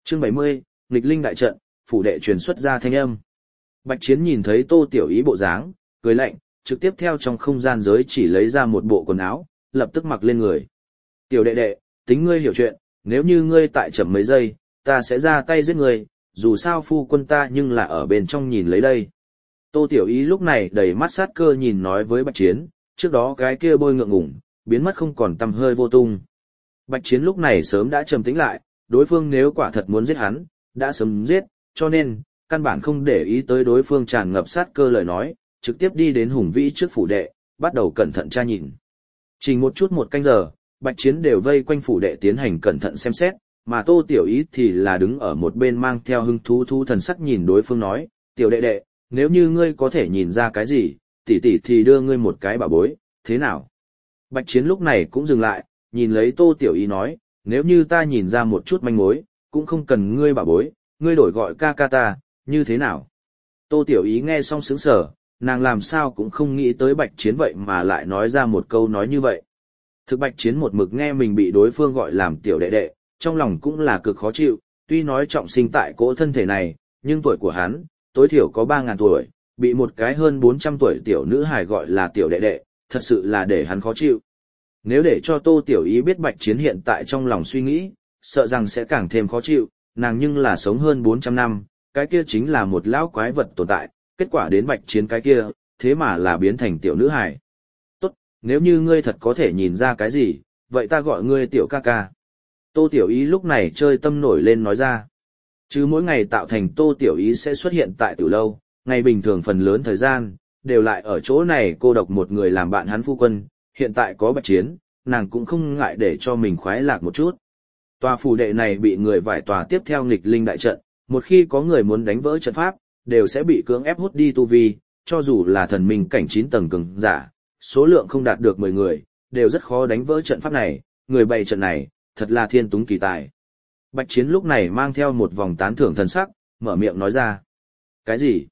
Chương 70, nghịch linh đại trận, phủ đệ truyền xuất ra thanh âm. Bạch Chiến nhìn thấy Tô Tiểu Ý bộ dáng, cười lạnh, trực tiếp theo trong không gian giới chỉ lấy ra một bộ quần áo, lập tức mặc lên người. Tiểu đệ đệ, tính ngươi hiểu chuyện, nếu như ngươi tại chậm mấy giây, ta sẽ ra tay giết ngươi, dù sao phu quân ta nhưng là ở bên trong nhìn lấy đây. Tô Tiểu Ý lúc này đầy mắt sát cơ nhìn nói với Bạch Chiến, trước đó cái kia bôi ngượng ngủng, biến mất không còn tăm hơi vô tung. Bạch Chiến lúc này sớm đã trầm tĩnh lại, đối phương nếu quả thật muốn giết hắn, đã sớm giết, cho nên, căn bản không để ý tới đối phương tràn ngập sát cơ lời nói, trực tiếp đi đến hùng vĩ trước phủ đệ, bắt đầu cẩn thận tra nhìn. Chỉ một canh giờ, Bạch Chiến đều vây quanh phủ đệ tiến hành cẩn thận xem xét, mà Tô Tiểu Ý thì là đứng ở một bên mang theo hứng thú thần sắc nhìn đối phương nói, tiểu đệ đệ, nếu như ngươi có thể nhìn ra cái gì, tỷ tỷ thì đưa ngươi một cái bảo bối, thế nào? Bạch Chiến lúc này cũng dừng lại, nhìn lấy Tô Tiểu Ý nói, nếu như ta nhìn ra một chút manh mối, cũng không cần ngươi bảo bối, ngươi đổi gọi ca ca ta, như thế nào? Tô Tiểu Ý nghe xong sững sờ, nàng làm sao cũng không nghĩ tới Bạch Chiến vậy mà lại nói ra một câu nói như vậy. Thực Bạch Chiến một mực nghe mình bị đối phương gọi làm tiểu đệ đệ, trong lòng cũng là cực khó chịu, tuy nói trọng sinh tại cỗ thân thể này, nhưng tuổi của hắn, tối thiểu có 3.000 tuổi, bị một cái hơn 400 tuổi tiểu nữ hài gọi là tiểu đệ đệ, thật sự là để hắn khó chịu. Nếu để cho Tô Tiểu Ý biết Bạch Chiến hiện tại trong lòng suy nghĩ, sợ rằng sẽ càng thêm khó chịu, nàng nhưng là sống hơn 400 năm, cái kia chính là một lão quái vật tồn tại, kết quả đến Bạch Chiến cái kia, thế mà là biến thành tiểu nữ hài. Tốt, nếu như ngươi thật có thể nhìn ra cái gì, vậy ta gọi ngươi tiểu ca ca. Tô Tiểu Ý lúc này chơi tâm nổi lên nói ra. Chứ mỗi ngày tạo thành Tô Tiểu Ý sẽ xuất hiện tại tiểu lâu, ngày bình thường phần lớn thời gian, đều lại ở chỗ này cô độc một người làm bạn hắn phu quân, hiện tại có Bạch Chiến, nàng cũng không ngại để cho mình khoái lạc một chút. Tòa phủ đệ này bị người vải tòa tiếp theo nghịch linh đại trận, một khi có người muốn đánh vỡ trận pháp, đều sẽ bị cưỡng ép hút đi tu vi, cho dù là thần minh cảnh 9 tầng cường giả, số lượng không đạt được 10 người, đều rất khó đánh vỡ trận pháp này, người bày trận này, thật là thiên túng kỳ tài. Bạch Chiến lúc này mang theo một vòng tán thưởng thần sắc, mở miệng nói ra. Cái gì?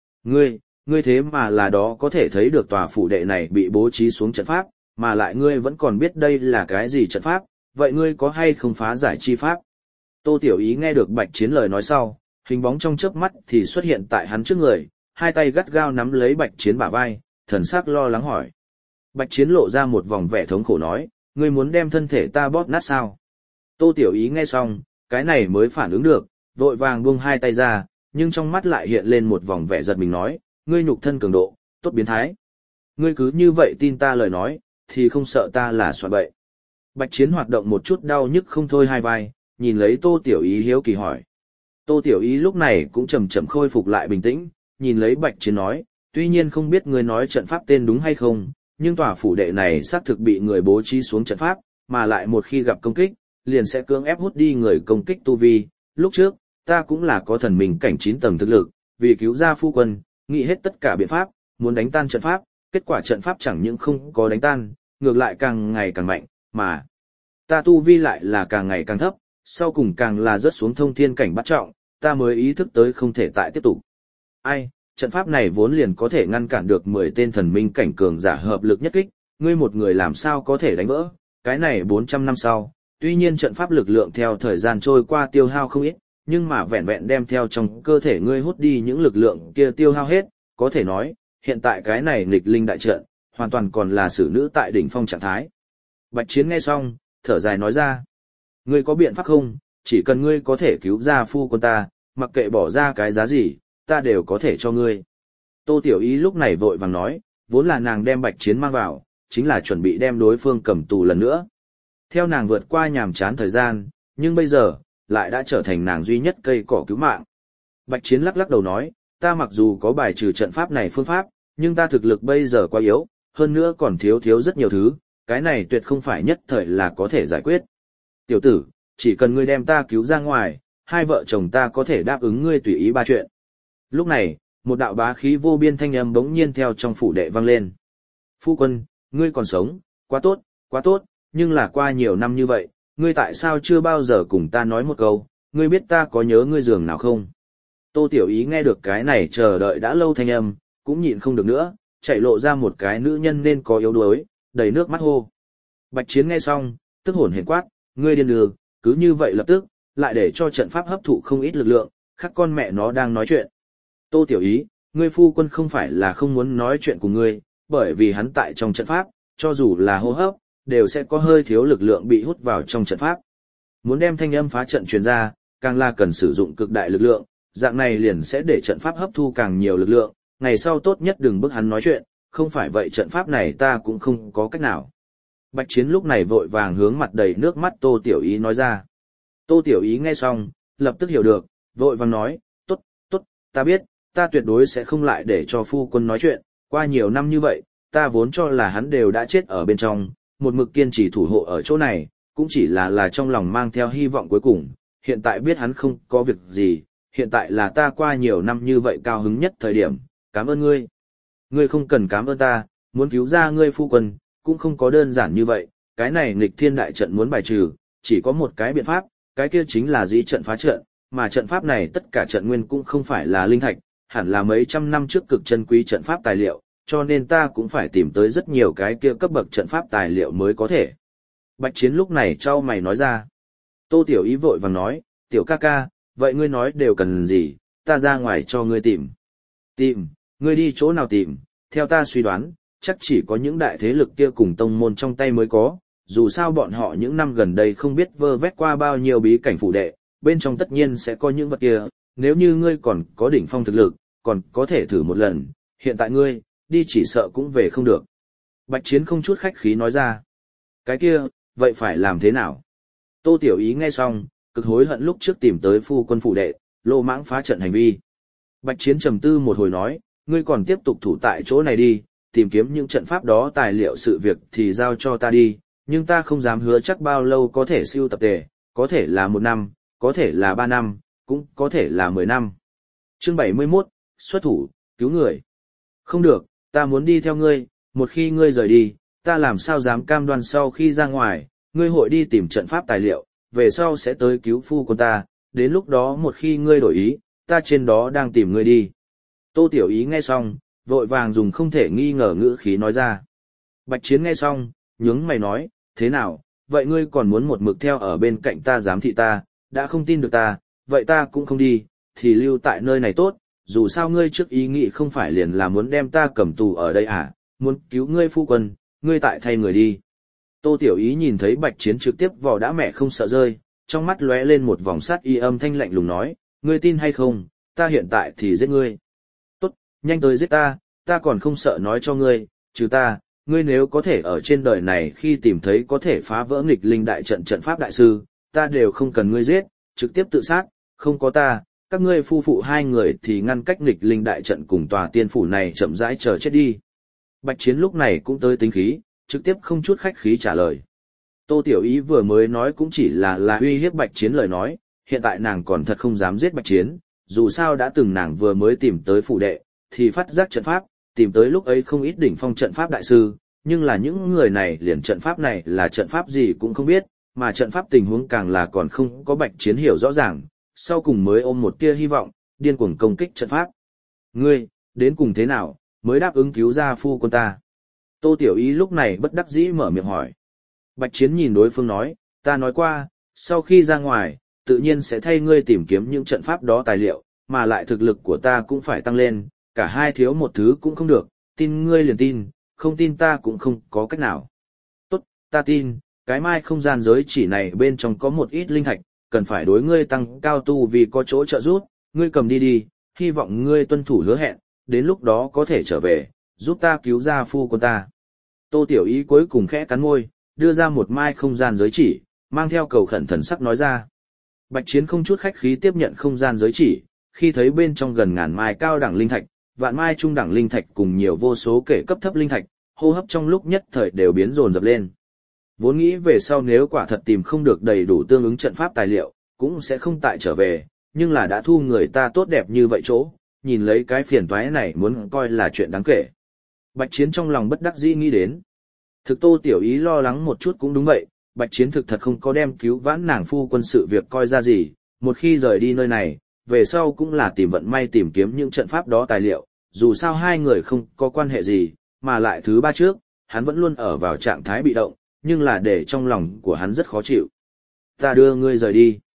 Ngươi thế mà là đó có thể thấy được tòa phủ đệ này bị bố trí xuống trận pháp, mà lại ngươi vẫn còn biết đây là cái gì trận pháp, vậy ngươi có hay không phá giải chi pháp? Tô Tiểu Ý nghe được Bạch Chiến lời nói sau, hình bóng trong chớp mắt thì xuất hiện tại hắn trước người, hai tay gắt gao nắm lấy Bạch Chiến bả vai, thần sắc lo lắng hỏi. Bạch Chiến lộ ra một vòng vẻ thống khổ nói, ngươi muốn đem thân thể ta bóp nát sao? Tô Tiểu Ý nghe xong, cái này mới phản ứng được, vội vàng buông hai tay ra, nhưng trong mắt lại hiện lên một vòng vẻ giật mình nói, ngươi nhục thân cường độ, tốt biến thái. Ngươi cứ như vậy tin ta lời nói, thì không sợ ta là soạn bậy. Bạch Chiến hoạt động một chút đau nhức không thôi hai vai, nhìn lấy Tô Tiểu Ý hiếu kỳ hỏi. Tô Tiểu Ý lúc này cũng chậm chậm khôi phục lại bình tĩnh, nhìn lấy Bạch Chiến nói, tuy nhiên không biết ngươi nói trận pháp tên đúng hay không, nhưng tòa phủ đệ này xác thực bị người bố trí xuống trận pháp, mà lại một khi gặp công kích, liền sẽ cưỡng ép hút đi người công kích tu vi. Lúc trước, ta cũng là có thần minh cảnh 9 tầng thực lực, vì cứu ra phu quân, nghĩ hết tất cả biện pháp, muốn đánh tan trận pháp, kết quả trận pháp chẳng những không có đánh tan, ngược lại càng ngày càng mạnh, mà ta tu vi lại là càng ngày càng thấp, sau cùng càng là rớt xuống thông thiên cảnh bắt trọng, ta mới ý thức tới không thể tại tiếp tục. Ai, trận pháp này vốn liền có thể ngăn cản được 10 tên thần minh cảnh cường giả hợp lực nhất kích, ngươi một người làm sao có thể đánh vỡ, cái này 400 năm sau, tuy nhiên trận pháp lực lượng theo thời gian trôi qua tiêu hao không ít, nhưng mà vẹn vẹn đem theo trong cơ thể ngươi hút đi những lực lượng kia tiêu hao hết, có thể nói, hiện tại cái này nghịch linh đại trận, hoàn toàn còn là xử nữ tại đỉnh phong trạng thái. Bạch Chiến nghe xong, thở dài nói ra, ngươi có biện pháp không, chỉ cần ngươi có thể cứu ra phu quân ta, mặc kệ bỏ ra cái giá gì, ta đều có thể cho ngươi. Tô Tiểu Ý lúc này vội vàng nói, vốn là nàng đem Bạch Chiến mang vào, chính là chuẩn bị đem đối phương cầm tù lần nữa. Theo nàng vượt qua nhàm chán thời gian, nhưng bây giờ, lại đã trở thành nàng duy nhất cây cỏ cứu mạng. Bạch Chiến lắc lắc đầu nói, ta mặc dù có bài trừ trận pháp này phương pháp, nhưng ta thực lực bây giờ quá yếu, hơn nữa còn thiếu rất nhiều thứ, cái này tuyệt không phải nhất thời là có thể giải quyết. Tiểu tử, chỉ cần ngươi đem ta cứu ra ngoài, hai vợ chồng ta có thể đáp ứng ngươi tùy ý ba chuyện. Lúc này, một đạo bá khí vô biên thanh âm bỗng nhiên theo trong phủ đệ vang lên. Phu quân, ngươi còn sống, quá tốt, nhưng là qua nhiều năm như vậy, ngươi tại sao chưa bao giờ cùng ta nói một câu, ngươi biết ta có nhớ ngươi giường nào không? Tô Tiểu Ý nghe được cái này chờ đợi đã lâu thanh âm, cũng nhịn không được nữa, chạy lộ ra một cái nữ nhân nên có yếu đuối, đầy nước mắt hô. Bạch Chiến nghe xong, tức hồn hển quát, ngươi điên đường, cứ như vậy lập tức, lại để cho trận pháp hấp thụ không ít lực lượng, khác con mẹ nó đang nói chuyện. Tô Tiểu Ý, ngươi phu quân không phải là không muốn nói chuyện cùng ngươi, bởi vì hắn tại trong trận pháp, cho dù là hô hấp, đều sẽ có hơi thiếu lực lượng bị hút vào trong trận pháp. Muốn đem thanh âm phá trận truyền ra, càng là cần sử dụng cực đại lực lượng, dạng này liền sẽ để trận pháp hấp thu càng nhiều lực lượng, ngày sau tốt nhất đừng bức hắn nói chuyện, không phải vậy trận pháp này ta cũng không có cách nào. Bạch Chiến lúc này vội vàng hướng mặt đầy nước mắt Tô Tiểu Ý nói ra. Tô Tiểu Ý nghe xong, lập tức hiểu được, vội vàng nói, tốt, tốt, ta biết, ta tuyệt đối sẽ không lại để cho phu quân nói chuyện, qua nhiều năm như vậy, ta vốn cho là hắn đều đã chết ở bên trong, một mực kiên trì thủ hộ ở chỗ này, cũng chỉ là trong lòng mang theo hy vọng cuối cùng, hiện tại biết hắn không có việc gì, hiện tại là ta qua nhiều năm như vậy cao hứng nhất thời điểm, cảm ơn ngươi. Ngươi không cần cảm ơn ta, muốn cứu ra ngươi phu quân, cũng không có đơn giản như vậy, cái này nghịch thiên đại trận muốn bài trừ, chỉ có một cái biện pháp, cái kia chính là dĩ trận phá trận, mà trận pháp này tất cả trận nguyên cũng không phải là linh thạch, hẳn là mấy trăm năm trước cực chân quý trận pháp tài liệu, cho nên ta cũng phải tìm tới rất nhiều cái kia cấp bậc trận pháp tài liệu mới có thể. Bạch Chiến lúc này trao mày nói ra. Tô Tiểu Ý vội vàng nói, tiểu ca ca, vậy ngươi nói đều cần gì, ta ra ngoài cho ngươi tìm. Tìm, ngươi đi chỗ nào tìm, theo ta suy đoán, chắc chỉ có những đại thế lực kia cùng tông môn trong tay mới có, dù sao bọn họ những năm gần đây không biết vơ vét qua bao nhiêu bí cảnh phủ đệ, bên trong tất nhiên sẽ có những vật kia, nếu như ngươi còn có đỉnh phong thực lực, còn có thể thử một lần, hiện tại ngươi, đi chỉ sợ cũng về không được. Bạch Chiến không chút khách khí nói ra. Cái kia, vậy phải làm thế nào? Tô Tiểu Ý nghe xong, cực hối hận lúc trước tìm tới phu quân phủ đệ, lô mãng phá trận hành vi. Bạch Chiến trầm tư một hồi nói, ngươi còn tiếp tục thủ tại chỗ này đi, tìm kiếm những trận pháp đó tài liệu sự việc thì giao cho ta đi, nhưng ta không dám hứa chắc bao lâu có thể siêu tập tề, có thể là 1 năm, có thể là 3 năm, cũng có thể là 10 năm. Chương 71, xuất thủ, cứu người. Không được, ta muốn đi theo ngươi, một khi ngươi rời đi, ta làm sao dám cam đoan sau khi ra ngoài, ngươi hội đi tìm trận pháp tài liệu, về sau sẽ tới cứu phu của ta, đến lúc đó một khi ngươi đổi ý, ta trên đó đang tìm ngươi đi. Tô Tiểu Ý nghe xong, vội vàng dùng không thể nghi ngờ ngữ khí nói ra. Bạch Chiến nghe xong, nhướng mày nói, thế nào, vậy ngươi còn muốn một mực theo ở bên cạnh ta giám thị ta, đã không tin được ta, vậy ta cũng không đi, thì lưu tại nơi này tốt, dù sao ngươi trước ý nghĩ không phải liền là muốn đem ta cầm tù ở đây à, muốn cứu ngươi phu quân, ngươi tại thay người đi. Tô Tiểu Ý nhìn thấy Bạch Chiến trực tiếp vò đã mẹ không sợ rơi, trong mắt lóe lên một vòng sát y âm thanh lạnh lùng nói, ngươi tin hay không, ta hiện tại thì giết ngươi. Tốt, nhanh tới giết ta còn không sợ nói cho ngươi, trừ ta, ngươi nếu có thể ở trên đời này khi tìm thấy có thể phá vỡ nghịch linh đại trận trận pháp đại sư, ta đều không cần ngươi giết, trực tiếp tự sát, không có ta, các ngươi phu phụ 2 người thì ngăn cách nghịch linh đại trận cùng tòa tiên phủ này chậm rãi chờ chết đi. Bạch Chiến lúc này cũng tới tính khí, trực tiếp không chút khách khí trả lời. Tô Tiểu Ý vừa mới nói cũng chỉ là uy hiếp Bạch Chiến lời nói, hiện tại nàng còn thật không dám giết Bạch Chiến, dù sao đã từng nàng vừa mới tìm tới phủ đệ, thì phát giác trận pháp, tìm tới lúc ấy không ít đỉnh phong trận pháp đại sư, nhưng là những người này liền trận pháp này là trận pháp gì cũng không biết, mà trận pháp tình huống càng là còn không có Bạch Chiến hiểu rõ ràng, sau cùng mới ôm một tia hy vọng, điên cuồng công kích trận pháp. Ngươi, đến cùng thế nào, mới đáp ứng cứu ra phu quân ta? Tô Tiểu Ý lúc này bất đắc dĩ mở miệng hỏi. Bạch Chiến nhìn đối phương nói, ta nói qua, sau khi ra ngoài, tự nhiên sẽ thay ngươi tìm kiếm những trận pháp đó tài liệu, mà lại thực lực của ta cũng phải tăng lên, cả hai thiếu một thứ cũng không được, tin ngươi liền tin, không tin ta cũng không có cách nào. Tốt, ta tin, cái mai không gian giới chỉ này bên trong có một ít linh thạch, cần phải đối ngươi tăng cao tu vì có chỗ trợ giúp, ngươi cầm đi đi, hy vọng ngươi tuân thủ hứa hẹn, đến lúc đó có thể trở về, giúp ta cứu ra phu quân ta. Tô Tiểu Ý cuối cùng khẽ cắn môi, đưa ra một mai không gian giới chỉ, mang theo cầu khẩn thần sắc nói ra. Bạch Chiến không chút khách khí tiếp nhận không gian giới chỉ, khi thấy bên trong gần ngàn mai cao đẳng linh thạch, vạn mai trung đẳng linh thạch cùng nhiều vô số kể cấp thấp linh thạch, hô hấp trong lúc nhất thời đều biến dồn dập lên. Vốn nghĩ về sau nếu quả thật tìm không được đầy đủ tương ứng trận pháp tài liệu, cũng sẽ không tại trở về, nhưng là đã thu người ta tốt đẹp như vậy chỗ, nhìn lấy cái phiền toái này muốn coi là chuyện đáng kể. Bạch Chiến trong lòng bất đắc dĩ nghĩ đến. Thực Tô Tiểu Ý lo lắng một chút cũng đúng vậy, Bạch Chiến thực thật không có đem cứu vãn nàng phu quân sự việc coi ra gì, một khi rời đi nơi này, về sau cũng là tìm vận may tìm kiếm những trận pháp đó tài liệu, dù sao 2 người không có quan hệ gì, mà lại thứ 3 trước, hắn vẫn luôn ở vào trạng thái bị động, nhưng là để trong lòng của hắn rất khó chịu. Ta đưa ngươi rời đi.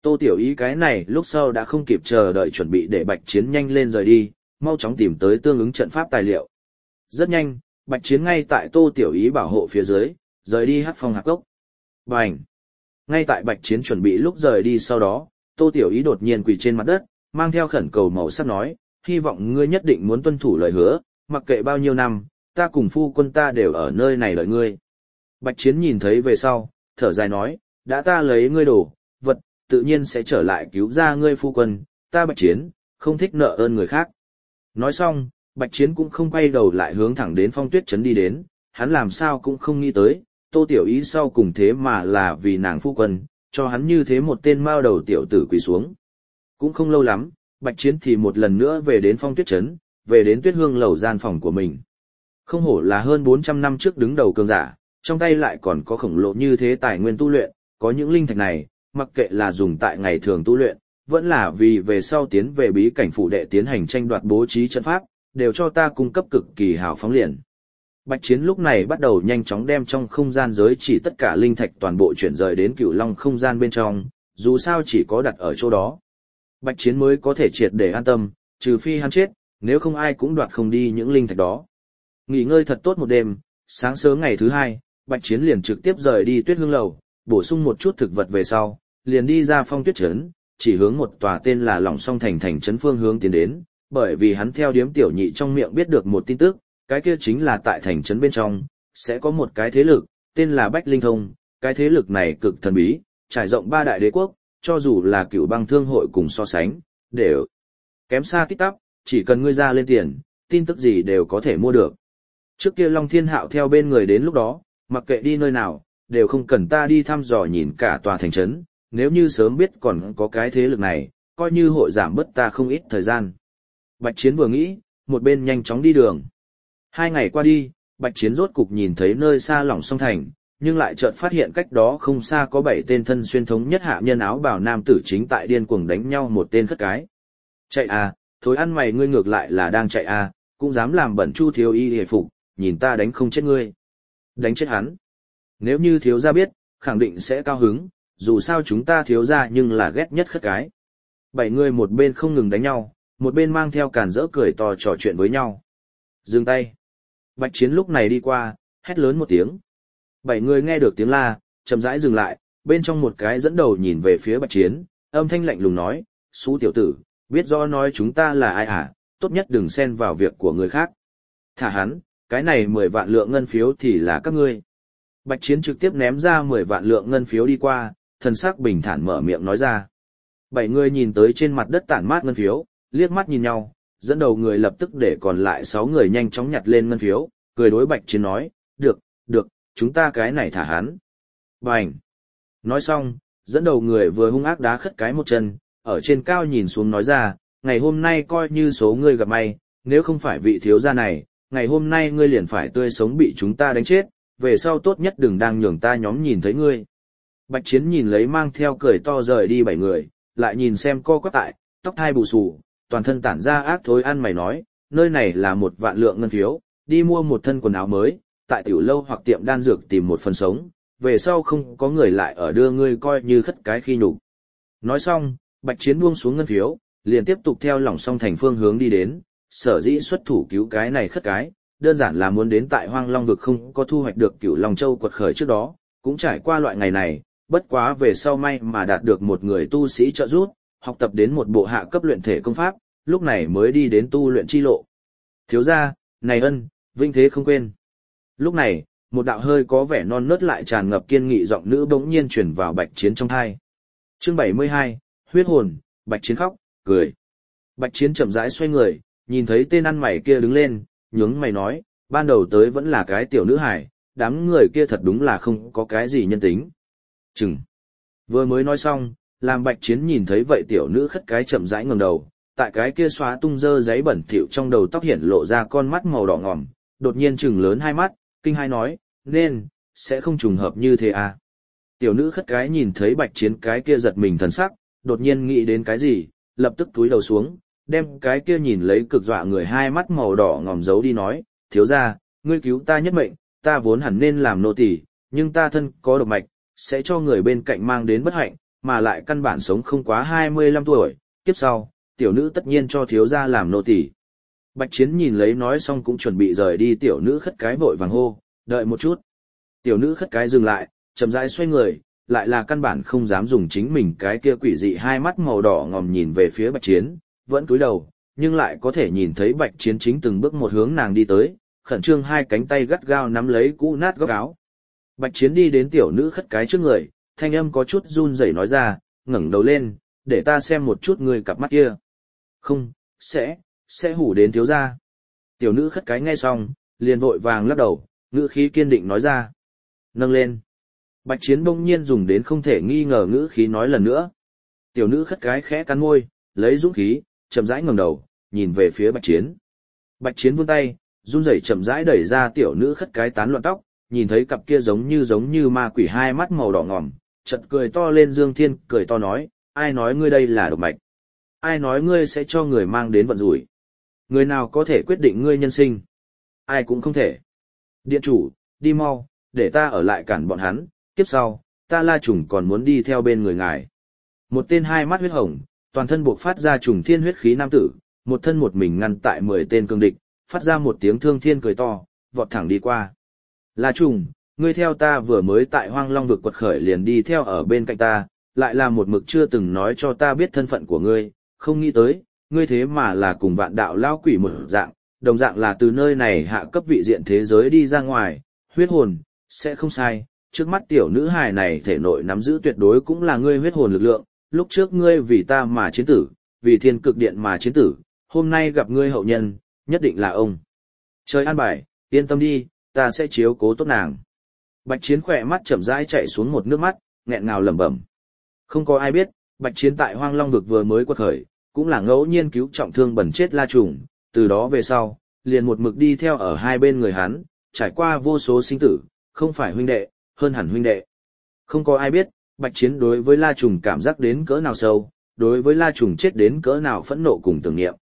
Tô Tiểu Ý cái này lúc sau đã không kịp chờ đợi chuẩn bị để Bạch Chiến nhanh lên rời đi, mau chóng tìm tới tương ứng trận pháp tài liệu. Rất nhanh, Bạch Chiến ngay tại Tô Tiểu Ý bảo hộ phía dưới, rời đi Hắc Phong Hạp Cốc. Bành! Ngay tại Bạch Chiến chuẩn bị lúc rời đi sau đó, Tô Tiểu Ý đột nhiên quỳ trên mặt đất, mang theo khẩn cầu màu sắc nói, hy vọng ngươi nhất định muốn tuân thủ lời hứa, mặc kệ bao nhiêu năm, ta cùng phu quân ta đều ở nơi này đợi ngươi. Bạch Chiến nhìn thấy về sau, thở dài nói, đã ta lấy ngươi đồ, vật, tự nhiên sẽ trở lại cứu ra ngươi phu quân, ta Bạch Chiến, không thích nợ ơn người khác. Nói xong, Bạch Chiến cũng không quay đầu lại hướng thẳng đến Phong Tuyết Trấn đi đến, hắn làm sao cũng không nghĩ tới, Tô Tiểu Ý sau cùng thế mà là vì nàng phu quân, cho hắn như thế một tên mao đầu tiểu tử quỳ xuống. Cũng không lâu lắm, Bạch Chiến thì một lần nữa về đến Phong Tuyết Trấn, về đến Tuyết Hương lầu gian phòng của mình. Không hổ là hơn 400 năm trước đứng đầu cường giả, trong tay lại còn có khổng lồ như thế tài nguyên tu luyện, có những linh thạch này, mặc kệ là dùng tại ngày thường tu luyện, vẫn là vì về sau tiến về bí cảnh phủ đệ tiến hành tranh đoạt bố trí trận pháp, đều cho ta cung cấp cực kỳ hào phóng liền. Bạch Chiến lúc này bắt đầu nhanh chóng đem trong không gian giới chỉ tất cả linh thạch toàn bộ chuyển rời đến Cửu Long không gian bên trong, dù sao chỉ có đặt ở chỗ đó. Bạch Chiến mới có thể triệt để an tâm, trừ phi hắn chết, nếu không ai cũng đoạt không đi những linh thạch đó. Nghỉ ngơi thật tốt một đêm, sáng sớm ngày thứ hai, Bạch Chiến liền trực tiếp rời đi Tuyết Hương lầu, bổ sung một chút thực vật về sau, liền đi ra Phong Tuyết Trấn, chỉ hướng một tòa tên là Lỏng Song Thành thành trấn phương hướng tiến đến, bởi vì hắn theo điếm tiểu nhị trong miệng biết được một tin tức, cái kia chính là tại thành trấn bên trong, sẽ có một cái thế lực, tên là Bách Linh Thông, cái thế lực này cực thần bí, trải rộng 3 đại đế quốc, cho dù là Cửu Bang Thương hội cùng so sánh, đều kém xa tít tắp, chỉ cần ngươi ra lên tiền, tin tức gì đều có thể mua được. Trước kia Long Thiên Hạo theo bên người đến lúc đó, mặc kệ đi nơi nào, đều không cần ta đi thăm dò nhìn cả tòa thành trấn, nếu như sớm biết còn có cái thế lực này, coi như hội giảm bớt ta không ít thời gian. Bạch Chiến vừa nghĩ, một bên nhanh chóng đi đường. 2 ngày qua đi, Bạch Chiến rốt cục nhìn thấy nơi xa Lỏng Song Thành, nhưng lại chợt phát hiện cách đó không xa có 7 tên thân xuyên thống nhất hạ nhân áo bào nam tử chính tại điên cuồng đánh nhau một tên khất cái. Chạy à, thối ăn mày ngươi ngược lại là đang chạy à, cũng dám làm bẩn Chu thiếu y hề phục, nhìn ta đánh không chết ngươi. Đánh chết hắn. Nếu như thiếu gia biết, khẳng định sẽ cao hứng, dù sao chúng ta thiếu gia nhưng là ghét nhất khất cái. 7 người một bên không ngừng đánh nhau, một bên mang theo càn rỡ cười to trò chuyện với nhau. Dừng tay. Bạch Chiến lúc này đi qua, hét lớn một tiếng. 7 người nghe được tiếng la, chậm rãi dừng lại, bên trong một cái dẫn đầu nhìn về phía Bạch Chiến, âm thanh lạnh lùng nói, "Xú tiểu tử, biết rõ nói chúng ta là ai à, tốt nhất đừng xen vào việc của người khác. Thả hắn, cái này 10 vạn lượng ngân phiếu thì là các ngươi." Bạch Chiến trực tiếp ném ra 10 vạn lượng ngân phiếu đi qua, thần sắc bình thản mở miệng nói ra. 7 người nhìn tới trên mặt đất tản mát ngân phiếu, liếc mắt nhìn nhau, dẫn đầu người lập tức để còn lại 6 người nhanh chóng nhặt lên ngân phiếu, cười đối Bạch Chiến nói, được, chúng ta cái này thả hắn. Bành! Nói xong, dẫn đầu người vừa hung ác đá khất cái một chân, ở trên cao nhìn xuống nói ra, ngày hôm nay coi như số ngươi gặp may, nếu không phải vị thiếu gia này, ngày hôm nay ngươi liền phải tươi sống bị chúng ta đánh chết, về sau tốt nhất đừng đang nhường ta nhóm nhìn thấy ngươi. Bạch Chiến nhìn lấy mang theo cười to rời đi 7 người, lại nhìn xem co quắp tại, tóc thai bù xù, toàn thân tản ra ác thối ăn mày nói, nơi này là 1 vạn lượng ngân phiếu, đi mua một thân quần áo mới, tại tiểu lâu hoặc tiệm đan dược tìm một phần sống, về sau không có người lại ở đưa ngươi coi như khất cái khi nhục. Nói xong, Bạch Chiến buông xuống ngân phiếu, liền tiếp tục theo Lỏng Song Thành phương hướng đi đến, sở dĩ xuất thủ cứu cái này khất cái, đơn giản là muốn đến tại Hoang Long vực không có thu hoạch được Cửu Long Châu quật khởi trước đó, cũng trải qua loại ngày này, bất quá về sau may mà đạt được một người tu sĩ trợ giúp, học tập đến một bộ hạ cấp luyện thể công pháp, lúc này mới đi đến tu luyện chi lộ. Thiếu gia, này ân, vinh thế không quên. Lúc này, một đạo hơi có vẻ non nớt lại tràn ngập kiên nghị giọng nữ bỗng nhiên truyền vào Bạch Chiến trong tai. Chương 72, huyết hồn. Bạch Chiến khóc, cười. Bạch Chiến chậm rãi xoay người, nhìn thấy tên ăn mày kia đứng lên, nhướng mày nói, ban đầu tới vẫn là cái tiểu nữ hài, đám người kia thật đúng là không có cái gì nhân tính. Chừng. Vừa mới nói xong, làm Bạch Chiến nhìn thấy vậy tiểu nữ khất cái chậm rãi ngẩng đầu, tại cái kia xóa tung dơ giấy bẩn thỉu trong đầu tóc hiện lộ ra con mắt màu đỏ ngòm, đột nhiên trừng lớn hai mắt, kinh hai nói, nên, sẽ không trùng hợp như thế à. Tiểu nữ khất cái nhìn thấy Bạch Chiến cái kia giật mình thần sắc, đột nhiên nghĩ đến cái gì, lập tức túi đầu xuống, đem cái kia nhìn lấy cực dọa người hai mắt màu đỏ ngòm giấu đi nói, thiếu gia, ngươi cứu ta nhất mệnh, ta vốn hẳn nên làm nô tỳ, nhưng ta thân có độc mạch, sẽ cho người bên cạnh mang đến bất hạnh, mà lại căn bản sống không quá 25 tuổi, kiếp sau, tiểu nữ tất nhiên cho thiếu gia làm nô tỳ. Bạch Chiến nhìn lấy nói xong cũng chuẩn bị rời đi, tiểu nữ khất cái vội vàng hô, đợi một chút. Tiểu nữ khất cái dừng lại, chậm rãi xoay người, lại là căn bản không dám dùng chính mình cái kia quỷ dị hai mắt màu đỏ ngòm nhìn về phía Bạch Chiến, vẫn cúi đầu, nhưng lại có thể nhìn thấy Bạch Chiến chính từng bước một hướng nàng đi tới, khẩn trương hai cánh tay gắt gao nắm lấy cũ nát góc áo. Bạch Chiến đi đến tiểu nữ khất cái trước người, thanh âm có chút run rẩy nói ra, ngẩng đầu lên, để ta xem một chút người cặp mắt kia. Không, sẽ hủ đến thiếu gia. Tiểu nữ khất cái nghe xong, liền vội vàng lắc đầu, ngữ khí kiên định nói ra. Nâng lên. Bạch Chiến bỗng nhiên dùng đến không thể nghi ngờ ngữ khí nói lần nữa. Tiểu nữ khất cái khẽ cắn môi, lấy dũng khí, chậm rãi ngẩng đầu, nhìn về phía Bạch Chiến. Bạch Chiến vươn tay, run rẩy chậm rãi đẩy ra tiểu nữ khất cái tán loạn tóc, nhìn thấy cặp kia giống như ma quỷ hai mắt màu đỏ ngòm, chợt cười to lên. Dương Thiên cười to nói, ai nói ngươi đây là độc mạch? Ai nói ngươi sẽ cho người mang đến vận rủi? Người nào có thể quyết định ngươi nhân sinh? Ai cũng không thể. Điện chủ, đi mau, để ta ở lại cản bọn hắn, kiếp sau, ta La Trùng còn muốn đi theo bên người ngài. Một tên hai mắt huyết hồng, toàn thân buộc phát ra trùng thiên huyết khí nam tử, một thân một mình ngăn tại 10 tên cương địch, phát ra một tiếng thương thiên cười to, vọt thẳng đi qua. La Trùng, ngươi theo ta vừa mới tại Hoang Long vực quật khởi liền đi theo ở bên cạnh ta, lại là một mực chưa từng nói cho ta biết thân phận của ngươi, không nghĩ tới, ngươi thế mà là cùng vạn đạo lao quỷ một dạng, đồng dạng là từ nơi này hạ cấp vị diện thế giới đi ra ngoài, huyết hồn, sẽ không sai, trước mắt tiểu nữ hài này thể nội nắm giữ tuyệt đối cũng là ngươi huyết hồn lực lượng, lúc trước ngươi vì ta mà chiến tử, vì thiên cực điện mà chiến tử, hôm nay gặp ngươi hậu nhân, nhất định là ông. Trời an bài, yên tâm đi, ta sẽ chiếu cố tốt nàng. Bạch Chiến khỏe mắt chậm rãi chạy xuống một nước mắt, nghẹn ngào lẩm bẩm. Không có ai biết, Bạch Chiến tại Hoang Long vực vừa mới quật khởi, cũng là ngẫu nhiên cứu trọng thương bẩn chết La Trùng, từ đó về sau, liền một mực đi theo ở hai bên người hắn, trải qua vô số sinh tử, không phải huynh đệ, hơn hẳn huynh đệ. Không có ai biết, Bạch Chiến đối với La Trùng cảm giác đến cỡ nào sâu, đối với La Trùng chết đến cỡ nào phẫn nộ cùng tưởng niệm.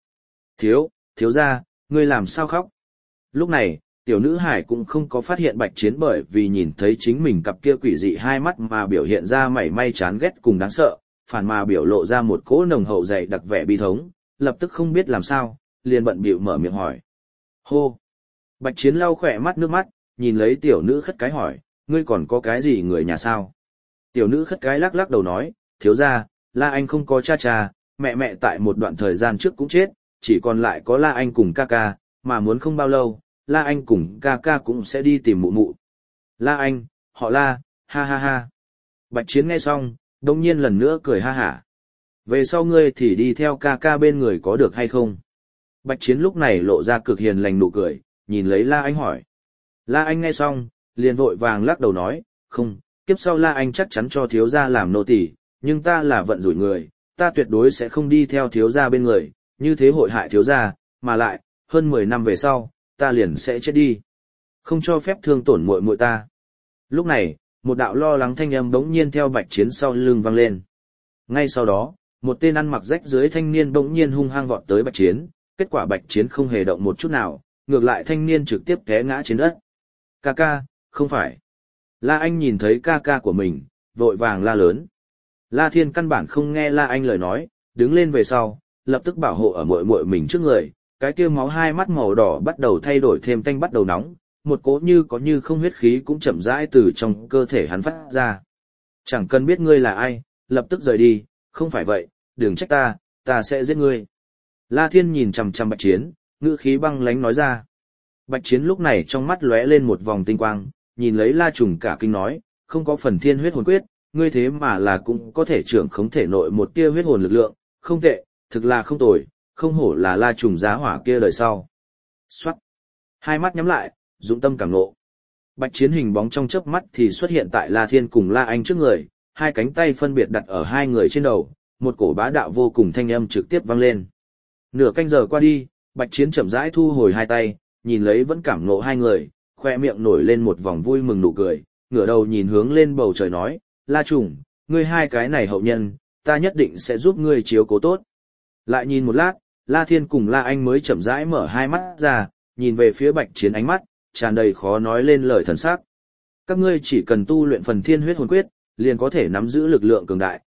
Thiếu gia, ngươi làm sao khóc? Lúc này, tiểu nữ hải cũng không có phát hiện Bạch Chiến bởi vì nhìn thấy chính mình cặp kia quỷ dị hai mắt mà biểu hiện ra mảy may chán ghét cùng đáng sợ, phản mà biểu lộ ra một cỗ nồng hậu dày đặc vẻ bi thống, lập tức không biết làm sao, liền bận bịu mở miệng hỏi. Hô! Bạch Chiến lau khỏe mắt nước mắt, nhìn lấy tiểu nữ khất cái hỏi, ngươi còn có cái gì người nhà sao? Tiểu nữ khất cái lắc lắc đầu nói, thiếu gia, La Anh không có cha, mẹ tại một đoạn thời gian trước cũng chết, chỉ còn lại có La Anh cùng ca ca, mà muốn không bao lâu, La Anh cùng ca ca cũng sẽ đi tìm mụ mụ. La Anh, họ La, ha ha ha. Bạch Chiến nghe xong, đông nhiên lần nữa cười ha hả. Về sau ngươi thì đi theo ca ca bên người có được hay không? Bạch Chiến lúc này lộ ra cực hiền lành nụ cười, nhìn lấy La Anh hỏi. La Anh nghe xong, liền vội vàng lắc đầu nói, không, kiếp sau La Anh chắc chắn cho thiếu gia làm nô tỳ, nhưng ta là vận rủi người, ta tuyệt đối sẽ không đi theo thiếu gia bên người, như thế hội hại thiếu gia, mà lại, hơn 10 năm về sau, ta liền sẽ chết đi. Không cho phép thương tổn muội muội ta. Lúc này, một đạo lo lắng thanh âm bỗng nhiên theo Bạch Chiến sau lưng vang lên. Ngay sau đó, một tên ăn mặc rách dưới thanh niên bỗng nhiên hung hăng vọt tới Bạch Chiến, kết quả Bạch Chiến không hề động một chút nào, ngược lại thanh niên trực tiếp té ngã trên đất. Ca ca, không phải. La Anh nhìn thấy ca ca của mình, vội vàng la lớn. La Thiên căn bản không nghe La Anh lời nói, đứng lên về sau, lập tức bảo hộ ở muội muội mình trước người, cái kia máu hai mắt màu đỏ bắt đầu thay đổi thêm tanh bắt đầu nóng, một cỗ như có như không huyết khí cũng chậm rãi từ trong cơ thể hắn phát ra. Chẳng cần biết ngươi là ai, lập tức rời đi, không phải vậy, đừng trách ta sẽ giết ngươi. La Thiên nhìn chằm chằm Bạch Chiến, ngữ khí băng lãnh nói ra. Bạch Chiến lúc này trong mắt lóe lên một vòng tinh quang, nhìn lấy La Trùng cả kinh nói, không có phần thiên huyết hồn quyết, ngươi thế mà là cũng có thể trưởng khống thể nội một tia huyết hồn lực lượng, không tệ, thực là không tồi, không hổ là La Trùng giá hỏa kia đời sau. Xoát. Hai mắt nhắm lại, dụng tâm cảm ngộ. Bạch Chiến hình bóng trong chớp mắt thì xuất hiện tại La Thiên cùng La Anh trước người, hai cánh tay phân biệt đặt ở hai người trên đầu, một cổ bá đạo vô cùng thanh âm trực tiếp vang lên. Nửa canh giờ qua đi, Bạch Chiến chậm rãi thu hồi hai tay, nhìn lấy vẫn cảm ngộ hai người, khoe miệng nổi lên một vòng vui mừng nụ cười, ngửa đầu nhìn hướng lên bầu trời nói, La Trùng, ngươi hai cái này hậu nhân, ta nhất định sẽ giúp ngươi chiếu cố tốt. Lại nhìn một lát, La Thiên cùng La Anh mới chậm rãi mở hai mắt ra, nhìn về phía Bạch Chiến ánh mắt, tràn đầy khó nói lên lời thần sắc. Các ngươi chỉ cần tu luyện phần thiên huyết hồn quyết, liền có thể nắm giữ lực lượng cường đại,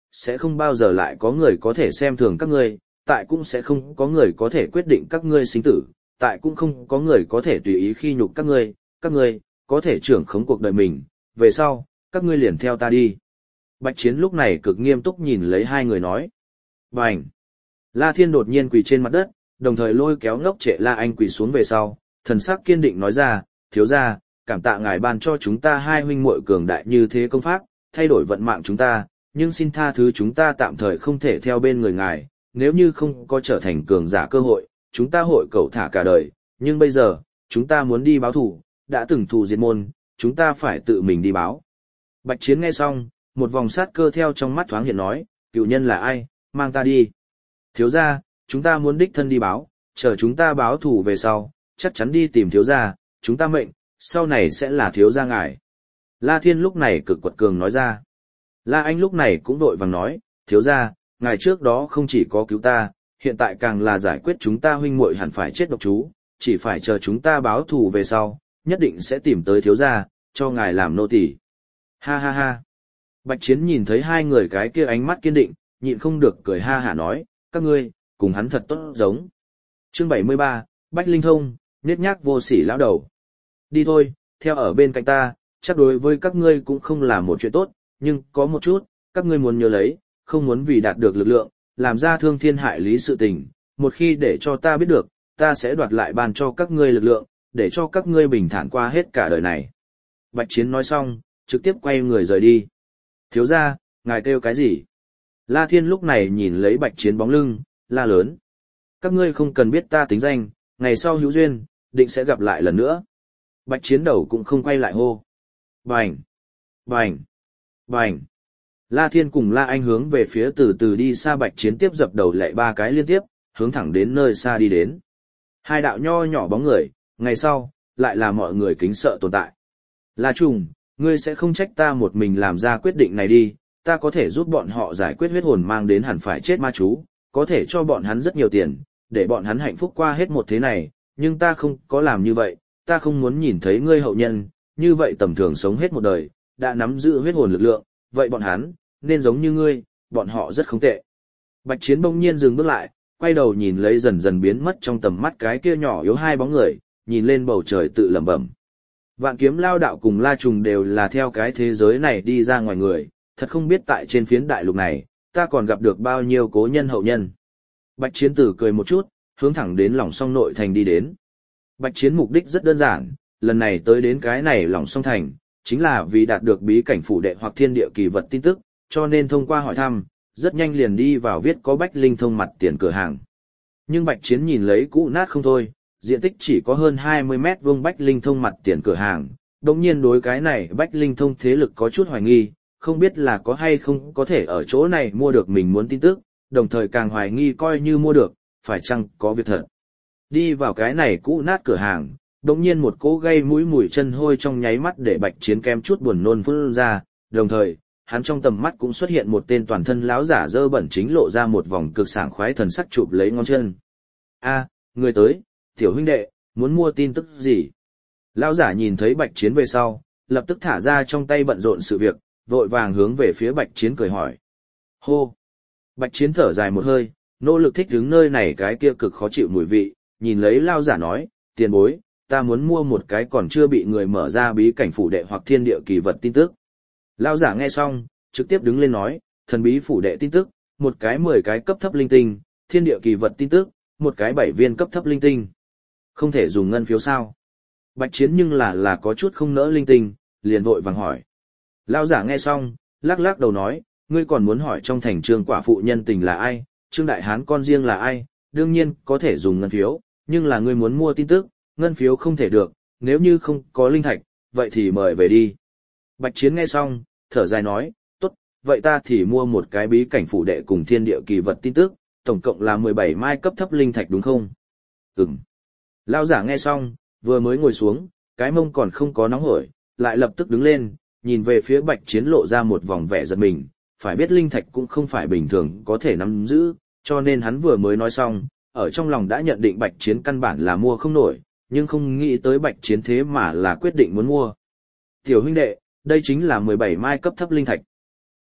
sẽ không bao giờ lại có người có thể xem thường các ngươi, tại cũng sẽ không có người có thể quyết định các ngươi sinh tử, tại cũng không có người có thể tùy ý khi nhục các ngươi có thể trưởng khống cuộc đời mình, về sau, các ngươi liền theo ta đi. Bạch Chiến lúc này cực nghiêm túc nhìn lấy hai người nói. Bành! La Thiên đột nhiên quỳ trên mặt đất, đồng thời lôi kéo ngốc trệ La Anh quỳ xuống về sau, thần sắc kiên định nói ra, thiếu gia, cảm tạ ngài ban cho chúng ta hai huynh muội cường đại như thế công pháp, thay đổi vận mạng chúng ta, nhưng xin tha thứ chúng ta tạm thời không thể theo bên người ngài, nếu như không có trở thành cường giả cơ hội, chúng ta hội cầu thả cả đời, nhưng bây giờ, chúng ta muốn đi báo thù, đã từng thù diệt môn, chúng ta phải tự mình đi báo. Bạch Chiến nghe xong, một vòng sát cơ theo trong mắt thoáng hiện nói, cựu nhân là ai, mang ta đi. Thiếu gia, chúng ta muốn đích thân đi báo, chờ chúng ta báo thù về sau, chắc chắn đi tìm thiếu gia, chúng ta mệnh, sau này sẽ là thiếu gia ngài. La Thiên lúc này cực quật cường nói ra. La Anh lúc này cũng vội vàng nói, thiếu gia, ngài trước đó không chỉ có cứu ta, hiện tại càng là giải quyết chúng ta huynh muội hẳn phải chết độc chú, chỉ phải chờ chúng ta báo thù về sau, nhất định sẽ tìm tới thiếu gia, cho ngài làm nô tỳ. Ha ha ha. Bạch Chiến nhìn thấy hai người cái kia ánh mắt kiên định, nhịn không được cười ha hả nói, các ngươi, cùng hắn thật tốt giống. Chương 73, Bách Linh Thông, nhếch nhác vô sỉ lão đầu. Đi thôi, theo ở bên cạnh ta, chắc đối với các ngươi cũng không là một chuyện tốt, nhưng có một chút, các ngươi muốn nhớ lấy, không muốn vì đạt được lực lượng, làm ra thương thiên hại lý sự tình, một khi để cho ta biết được, ta sẽ đoạt lại ban cho các ngươi lực lượng, để cho các ngươi bình thản qua hết cả đời này. Bạch Chiến nói xong, trực tiếp quay người rời đi. Thiếu gia, ngài kêu cái gì? La Thiên lúc này nhìn lấy Bạch Chiến bóng lưng, la lớn. Các ngươi không cần biết ta tính danh, ngày sau hữu duyên, định sẽ gặp lại lần nữa. Bạch Chiến đầu cũng không quay lại hô. Bành! Bành! Bành! La Thiên cùng La Anh hướng về phía từ từ đi xa Bạch Chiến tiếp dập đầu lại ba cái liên tiếp, hướng thẳng đến nơi xa đi đến. Hai đạo nho nhỏ bóng người, ngày sau, lại là mọi người kính sợ tồn tại. La Trùng, ngươi sẽ không trách ta một mình làm ra quyết định này đi, ta có thể giúp bọn họ giải quyết huyết hồn mang đến hẳn phải chết ma chú, có thể cho bọn hắn rất nhiều tiền, để bọn hắn hạnh phúc qua hết một thế này, nhưng ta không có làm như vậy, ta không muốn nhìn thấy ngươi hậu nhân, như vậy tầm thường sống hết một đời, đã nắm giữ huyết hồn lực lượng, vậy bọn hắn, nên giống như ngươi, bọn họ rất không tệ. Bạch Chiến bỗng nhiên dừng bước lại, quay đầu nhìn lấy dần dần biến mất trong tầm mắt cái kia nhỏ yếu hai bóng người, nhìn lên bầu trời tự lẩm bẩm. Vạn Kiếm Lao đạo cùng La Trùng đều là theo cái thế giới này đi ra ngoài người, thật không biết tại trên phiến đại lục này, ta còn gặp được bao nhiêu cố nhân hậu nhân. Bạch Chiến tử cười một chút, hướng thẳng đến Lòng Song nội thành đi đến. Bạch Chiến mục đích rất đơn giản, lần này tới đến cái này Lòng Song thành, chính là vì đạt được bí cảnh phủ đệ hoặc thiên địa kỳ vật tin tức, cho nên thông qua hỏi thăm, rất nhanh liền đi vào viết có Bách Linh Thông mặt tiền cửa hàng. Nhưng Bạch Chiến nhìn lấy cũ nát không thôi, diện tích chỉ có hơn 20 mét vuông Bách Linh Thông mặt tiền cửa hàng, đồng nhiên đối cái này Bách Linh Thông thế lực có chút hoài nghi, không biết là có hay không có thể ở chỗ này mua được mình muốn tin tức, đồng thời càng hoài nghi coi như mua được, phải chăng có việc thật. Đi vào cái này cũ nát cửa hàng, đồng nhiên một cỗ gây mũi mùi chân hôi trong nháy mắt để Bạch Chiến kém chút buồn nôn phun ra, đồng thời, hắn trong tầm mắt cũng xuất hiện một tên toàn thân láo giả dơ bẩn chính lộ ra một vòng cực sảng khoái thần sắc chụp lấy ngón chân. A, người tới, tiểu huynh đệ, muốn mua tin tức gì? Lão giả nhìn thấy Bạch Chiến về sau, lập tức thả ra trong tay bận rộn sự việc, vội vàng hướng về phía Bạch Chiến cười hỏi. Hô! Bạch Chiến thở dài một hơi, nỗ lực thích đứng nơi này cái kia cực khó chịu mùi vị, nhìn lấy lão giả nói, tiền bối, ta muốn mua một cái còn chưa bị người mở ra bí cảnh phủ đệ hoặc thiên địa kỳ vật tin tức. Lão giả nghe xong, trực tiếp đứng lên nói, thần bí phủ đệ tin tức, một cái 10 cái cấp thấp linh tinh, thiên địa kỳ vật tin tức, một cái 7 viên cấp thấp linh tinh. Không thể dùng ngân phiếu sao? Bạch Chiến nhưng là có chút không nỡ linh tinh, liền vội vàng hỏi. Lão giả nghe xong, lắc lắc đầu nói, ngươi còn muốn hỏi trong thành Trương quả phụ nhân tình là ai, Trương đại hán con riêng là ai, đương nhiên có thể dùng ngân phiếu, nhưng là ngươi muốn mua tin tức, ngân phiếu không thể được, nếu như không có linh thạch, vậy thì mời về đi. Bạch Chiến nghe xong, thở dài nói, tốt, vậy ta thì mua một cái bí cảnh phủ đệ cùng thiên địa kỳ vật tin tức, tổng cộng là 17 mai cấp thấp linh thạch đúng không? Ừm. Lão giả nghe xong, vừa mới ngồi xuống, cái mông còn không có nóng hổi, lại lập tức đứng lên, nhìn về phía Bạch Chiến lộ ra một vòng vẻ giật mình, phải biết linh thạch cũng không phải bình thường có thể nắm giữ, cho nên hắn vừa mới nói xong, ở trong lòng đã nhận định Bạch Chiến căn bản là mua không nổi, nhưng không nghĩ tới Bạch Chiến thế mà là quyết định muốn mua. Tiểu huynh đệ, đây chính là 17 mai cấp thấp linh thạch.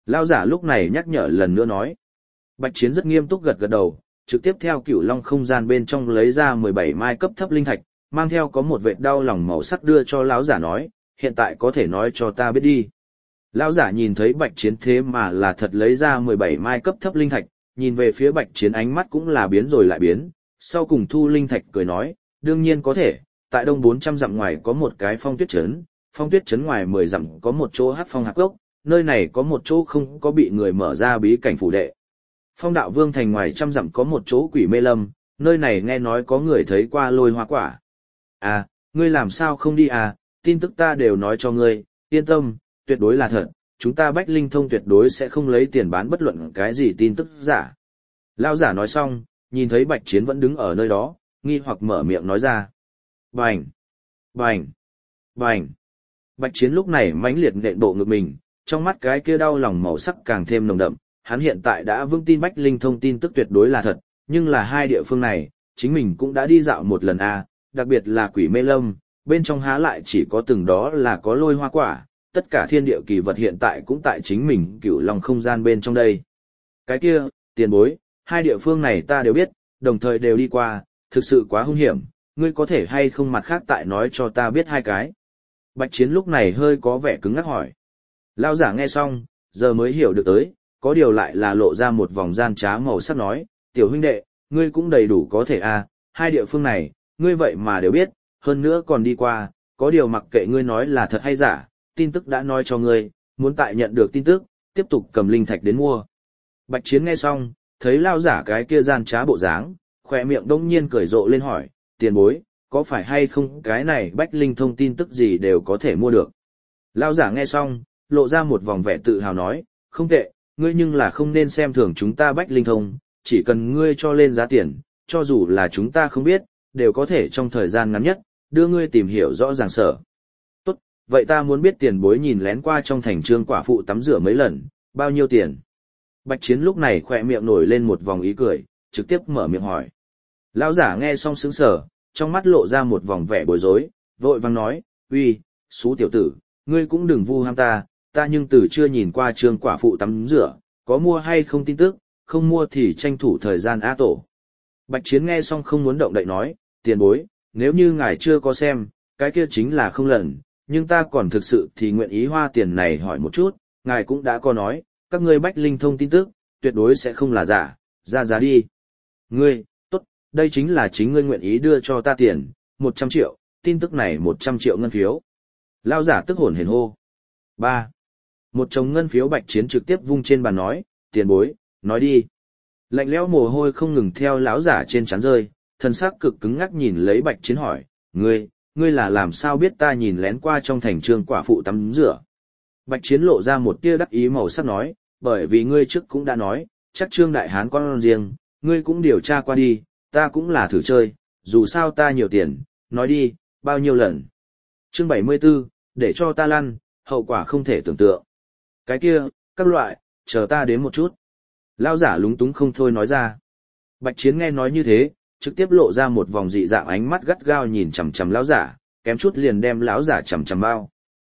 Lão giả lúc này nhắc nhở lần nữa nói. Bạch Chiến rất nghiêm túc gật gật đầu, trực tiếp theo Cửu Long không gian bên trong lấy ra 17 mai cấp thấp linh thạch, mang theo có một vệt đau lòng màu sắc đưa cho lão giả nói, hiện tại có thể nói cho ta biết đi. Lão giả nhìn thấy Bạch Chiến thế mà là thật lấy ra 17 mai cấp thấp linh thạch, nhìn về phía Bạch Chiến ánh mắt cũng là biến rồi lại biến, sau cùng thu linh thạch cười nói, đương nhiên có thể, tại đông 400 dặm ngoài có một cái phong tuyết trấn ngoài 10 dặm có một chỗ hắc phong hạp gốc, nơi này có một chỗ không có bị người mở ra bí cảnh phủ đệ. Phong đạo vương thành ngoài 100 dặm có một chỗ quỷ mê lâm, nơi này nghe nói có người thấy qua lôi hoa quả. À, ngươi làm sao không đi à, tin tức ta đều nói cho ngươi, yên tâm, tuyệt đối là thật, chúng ta Bách Linh Thông tuyệt đối sẽ không lấy tiền bán bất luận cái gì tin tức giả. Lão giả nói xong, nhìn thấy Bạch Chiến vẫn đứng ở nơi đó, nghi hoặc mở miệng nói ra. Bành! Bành! Bành! Bạch Chiến lúc này mãnh liệt nện bộ ngực mình, trong mắt cái kia đau lòng màu sắc càng thêm nồng đậm, hắn hiện tại đã vững tin Bách Linh Thông tin tức tuyệt đối là thật, nhưng là hai địa phương này, chính mình cũng đã đi dạo một lần đặc biệt là Quỷ Mê Lâm, bên trong há lại chỉ có từng đó là có lôi hoa quả, tất cả thiên địa kỳ vật hiện tại cũng tại chính mình Cửu Long không gian bên trong đây. Cái kia, tiền bối, hai địa phương này ta đều biết, đồng thời đều đi qua, thực sự quá hung hiểm, ngươi có thể hay không mặt khác tại nói cho ta biết hai cái. Bạch Chiến lúc này hơi có vẻ cứng ngắc hỏi. Lão giả nghe xong, giờ mới hiểu được tới, có điều lại là lộ ra một vòng gian trá màu sắc nói, tiểu huynh đệ, ngươi cũng đầy đủ có thể hai địa phương này, ngươi vậy mà đều biết, hơn nữa còn đi qua, có điều mặc kệ ngươi nói là thật hay giả, tin tức đã nói cho ngươi, muốn tại nhận được tin tức, tiếp tục cầm linh thạch đến mua. Bạch Chiến nghe xong, thấy lão giả cái kia gian trá bộ dáng, khỏe miệng đông nhiên cười rộ lên hỏi, tiền bối, có phải hay không cái này Bách Linh Thông tin tức gì đều có thể mua được. Lão giả nghe xong, lộ ra một vòng vẻ tự hào nói, không tệ, ngươi nhưng là không nên xem thường chúng ta Bách Linh Thông, chỉ cần ngươi cho lên giá tiền, cho dù là chúng ta không biết, đều có thể trong thời gian ngắn nhất, đưa ngươi tìm hiểu rõ ràng sở. Tốt, vậy ta muốn biết tiền bối nhìn lén qua trong thành trương quả phụ tắm rửa mấy lần, bao nhiêu tiền? Bạch Chiến lúc này khỏe miệng nổi lên một vòng ý cười, trực tiếp mở miệng hỏi. Lão giả nghe xong sững sờ, trong mắt lộ ra một vòng vẻ bối rối, vội vàng nói, uy, xú tiểu tử, ngươi cũng đừng vu ham ta nhưng từ chưa nhìn qua trương quả phụ tắm rửa, có mua hay không tin tức, không mua thì tranh thủ thời gian tổ. Bạch Chiến nghe xong không muốn động đậy nói, tiền bối, nếu như ngài chưa có xem, cái kia chính là không lần, nhưng ta còn thực sự thì nguyện ý hoa tiền này hỏi một chút, ngài cũng đã có nói, các ngươi Bách Linh Thông tin tức, tuyệt đối sẽ không là giả, ra giá đi. Ngươi, tốt, đây chính là chính ngươi nguyện ý đưa cho ta tiền, 100 triệu, tin tức này 100 triệu ngân phiếu. Lao giả tức hồn hển hô. 3. Một chồng ngân phiếu. Bạch Chiến trực tiếp vung trên bàn nói, tiền bối, nói đi. Lạnh lẽo mồ hôi không ngừng theo lão giả trên trán rơi, thần sắc cực cứng ngắc nhìn lấy Bạch Chiến hỏi, ngươi là làm sao biết ta nhìn lén qua trong thành trương quả phụ tắm rửa? Bạch Chiến lộ ra một tia đắc ý màu sắc nói, bởi vì ngươi trước cũng đã nói, chắc trương đại hán con riêng, ngươi cũng điều tra qua đi, ta cũng là thử chơi, dù sao ta nhiều tiền, nói đi, bao nhiêu lần? Chương 74, để cho ta lăn, hậu quả không thể tưởng tượng. Cái kia, các loại, chờ ta đến một chút. Lão giả lúng túng không thôi nói ra. Bạch Chiến nghe nói như thế, trực tiếp lộ ra một vòng dị dạng ánh mắt gắt gao nhìn chằm chằm lão giả, kém chút liền đem lão giả chằm chằm bao.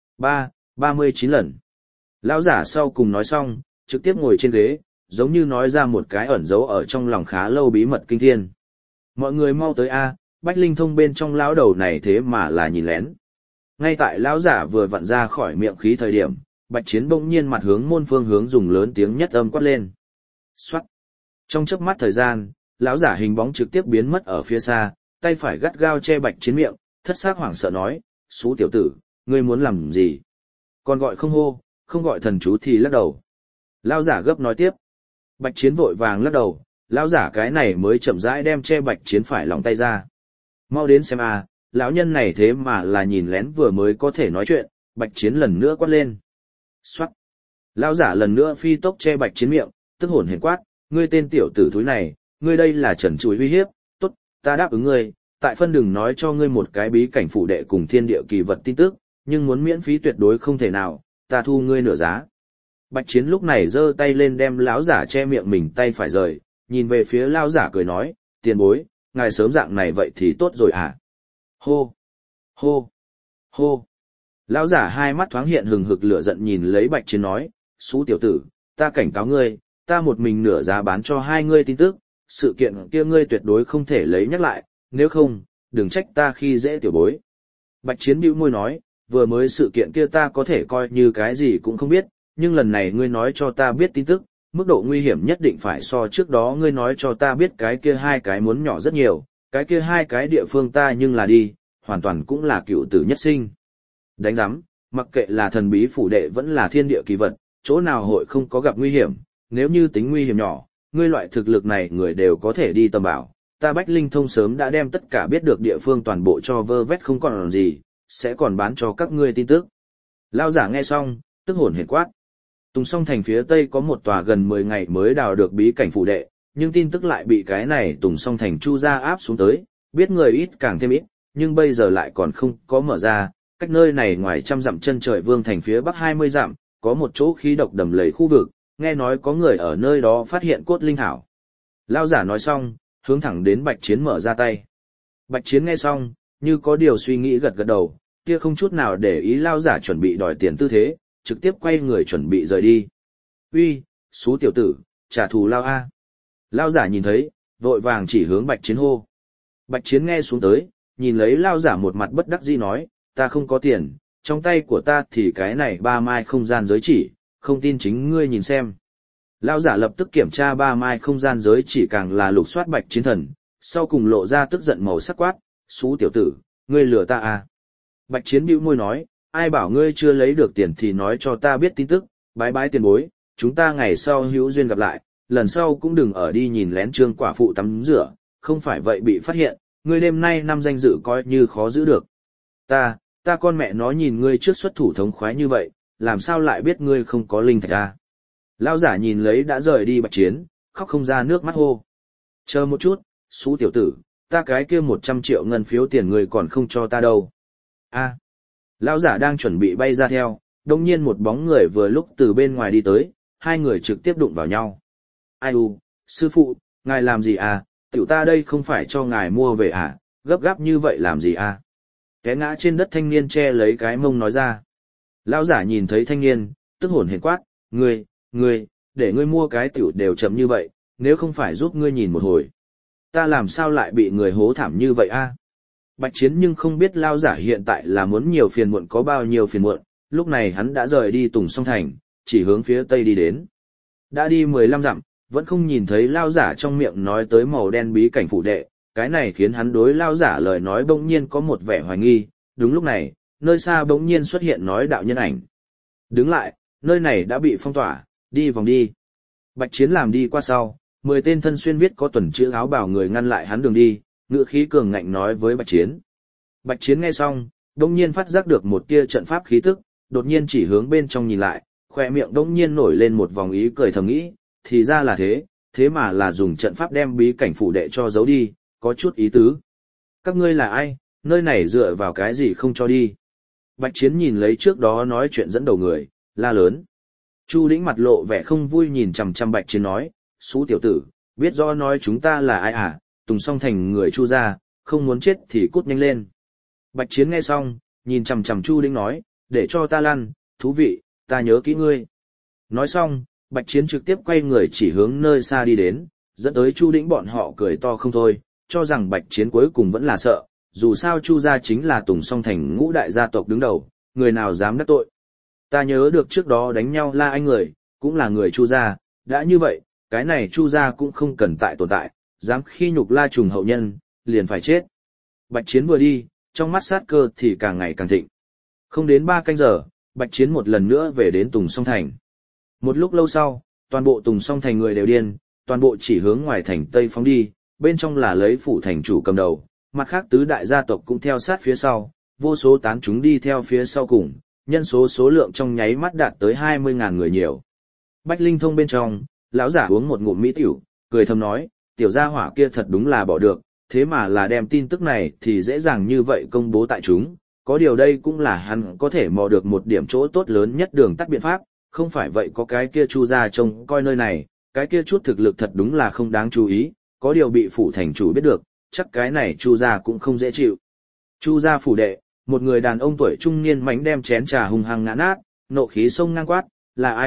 39 lần. Lão giả sau cùng nói xong, trực tiếp ngồi trên ghế, giống như nói ra một cái ẩn giấu ở trong lòng khá lâu bí mật kinh thiên. Mọi người mau tới Bách Linh Thông bên trong lão đầu này thế mà là nhìn lén. Ngay tại lão giả vừa vặn ra khỏi miệng khí thời điểm, Bạch Chiến bỗng nhiên mặt hướng môn phương hướng dùng lớn tiếng nhất âm quát lên. Soát. Trong chớp mắt thời gian, lão giả hình bóng trực tiếp biến mất ở phía xa, tay phải gắt gao che Bạch Chiến miệng, thất xác hoảng sợ nói, xú tiểu tử, ngươi muốn làm gì? Còn gọi không hô, không gọi thần chú thì lắc đầu. Lão giả gấp nói tiếp. Bạch Chiến vội vàng lắc đầu, lão giả cái này mới chậm rãi đem che Bạch Chiến phải lòng tay ra. Mau đến xem lão nhân này thế mà là nhìn lén vừa mới có thể nói chuyện, Bạch Chiến lần nữa quát lên. Soát. Lão giả lần nữa phi tốc che Bạch Chiến miệng, tức hồn hển quát, ngươi tên tiểu tử thúi này, ngươi đây là trần trụi uy hiếp, tốt, ta đáp ứng ngươi, tại phân đừng nói cho ngươi một cái bí cảnh phủ đệ cùng thiên địa kỳ vật tin tức, nhưng muốn miễn phí tuyệt đối không thể nào, ta thu ngươi nửa giá. Bạch Chiến lúc này giơ tay lên đem lão giả che miệng mình tay phải rời, nhìn về phía lão giả cười nói, tiền bối, ngài sớm dạng này vậy thì tốt rồi Hô, hô, hô. Lão giả hai mắt thoáng hiện hừng hực lửa giận nhìn lấy Bạch Chiến nói, xú tiểu tử, ta cảnh cáo ngươi, ta một mình nửa giá bán cho hai ngươi tin tức, sự kiện kia ngươi tuyệt đối không thể lấy nhắc lại, nếu không, đừng trách ta khi dễ tiểu bối. Bạch Chiến bĩu môi nói, vừa mới sự kiện kia ta có thể coi như cái gì cũng không biết, nhưng lần này ngươi nói cho ta biết tin tức, mức độ nguy hiểm nhất định phải so trước đó ngươi nói cho ta biết cái kia hai cái muốn nhỏ rất nhiều, cái kia hai cái địa phương ta nhưng là đi, hoàn toàn cũng là cựu tử nhất sinh. Đánh giám, mặc kệ là thần bí phủ đệ vẫn là thiên địa kỳ vật, chỗ nào hội không có gặp nguy hiểm, nếu như tính nguy hiểm nhỏ, ngươi loại thực lực này người đều có thể đi tầm bảo, ta Bách Linh Thông sớm đã đem tất cả biết được địa phương toàn bộ cho vơ vét không còn gì, sẽ còn bán cho các ngươi tin tức. Lao giả nghe xong, tức hồn hển quát. Tùng Song Thành phía tây có một tòa gần 10 ngày mới đào được bí cảnh phủ đệ, nhưng tin tức lại bị cái này Tùng Song Thành Chu gia áp xuống tới, biết người ít càng thêm ít, nhưng bây giờ lại còn không có mở ra, cách nơi này ngoài trăm dặm chân trời Vương Thành phía bắc 20 dặm, có một chỗ khí độc đầm lầy khu vực, nghe nói có người ở nơi đó phát hiện cốt linh thảo. Lao giả nói xong, hướng thẳng đến Bạch Chiến mở ra tay. Bạch Chiến nghe xong, như có điều suy nghĩ gật gật đầu, kia không chút nào để ý Lao giả chuẩn bị đòi tiền tư thế, trực tiếp quay người chuẩn bị rời đi. Uy, xú tiểu tử, trả thù Lao A. Lao giả nhìn thấy, vội vàng chỉ hướng Bạch Chiến hô. Bạch Chiến nghe xuống tới, nhìn lấy Lao giả một mặt bất đắc dĩ nói, ta không có tiền, trong tay của ta thì cái này 3 mai không gian giới chỉ, không tin chính ngươi nhìn xem. Lao giả lập tức kiểm tra 3 mai không gian giới chỉ càng là lục soát Bạch Chiến thần, sau cùng lộ ra tức giận màu sắc quát, xú tiểu tử, ngươi lừa ta à. Bạch Chiến bĩu môi nói, ai bảo ngươi chưa lấy được tiền thì nói cho ta biết tin tức, bái bái tiền bối, chúng ta ngày sau hữu duyên gặp lại, lần sau cũng đừng ở đi nhìn lén Trương quả phụ tắm rửa, không phải vậy bị phát hiện, ngươi đêm nay năm danh dự coi như khó giữ được. Ta con mẹ nó nhìn ngươi trước xuất thủ thống khoái như vậy, làm sao lại biết ngươi không có linh thạch à? Lao giả nhìn lấy đã rời đi Bạch Chiến, khóc không ra nước mắt hô. Chờ một chút, xú tiểu tử, ta cái kia 100 triệu ngân phiếu tiền ngươi còn không cho ta đâu. A. Lão giả đang chuẩn bị bay ra theo, đồng nhiên một bóng người vừa lúc từ bên ngoài đi tới, hai người trực tiếp đụng vào nhau. Ai u, sư phụ, ngài làm gì à, tiểu ta đây không phải cho ngài mua về à, gấp gáp như vậy làm gì à. Té ngã trên đất thanh niên che lấy cái mông nói ra. Lão giả nhìn thấy thanh niên, tức hồn hển quát, ngươi, để ngươi mua cái tiểu đều chậm như vậy, nếu không phải giúp ngươi nhìn một hồi. Ta làm sao lại bị người hố thảm như vậy a? Bạch Chiến nhưng không biết Lão giả hiện tại là muốn nhiều phiền muộn có bao nhiêu phiền muộn, lúc này hắn đã rời đi Tùng Song Thành, chỉ hướng phía tây đi đến. Đã đi 15 dặm, vẫn không nhìn thấy Lão giả trong miệng nói tới màu đen bí cảnh phủ đệ, cái này khiến hắn đối Lão giả lời nói bỗng nhiên có một vẻ hoài nghi, đúng lúc này, nơi xa bỗng nhiên xuất hiện nói đạo nhân ảnh. Đứng lại, nơi này đã bị phong tỏa, đi vòng đi. Bạch Chiến làm đi qua sau, 10 tên thân xuyên viết có tuần chữ áo bảo người ngăn lại hắn đường đi, ngữ khí cường ngạnh nói với Bạch Chiến. Bạch Chiến nghe xong, đông nhiên phát giác được một tia trận pháp khí tức, đột nhiên chỉ hướng bên trong nhìn lại, khỏe miệng đông nhiên nổi lên một vòng ý cười thầm nghĩ, thì ra là thế mà là dùng trận pháp đem bí cảnh phủ đệ cho giấu đi, có chút ý tứ. Các ngươi là ai, nơi này dựa vào cái gì không cho đi. Bạch Chiến nhìn lấy trước đó nói chuyện dẫn đầu người, la lớn. Chu Đĩnh mặt lộ vẻ không vui nhìn chằm chằm Bạch Chiến nói, xú tiểu tử, biết rõ nói chúng ta là ai à, Tùng Song Thành người Chu gia, không muốn chết thì cút nhanh lên. Bạch Chiến nghe xong, nhìn chằm chằm Chu Đĩnh nói, để cho ta lăn, thú vị, ta nhớ kỹ ngươi. Nói xong, Bạch Chiến trực tiếp quay người chỉ hướng nơi xa đi đến, dẫn tới Chu Đĩnh bọn họ cười to không thôi, cho rằng Bạch Chiến cuối cùng vẫn là sợ, dù sao Chu gia chính là Tùng Song Thành ngũ đại gia tộc đứng đầu, người nào dám đắc tội. Ta nhớ được trước đó đánh nhau La Anh người, cũng là người Chu gia, đã như vậy, cái này Chu gia cũng không cần tại tồn tại, dám khi nhục La Trùng hậu nhân, liền phải chết. Bạch Chiến vừa đi, trong mắt sát cơ thì càng ngày càng thịnh. Không đến 3 canh giờ, Bạch Chiến một lần nữa về đến Tùng Song Thành. Một lúc lâu sau, toàn bộ Tùng Song Thành người đều điên, toàn bộ chỉ hướng ngoài thành Tây phóng đi, bên trong là lấy phủ thành chủ cầm đầu, mặt khác tứ đại gia tộc cũng theo sát phía sau, vô số tán chúng đi theo phía sau cùng, nhân số lượng trong nháy mắt đạt tới 20.000 người nhiều. Bách Linh Thông bên trong, lão giả uống một ngụm mỹ tiểu, cười thầm nói, tiểu gia hỏa kia thật đúng là bỏ được, thế mà là đem tin tức này thì dễ dàng như vậy công bố tại chúng, có điều đây cũng là hắn có thể mò được một điểm chỗ tốt lớn nhất đường tắt biện pháp, không phải vậy có cái kia Chu gia trông coi nơi này, cái kia chút thực lực thật đúng là không đáng chú ý, có điều bị phủ thành chủ biết được, chắc cái này Chu gia cũng không dễ chịu. Chu gia phủ đệ, một người đàn ông tuổi trung niên mánh đem chén trà hung hăng ngã nát, nộ khí sông ngang quát, là ai,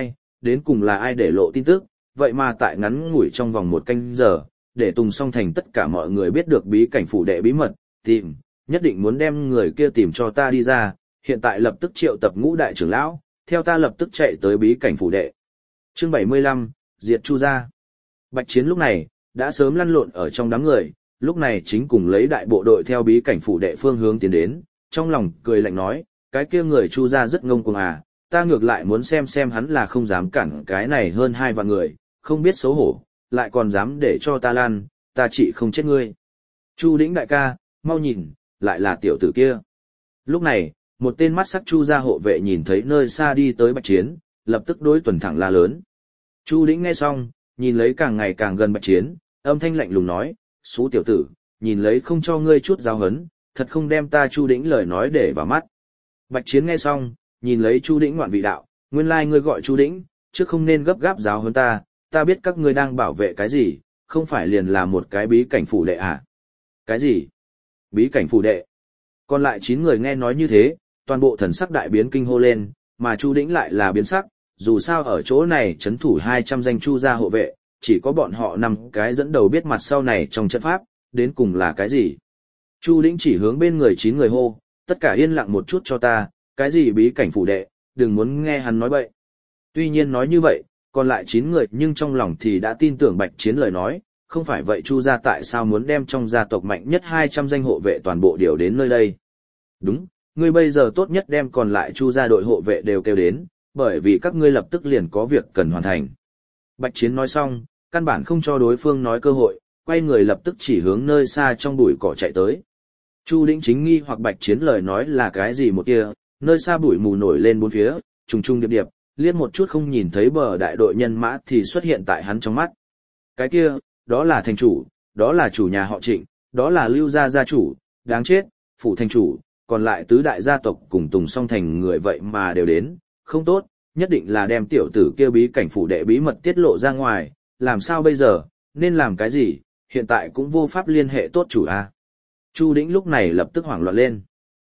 đến cùng là ai để lộ tin tức, vậy mà tại ngắn ngủi trong vòng 1 canh giờ, để Tùng Song Thành tất cả mọi người biết được bí cảnh phủ đệ bí mật, tìm, nhất định muốn đem người kia tìm cho ta đi ra, hiện tại lập tức triệu tập Ngũ đại trưởng lão, theo ta lập tức chạy tới bí cảnh phủ đệ. Chương 75, diệt Chu gia. Bạch Chiến lúc này đã sớm lăn lộn ở trong đám người, lúc này chính cùng lấy đại bộ đội theo bí cảnh phủ đệ phương hướng tiến đến, trong lòng cười lạnh nói, cái kia người Chu gia rất ngông cuồng à, ta ngược lại muốn xem hắn là không dám cản cái này hơn 2 vạn người, không biết xấu hổ, lại còn dám để cho ta lan, ta chỉ không chết ngươi. Chu Đĩnh đại ca, mau nhìn, lại là tiểu tử kia. Lúc này, một tên mắt sắc Chu gia hộ vệ nhìn thấy nơi xa đi tới Bạch Chiến, lập tức đối tuần thẳng la lớn. Chu Đĩnh nghe xong, nhìn lấy càng ngày càng gần Bạch Chiến, âm thanh lạnh lùng nói, xú tiểu tử, nhìn lấy không cho ngươi chút giáo hấn, thật không đem ta Chu Đĩnh lời nói để vào mắt. Bạch Chiến nghe xong, nhìn lấy Chu Đĩnh ngoạn vị đạo, nguyên lai ngươi gọi Chu Đĩnh, chứ không nên gấp gáp giáo huấn ta biết các ngươi đang bảo vệ cái gì, không phải liền là một cái bí cảnh phủ đệ à? Cái gì? Bí cảnh phủ đệ? Còn lại 9 người nghe nói như thế, toàn bộ thần sắc đại biến kinh hô lên, mà Chu Đĩnh lại là biến sắc, dù sao ở chỗ này trấn thủ 200 danh Chu gia hộ vệ, chỉ có bọn họ 5 cái dẫn đầu biết mặt sau này trong trận pháp, đến cùng là cái gì? Chu Đĩnh chỉ hướng bên người 9 người hô, tất cả yên lặng một chút cho ta, cái gì bí cảnh phủ đệ, đừng muốn nghe hắn nói bậy. Tuy nhiên nói như vậy, còn lại 9 người nhưng trong lòng thì đã tin tưởng Bạch Chiến lời nói, không phải vậy Chu gia tại sao muốn đem trong gia tộc mạnh nhất 200 danh hộ vệ toàn bộ điều đến nơi đây. Đúng, ngươi bây giờ tốt nhất đem còn lại Chu gia đội hộ vệ đều kêu đến, bởi vì các ngươi lập tức liền có việc cần hoàn thành. Bạch Chiến nói xong, căn bản không cho đối phương nói cơ hội, quay người lập tức chỉ hướng nơi xa trong bụi cỏ chạy tới. Chu Đĩnh chính nghi hoặc Bạch Chiến lời nói là cái gì một kia, nơi xa bụi mù nổi lên bốn phía, trùng trùng điệp điệp, liếc một chút không nhìn thấy bờ đại đội nhân mã thì xuất hiện tại hắn trong mắt. Cái kia, đó là thành chủ, đó là chủ nhà họ Trịnh, đó là Lưu gia gia chủ, đáng chết, phủ thành chủ, còn lại tứ đại gia tộc cùng Tùng Song Thành người vậy mà đều đến, không tốt, nhất định là đem tiểu tử kia bí cảnh phủ đệ bí mật tiết lộ ra ngoài, làm sao bây giờ, nên làm cái gì, hiện tại cũng vô pháp liên hệ tốt chủ a. Chu Đĩnh lúc này lập tức hoảng loạn lên.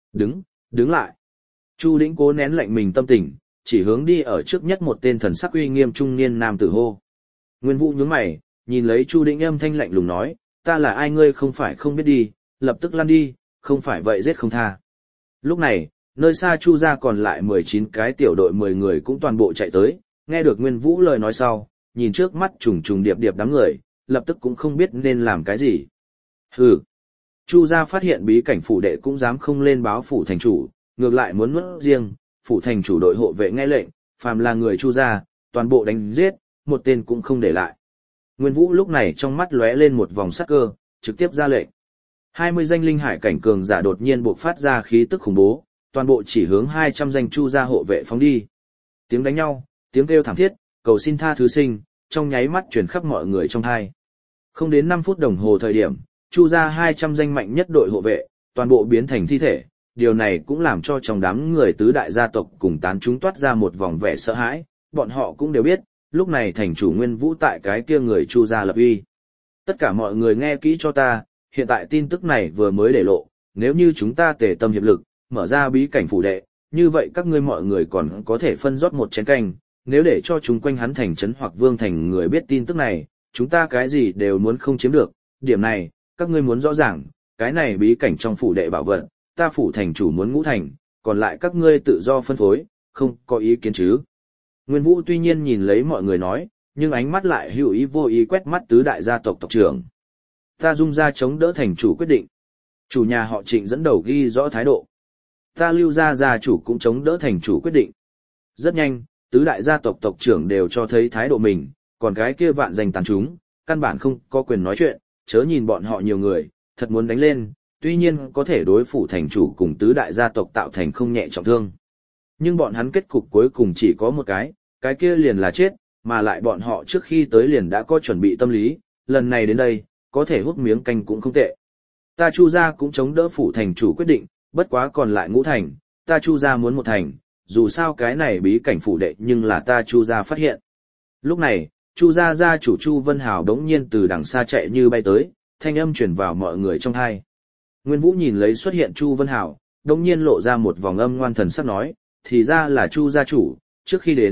Đứng lại. Chu Đĩnh cố nén lạnh mình tâm tình, chỉ hướng đi ở trước nhất một tên thần sắc uy nghiêm trung niên nam tử hô. Nguyên Vũ nhướng mày, nhìn lấy Chu Đĩnh âm thanh lạnh lùng nói, ta là ai ngươi không phải không biết đi, lập tức lăn đi, không phải vậy giết không tha. Lúc này, nơi xa Chu gia còn lại 19 cái tiểu đội 10 người cũng toàn bộ chạy tới, nghe được Nguyên Vũ lời nói sau, nhìn trước mắt trùng trùng điệp điệp đám người, lập tức cũng không biết nên làm cái gì. Hừ. Chu gia phát hiện bí cảnh phủ đệ cũng dám không lên báo phủ thành chủ, ngược lại muốn nuốt riêng, phủ thành chủ đội hộ vệ nghe lệnh, phàm là người Chu gia, toàn bộ đánh giết, một tên cũng không để lại. Nguyên Vũ lúc này trong mắt lóe lên một vòng sắc cơ, trực tiếp ra lệnh. 20 danh linh hải cảnh cường giả đột nhiên bộc phát ra khí tức khủng bố, toàn bộ chỉ hướng 200 danh Chu gia hộ vệ phóng đi. Tiếng đánh nhau, tiếng kêu thảm thiết, cầu xin tha thứ sinh, trong nháy mắt truyền khắp mọi người trong tai. Không đến 5 phút đồng hồ thời điểm, Chu gia 200 danh mạnh nhất đội hộ vệ, toàn bộ biến thành thi thể, điều này cũng làm cho trong đám người tứ đại gia tộc cùng tán chúng toát ra một vòng vẻ sợ hãi, bọn họ cũng đều biết, lúc này thành chủ Nguyên Vũ tại cái kia người Chu gia lập uy. Tất cả mọi người nghe kỹ cho ta, hiện tại tin tức này vừa mới để lộ, nếu như chúng ta tề tâm hiệp lực, mở ra bí cảnh phủ đệ, như vậy các ngươi mọi người còn có thể phân rót một chén canh, nếu để cho chúng quanh hắn thành trấn hoặc vương thành người biết tin tức này, chúng ta cái gì đều muốn không chiếm được, điểm này, các ngươi muốn rõ ràng, cái này bí cảnh trong phủ đệ bảo vật, ta phủ thành chủ muốn ngũ thành, còn lại các ngươi tự do phân phối, không có ý kiến chứ. Nguyên Vũ tuy nhiên nhìn lấy mọi người nói, nhưng ánh mắt lại hữu ý vô ý quét mắt tứ đại gia tộc tộc trưởng. Ta Dung gia chống đỡ thành chủ quyết định. Chủ nhà họ Trịnh dẫn đầu ghi rõ thái độ. Ta Lưu gia gia chủ cũng chống đỡ thành chủ quyết định. Rất nhanh, tứ đại gia tộc tộc trưởng đều cho thấy thái độ mình, còn cái kia vạn danh tán chúng, căn bản không có quyền nói chuyện, chớ nhìn bọn họ nhiều người, thật muốn đánh lên, tuy nhiên có thể đối phủ thành chủ cùng tứ đại gia tộc tạo thành không nhẹ trọng thương. Nhưng bọn hắn kết cục cuối cùng chỉ có một cái kia liền là chết, mà lại bọn họ trước khi tới liền đã có chuẩn bị tâm lý, lần này đến đây, có thể hút miếng canh cũng không tệ. Ta Chu gia cũng chống đỡ phủ thành chủ quyết định, bất quá còn lại ngũ thành, ta Chu gia muốn một thành, dù sao cái này bí cảnh phủ đệ nhưng là ta Chu gia phát hiện. Lúc này, Chu gia gia chủ Chu Vân Hào đống nhiên từ đằng xa chạy như bay tới, thanh âm truyền vào mọi người trong tai. Nguyên Vũ nhìn lấy xuất hiện Chu Vân Hào, đống nhiên lộ ra một vòng âm ngoan thần sắc nói, thì ra là Chu gia chủ, trước khi đến,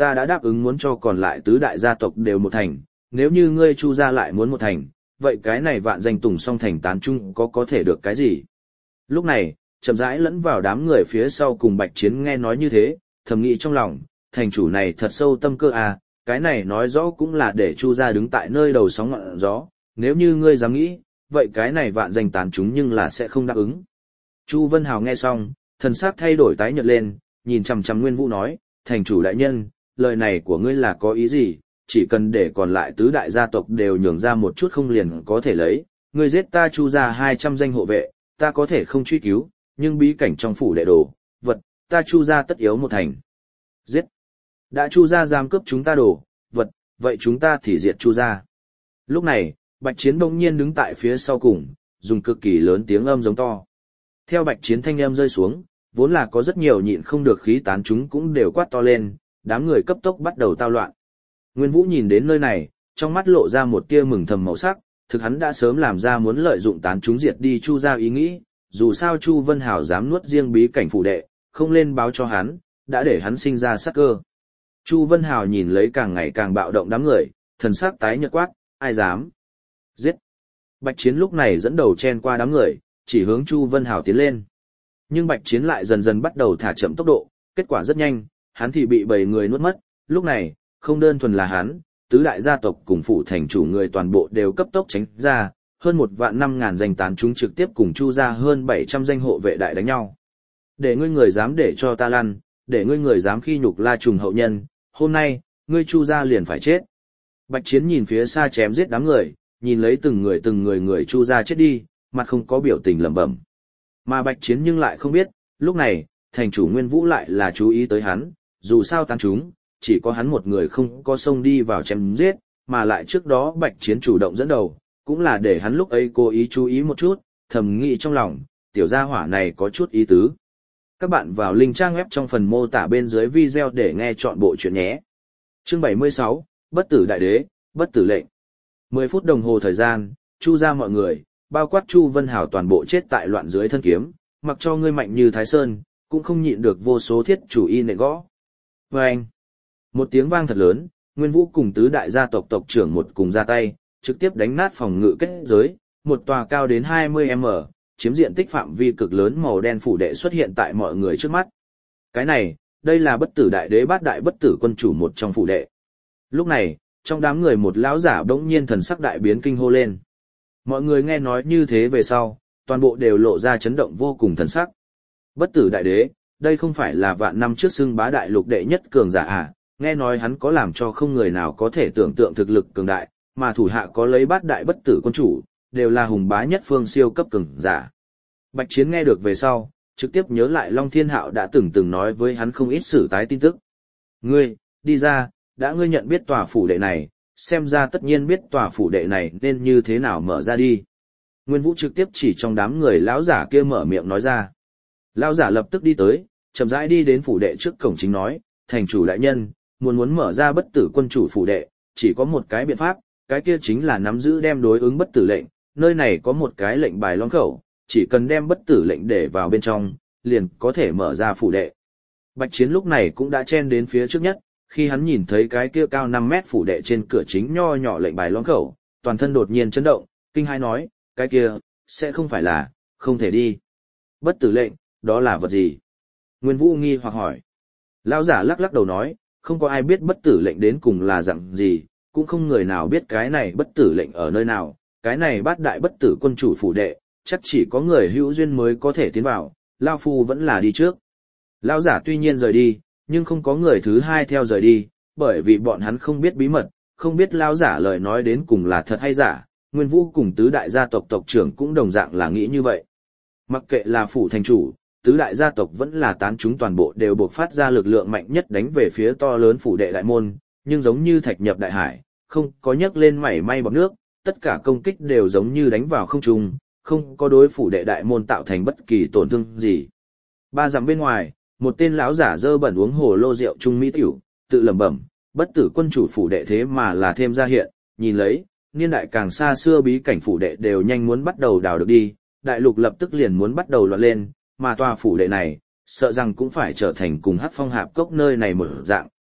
ta đã đáp ứng muốn cho còn lại tứ đại gia tộc đều một thành, nếu như ngươi Chu gia lại muốn một thành, vậy cái này vạn danh tùng song thành tán chung có thể được cái gì? Lúc này, chậm rãi lẫn vào đám người phía sau cùng Bạch Chiến nghe nói như thế, thầm nghĩ trong lòng, thành chủ này thật sâu tâm cơ à, cái này nói rõ cũng là để Chu gia đứng tại nơi đầu sóng ngọn gió, nếu như ngươi dám nghĩ, vậy cái này vạn danh tán chúng nhưng là sẽ không đáp ứng. Chu Vân Hào nghe xong, thần sắc thay đổi tái nhợt lên, nhìn chằm chằm Nguyên Vũ nói, thành chủ đại nhân, lời này của ngươi là có ý gì, chỉ cần để còn lại tứ đại gia tộc đều nhường ra một chút không liền có thể lấy, ngươi giết ta Chu gia 200 danh hộ vệ, ta có thể không truy cứu, nhưng bí cảnh trong phủ đệ đồ, vật, ta Chu gia tất yếu một thành. Giết! Đã Chu gia dám cướp chúng ta đồ, vật, vậy chúng ta thì diệt Chu gia. Lúc này, Bạch Chiến bỗng nhiên đứng tại phía sau cùng, dùng cực kỳ lớn tiếng âm giống to. Theo Bạch Chiến thanh âm rơi xuống, vốn là có rất nhiều nhịn không được khí tán chúng cũng đều quát to lên, đám người cấp tốc bắt đầu tao loạn. Nguyên Vũ nhìn đến nơi này, trong mắt lộ ra một tia mừng thầm màu sắc, thực hắn đã sớm làm ra muốn lợi dụng tán chúng diệt đi Chu gia ý nghĩ, dù sao Chu Vân Hảo dám nuốt riêng bí cảnh phủ đệ, không lên báo cho hắn, đã để hắn sinh ra sát cơ. Chu Vân Hảo nhìn lấy càng ngày càng bạo động đám người, thần sắc tái nhợt quát, ai dám? Giết! Bạch Chiến lúc này dẫn đầu chen qua đám người, chỉ hướng Chu Vân Hảo tiến lên. Nhưng Bạch Chiến lại dần dần bắt đầu thả chậm tốc độ, kết quả rất nhanh, hắn thì bị 7 người nuốt mất, lúc này, không đơn thuần là hắn, tứ đại gia tộc cùng phụ thành chủ người toàn bộ đều cấp tốc tránh ra, hơn 1.500.000 danh tán chúng trực tiếp cùng Chu gia hơn 700 danh hộ vệ đại đánh nhau. Để ngươi người dám để cho ta lăn, để ngươi người dám khi nhục La Trùng hậu nhân, hôm nay, ngươi Chu gia liền phải chết. Bạch Chiến nhìn phía xa chém giết đám người, nhìn lấy từng người Chu gia chết đi, mặt không có biểu tình lẩm bẩm. Mà Bạch Chiến nhưng lại không biết, lúc này, thành chủ Nguyên Vũ lại là chú ý tới hắn, dù sao tán chúng, chỉ có hắn một người không có xông đi vào chém giết, mà lại trước đó Bạch Chiến chủ động dẫn đầu, cũng là để hắn lúc ấy cố ý chú ý một chút, thầm nghĩ trong lòng, tiểu gia hỏa này có chút ý tứ. Các bạn vào link trang web trong phần mô tả bên dưới video để nghe chọn bộ chuyện nhé. Chương 76, Bất tử đại đế, bất tử lệnh. 10 phút đồng hồ thời gian, Chu gia mọi người, bao quát Chu Vân Hảo toàn bộ chết tại loạn dưới thân kiếm, mặc cho ngươi mạnh như Thái Sơn, cũng không nhịn được vô số thiết chủ y nện gõ. Vâng! Một tiếng vang thật lớn, Nguyên Vũ cùng tứ đại gia tộc tộc trưởng một cùng ra tay, trực tiếp đánh nát phòng ngự kết giới, một tòa cao đến 20m, chiếm diện tích phạm vi cực lớn màu đen phủ đệ xuất hiện tại mọi người trước mắt. Cái này, đây là bất tử đại đế bát đại bất tử quân chủ một trong phủ đệ. Lúc này, trong đám người một lão giả bỗng nhiên thần sắc đại biến kinh hô lên. Mọi người nghe nói như thế về sau, toàn bộ đều lộ ra chấn động vô cùng thần sắc. Bất tử đại đế, đây không phải là vạn năm trước xưng bá đại lục đệ nhất cường giả à, nghe nói hắn có làm cho không người nào có thể tưởng tượng thực lực cường đại, mà thủ hạ có lấy bát đại bất tử quân chủ, đều là hùng bá nhất phương siêu cấp cường giả. Bạch Chiến nghe được về sau, trực tiếp nhớ lại Long Thiên Hạo đã từng nói với hắn không ít sử tái tin tức. Ngươi, đi ra, đã ngươi nhận biết tòa phủ đệ này, xem ra tất nhiên biết tòa phủ đệ này nên như thế nào mở ra đi. Nguyên Vũ trực tiếp chỉ trong đám người lão giả kia mở miệng nói ra. Lão giả lập tức đi tới, chậm rãi đi đến phủ đệ trước cổng chính nói, thành chủ đại nhân, muốn mở ra bất tử quân chủ phủ đệ, chỉ có một cái biện pháp, cái kia chính là nắm giữ đem đối ứng bất tử lệnh, nơi này có một cái lệnh bài long khẩu, chỉ cần đem bất tử lệnh để vào bên trong, liền có thể mở ra phủ đệ. Bạch Chiến lúc này cũng đã chen đến phía trước nhất, khi hắn nhìn thấy cái kia cao 5 mét phủ đệ trên cửa chính nho nhỏ lệnh bài long khẩu, toàn thân đột nhiên chấn động, kinh hãi nói, cái kia, sẽ không phải là, không thể đi. Bất tử lệnh, đó là vật gì? Nguyên Vũ nghi hoặc hỏi. Lão giả lắc lắc đầu nói, không có ai biết bất tử lệnh đến cùng là dạng gì, cũng không người nào biết cái này bất tử lệnh ở nơi nào, cái này bát đại bất tử quân chủ phủ đệ, chắc chỉ có người hữu duyên mới có thể tiến vào, Lao Phu vẫn là đi trước. Lão giả tuy nhiên rời đi, nhưng không có người thứ hai theo rời đi, bởi vì bọn hắn không biết bí mật, không biết lão giả lời nói đến cùng là thật hay giả, Nguyên Vũ cùng tứ đại gia tộc tộc trưởng cũng đồng dạng là nghĩ như vậy. Mặc kệ là phủ thành chủ, tứ đại gia tộc vẫn là tán chúng toàn bộ đều buộc phát ra lực lượng mạnh nhất đánh về phía to lớn phủ đệ đại môn, nhưng giống như thạch nhập đại hải, không có nhấc lên mảy may bọt nước, tất cả công kích đều giống như đánh vào không trung, không có đối phủ đệ đại môn tạo thành bất kỳ tổn thương gì. 3 dặm bên ngoài, một tên lão giả dơ bẩn uống hồ lô rượu trung mỹ tiểu, tự lẩm bẩm, bất tử quân chủ phủ đệ thế mà là thêm ra hiện, nhìn lấy, niên đại càng xa xưa bí cảnh phủ đệ đều nhanh muốn bắt đầu đào được đi, đại lục lập tức liền muốn bắt đầu loạn lên, mà tòa phủ đệ này, sợ rằng cũng phải trở thành cùng Hắc Phong Hạp Cốc nơi này một dạng,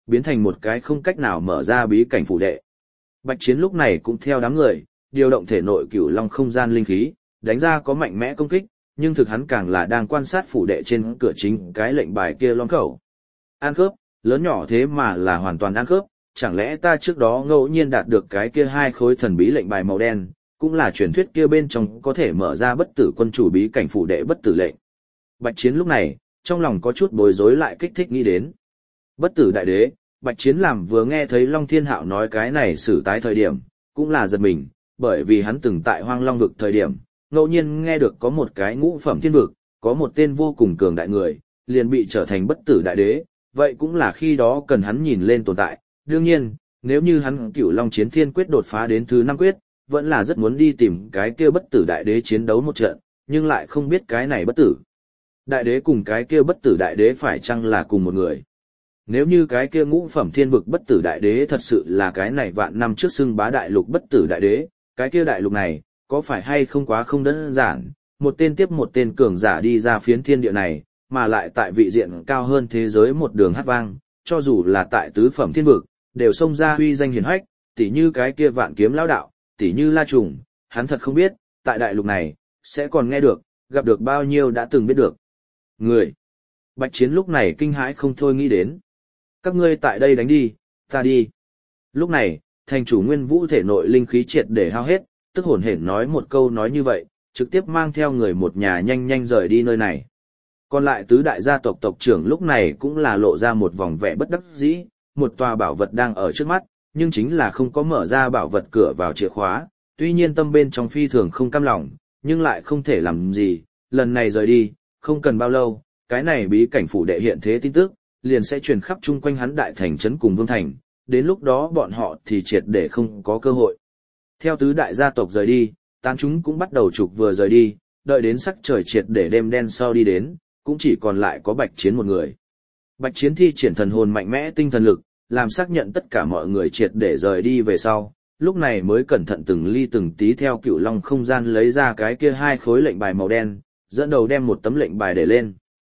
biến thành một cái không cách nào mở ra bí cảnh phủ đệ. Bạch Chiến lúc này cũng theo đám người, điều động thể nội Cửu Long không gian linh khí, đánh ra có mạnh mẽ công kích, nhưng thực hắn càng là đang quan sát phủ đệ trên cửa chính cái lệnh bài kia long khẩu. Ăn khớp, lớn nhỏ thế mà là hoàn toàn ăn khớp, chẳng lẽ ta trước đó ngẫu nhiên đạt được cái kia 2 khối thần bí lệnh bài màu đen, cũng là truyền thuyết kia bên trong có thể mở ra bất tử quân chủ bí cảnh phủ đệ bất tử lệnh. Bạch Chiến lúc này, trong lòng có chút bối rối lại kích thích nghĩ đến. Bất tử đại đế, Bạch Chiến làm vừa nghe thấy Long Thiên Hạo nói cái này xử tái thời điểm, cũng là giật mình, bởi vì hắn từng tại Hoang Long vực thời điểm, ngẫu nhiên nghe được có một cái ngũ phẩm thiên vực, có một tên vô cùng cường đại người, liền bị trở thành bất tử đại đế, vậy cũng là khi đó cần hắn nhìn lên tồn tại. Đương nhiên, nếu như hắn Cửu Long Chiến Thiên quyết đột phá đến thứ 5 quyết, vẫn là rất muốn đi tìm cái kia bất tử đại đế chiến đấu một trận, nhưng lại không biết cái này bất tử đại đế cùng cái kia bất tử đại đế phải chăng là cùng một người. Nếu như cái kia ngũ phẩm thiên vực bất tử đại đế thật sự là cái này vạn năm trước xưng bá đại lục bất tử đại đế, cái kia đại lục này, có phải hay không quá không đơn giản, một tên tiếp một tên cường giả đi ra phiến thiên địa này, mà lại tại vị diện cao hơn thế giới một đường hát vang, cho dù là tại tứ phẩm thiên vực, đều xông ra huy danh hiển hách, tỉ như cái kia vạn kiếm lão đạo, tỉ như La Trùng, hắn thật không biết, tại đại lục này, sẽ còn nghe được, gặp được bao nhiêu đã từng biết được. Người. Bạch Chiến lúc này kinh hãi không thôi nghĩ đến. Các ngươi tại đây đánh đi, ta đi. Lúc này, thành chủ Nguyên Vũ thể nội linh khí triệt để hao hết, tức hổn hển nói một câu nói như vậy, trực tiếp mang theo người một nhà nhanh nhanh rời đi nơi này. Còn lại tứ đại gia tộc tộc trưởng lúc này cũng là lộ ra một vòng vẻ bất đắc dĩ, một tòa bảo vật đang ở trước mắt, nhưng chính là không có mở ra bảo vật cửa vào chìa khóa, tuy nhiên tâm bên trong phi thường không cam lòng, nhưng lại không thể làm gì, lần này rời đi, không cần bao lâu, cái này bí cảnh phủ đệ hiện thế tin tức, liền sẽ truyền khắp chung quanh hắn đại thành trấn cùng vương thành, đến lúc đó bọn họ thì triệt để không có cơ hội. Theo tứ đại gia tộc rời đi, tán chúng cũng bắt đầu trục vừa rời đi, đợi đến sắc trời triệt để đêm đen sau đi đến, cũng chỉ còn lại có Bạch Chiến một người. Bạch Chiến thi triển thần hồn mạnh mẽ tinh thần lực, làm xác nhận tất cả mọi người triệt để rời đi về sau, lúc này mới cẩn thận từng ly từng tí theo Cửu Long không gian lấy ra cái kia 2 khối lệnh bài màu đen, dẫn đầu đem một tấm lệnh bài để lên.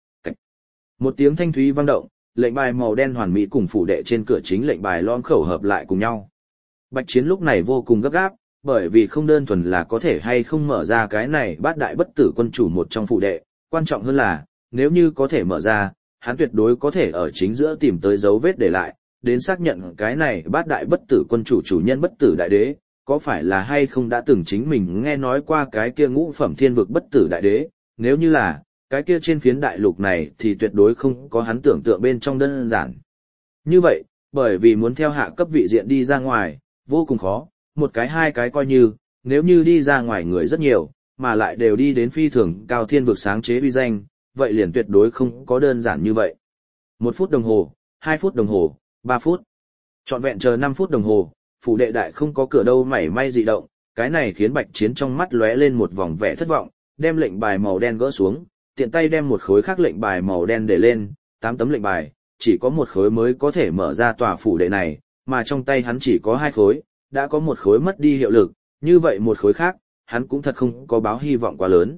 Một tiếng thanh thúy vang động, lệnh bài màu đen hoàn mỹ cùng phủ đệ trên cửa chính lệnh bài lõm khẩu hợp lại cùng nhau. Bạch Chiến lúc này vô cùng gấp gáp, bởi vì không đơn thuần là có thể hay không mở ra cái này bát đại bất tử quân chủ một trong phủ đệ, quan trọng hơn là, nếu như có thể mở ra, hắn tuyệt đối có thể ở chính giữa tìm tới dấu vết để lại, đến xác nhận cái này bát đại bất tử quân chủ chủ nhân bất tử đại đế, có phải là hay không đã từng chính mình nghe nói qua cái kia ngũ phẩm thiên vực bất tử đại đế, nếu như là, cái kia trên phiến đại lục này thì tuyệt đối không có hắn tưởng tượng bên trong đơn giản. Như vậy, bởi vì muốn theo hạ cấp vị diện đi ra ngoài, vô cùng khó, một cái hai cái coi như, nếu như đi ra ngoài người rất nhiều, mà lại đều đi đến phi thường cao thiên vực sáng chế uy danh, vậy liền tuyệt đối không có đơn giản như vậy. 1 phút đồng hồ, 2 phút đồng hồ, 3 phút. Trọn vẹn chờ 5 phút đồng hồ, phủ đệ đại không có cửa đâu mảy may dị động, cái này khiến Bạch Chiến trong mắt lóe lên một vòng vẻ thất vọng, đem lệnh bài màu đen gỡ xuống, tiện tay đem một khối khác lệnh bài màu đen để lên, 8 tấm lệnh bài, chỉ có một khối mới có thể mở ra tòa phủ đệ này, mà trong tay hắn chỉ có 2 khối, đã có một khối mất đi hiệu lực, như vậy một khối khác, hắn cũng thật không có báo hy vọng quá lớn.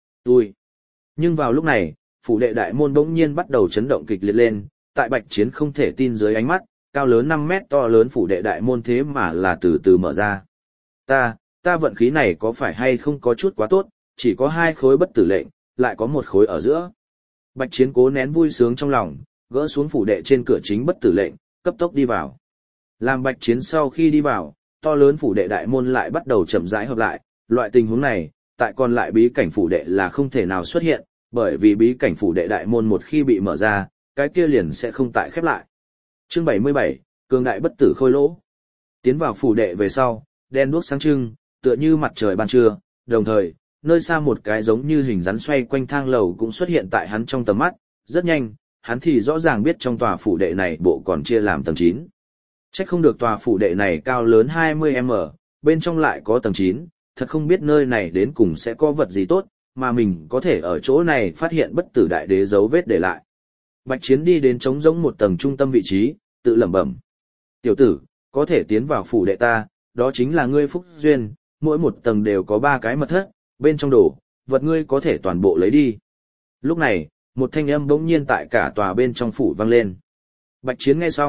Nhưng vào lúc này, phủ đệ đại môn bỗng nhiên bắt đầu chấn động kịch liệt lên, tại Bạch Chiến không thể tin dưới ánh mắt, cao lớn 5 mét to lớn phủ đệ đại môn thế mà là từ từ mở ra. Ta vận khí này có phải hay không có chút quá tốt, chỉ có 2 khối bất tử lệnh, lại có một khối ở giữa. Bạch Chiến cố nén vui sướng trong lòng, gỡ xuống phủ đệ trên cửa chính bất tử lệnh, cấp tốc đi vào. Làm Bạch Chiến sau khi đi vào, to lớn phủ đệ đại môn lại bắt đầu chậm rãi hợp lại, loại tình huống này, tại còn lại bí cảnh phủ đệ là không thể nào xuất hiện, bởi vì bí cảnh phủ đệ đại môn một khi bị mở ra, cái kia liền sẽ không tại khép lại. Chương 77, cường đại bất tử khôi lỗ. Tiến vào phủ đệ về sau, đen đuốc sáng trưng, tựa như mặt trời ban trưa, đồng thời, nơi xa một cái giống như hình rắn xoay quanh thang lầu cũng xuất hiện tại hắn trong tầm mắt, rất nhanh, hắn thì rõ ràng biết trong tòa phủ đệ này bộ còn chia làm tầng 9. Chắc không được tòa phủ đệ này cao lớn 20m, bên trong lại có tầng 9, thật không biết nơi này đến cùng sẽ có vật gì tốt, mà mình có thể ở chỗ này phát hiện bất tử đại đế dấu vết để lại. Bạch Chiến đi đến trống rỗng một tầng trung tâm vị trí, tự lẩm bẩm. Tiểu tử, có thể tiến vào phủ đệ ta, đó chính là ngươi phúc duyên, mỗi một tầng đều có 3 cái mật thất, bên trong đồ, vật ngươi có thể toàn bộ lấy đi. Lúc này, một thanh âm bỗng nhiên tại cả tòa bên trong phủ vang lên. Bạch Chiến nghe xong,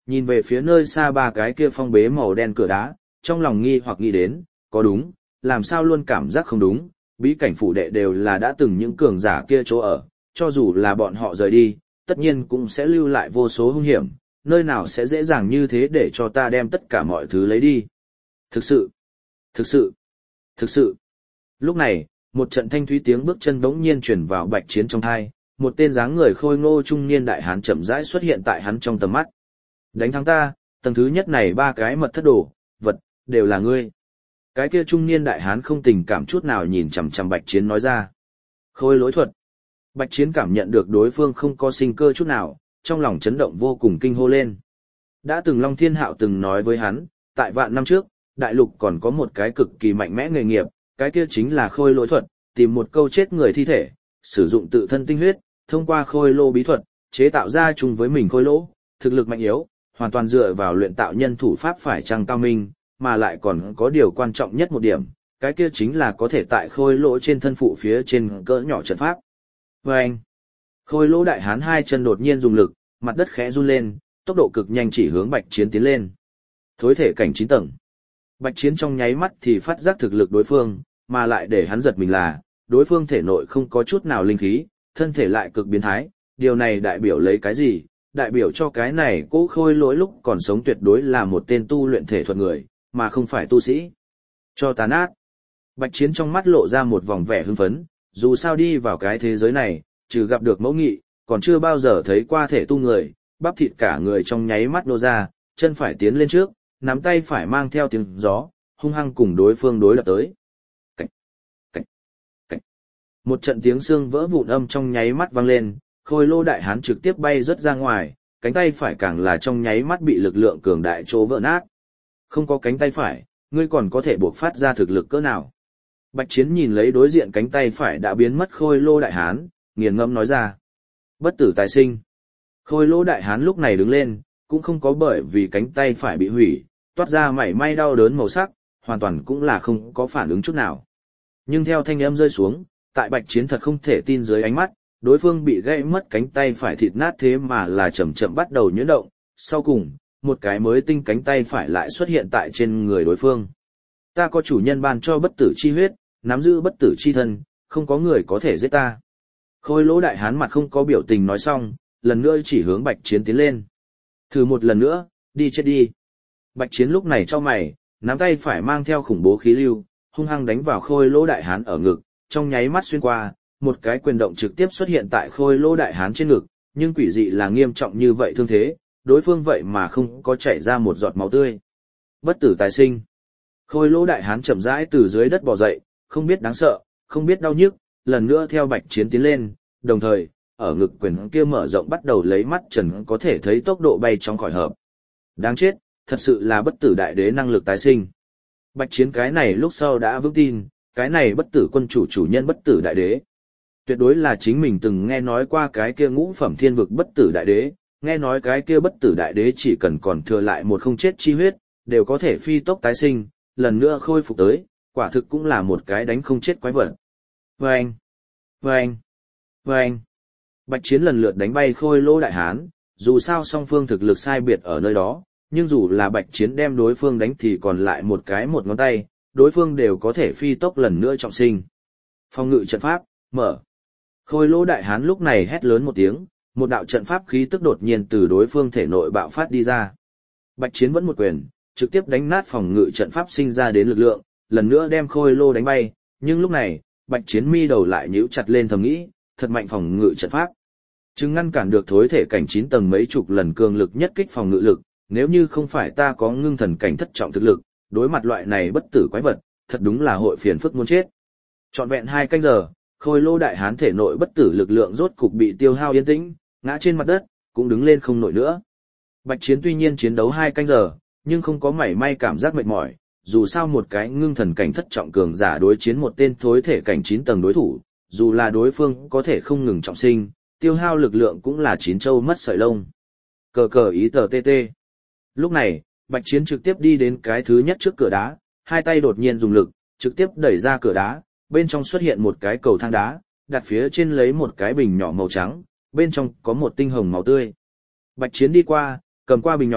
nhìn về phía nơi xa ba cái kia phong bế màu đen cửa đá, trong lòng nghi hoặc nghĩ đến, có đúng, làm sao luôn cảm giác không đúng, bí cảnh phủ đệ đều là đã từng những cường giả kia chỗ ở, cho dù là bọn họ rời đi, tất nhiên cũng sẽ lưu lại vô số hung hiểm, nơi nào sẽ dễ dàng như thế để cho ta đem tất cả mọi thứ lấy đi. Thực sự, thực sự, thực sự. Lúc này, một trận thanh thúy tiếng bước chân bỗng nhiên truyền vào Bạch Chiến trong tai, một tên dáng người khôi ngô trung niên đại hán chậm rãi xuất hiện tại hắn trong tầm mắt. Đánh thắng ta, tầng thứ nhất này ba cái mật thất đồ, vật, đều là ngươi. Cái kia trung niên đại hán không tình cảm chút nào nhìn chằm chằm Bạch Chiến nói ra. Khôi lỗi thuật. Bạch Chiến cảm nhận được đối phương không có sinh cơ chút nào, trong lòng chấn động vô cùng kinh hô lên. Đã từng Long Thiên Hạo từng nói với hắn, tại vạn năm trước, đại lục còn có một cái cực kỳ mạnh mẽ nghề nghiệp, cái kia chính là khôi lỗi thuật, tìm một câu chết người thi thể, sử dụng tự thân tinh huyết, thông qua khôi lô bí thuật, chế tạo ra chung với mình khôi lỗ, thực lực mạnh yếu, hoàn toàn dựa vào luyện tạo nhân thủ pháp phải chăng cao minh, mà lại còn có điều quan trọng nhất một điểm, cái kia chính là có thể tại khôi lỗ trên thân phụ phía trên cỡ nhỏ trận pháp. Và anh, khôi lỗ đại hán hai chân đột nhiên dùng lực, mặt đất khẽ run lên, tốc độ cực nhanh chỉ hướng Bạch Chiến tiến lên. Thối thể cảnh 9 tầng. Bạch Chiến trong nháy mắt thì phát giác thực lực đối phương, mà lại để hắn giật mình là, đối phương thể nội không có chút nào linh khí, thân thể lại cực biến thái, điều này đại biểu lấy cái gì? Đại biểu cho cái này cố khôi lỗi lúc còn sống tuyệt đối là một tên tu luyện thể thuật người, mà không phải tu sĩ. Cho tàn ác. Bạch Chiến trong mắt lộ ra một vòng vẻ hưng phấn, dù sao đi vào cái thế giới này, trừ gặp được mẫu nghị, còn chưa bao giờ thấy qua thể tu người, bắp thịt cả người trong nháy mắt nô ra, chân phải tiến lên trước, nắm tay phải mang theo tiếng gió, hung hăng cùng đối phương đối lập tới. Cảnh, cảnh, cảnh. Một trận tiếng xương vỡ vụn âm trong nháy mắt vang lên, khôi lô đại hán trực tiếp bay rớt ra ngoài, cánh tay phải càng là trong nháy mắt bị lực lượng cường đại chỗ vỡ nát. Không có cánh tay phải, ngươi còn có thể buộc phát ra thực lực cỡ nào? Bạch Chiến nhìn lấy đối diện cánh tay phải đã biến mất khôi lô đại hán, nghiền ngẫm nói ra. Bất tử tái sinh. Khôi lô đại hán lúc này đứng lên, cũng không có bởi vì cánh tay phải bị hủy, toát ra mảy may đau đớn màu sắc, hoàn toàn cũng là không có phản ứng chút nào. Nhưng theo thanh âm rơi xuống, tại Bạch Chiến thật không thể tin dưới ánh mắt, đối phương bị gãy mất cánh tay phải thịt nát thế mà là chậm chậm bắt đầu nhuyễn động, sau cùng, một cái mới tinh cánh tay phải lại xuất hiện tại trên người đối phương. Ta có chủ nhân ban cho bất tử chi huyết, nắm giữ bất tử chi thân, không có người có thể giết ta. Khôi lỗ đại hán mặt không có biểu tình nói xong, lần nữa chỉ hướng Bạch Chiến tiến lên. Thử một lần nữa, đi chết đi. Bạch Chiến lúc này cho mày, nắm tay phải mang theo khủng bố khí lưu, hung hăng đánh vào khôi lỗ đại hán ở ngực, trong nháy mắt xuyên qua, một cái quyền động trực tiếp xuất hiện tại khôi lỗ đại hán trên ngực, nhưng quỷ dị là nghiêm trọng như vậy thương thế, đối phương vậy mà không có chảy ra một giọt máu tươi. Bất tử tái sinh. Khôi lỗ đại hán chậm rãi từ dưới đất bò dậy, không biết đáng sợ, không biết đau nhức, lần nữa theo Bạch Chiến tiến lên, đồng thời, ở ngực quyền kia mở rộng bắt đầu lấy mắt trần có thể thấy tốc độ bay trong khỏi hợp. Đáng chết, thật sự là bất tử đại đế năng lực tái sinh. Bạch Chiến cái này lúc sau đã vững tin, cái này bất tử quân chủ chủ nhân bất tử đại đế. Tuyệt đối là chính mình từng nghe nói qua cái kia ngũ phẩm thiên vực bất tử đại đế, nghe nói cái kia bất tử đại đế chỉ cần còn thừa lại một không chết chi huyết, đều có thể phi tốc tái sinh, lần nữa khôi phục tới, quả thực cũng là một cái đánh không chết quái vật. Vâng! Vâng! Vâng! Bạch Chiến lần lượt đánh bay khôi lỗ đại hán, dù sao song phương thực lực sai biệt ở nơi đó, nhưng dù là Bạch Chiến đem đối phương đánh thì còn lại một cái một ngón tay, đối phương đều có thể phi tốc lần nữa trọng sinh. Phòng ngự trận pháp, mở. Khôi lỗ đại hán lúc này hét lớn một tiếng, một đạo trận pháp khí tức đột nhiên từ đối phương thể nội bạo phát đi ra. Bạch Chiến vẫn một quyền, trực tiếp đánh nát phòng ngự trận pháp sinh ra đến lực lượng, lần nữa đem khôi lô đánh bay, nhưng lúc này, Bạch Chiến mi đầu lại nhíu chặt lên thầm nghĩ, thật mạnh phòng ngự trận pháp. Chứng ngăn cản được thối thể cảnh 9 tầng mấy chục lần cường lực nhất kích phòng ngự lực, nếu như không phải ta có ngưng thần cảnh thất trọng thực lực, đối mặt loại này bất tử quái vật, thật đúng là hội phiền phức muốn chết. Trọn vẹn 2 canh giờ, khôi lô đại hán thể nội bất tử lực lượng rốt cục bị tiêu hao yên tĩnh, ngã trên mặt đất, cũng đứng lên không nổi nữa. Bạch Chiến tuy nhiên chiến đấu 2 canh giờ, nhưng không có mảy may cảm giác mệt mỏi, dù sao một cái ngưng thần cảnh thất trọng cường giả đối chiến một tên thối thể cảnh 9 tầng đối thủ, dù là đối phương có thể không ngừng trọng sinh, tiêu hao lực lượng cũng là chín châu mất sợi lông. Cờ cờ ý tờ tê tê. Lúc này, Bạch Chiến trực tiếp đi đến cái thứ nhất trước cửa đá, hai tay đột nhiên dùng lực, trực tiếp đẩy ra cửa đá, bên trong xuất hiện một cái cầu thang đá, đặt phía trên lấy một cái bình nhỏ màu trắng, bên trong có một tinh hồng màu tươi. Bạch Chiến đi qua, cầm qua bình nhỏ,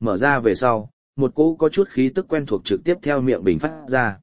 mở ra về sau, một cỗ có chút khí tức quen thuộc trực tiếp theo miệng bình phát ra.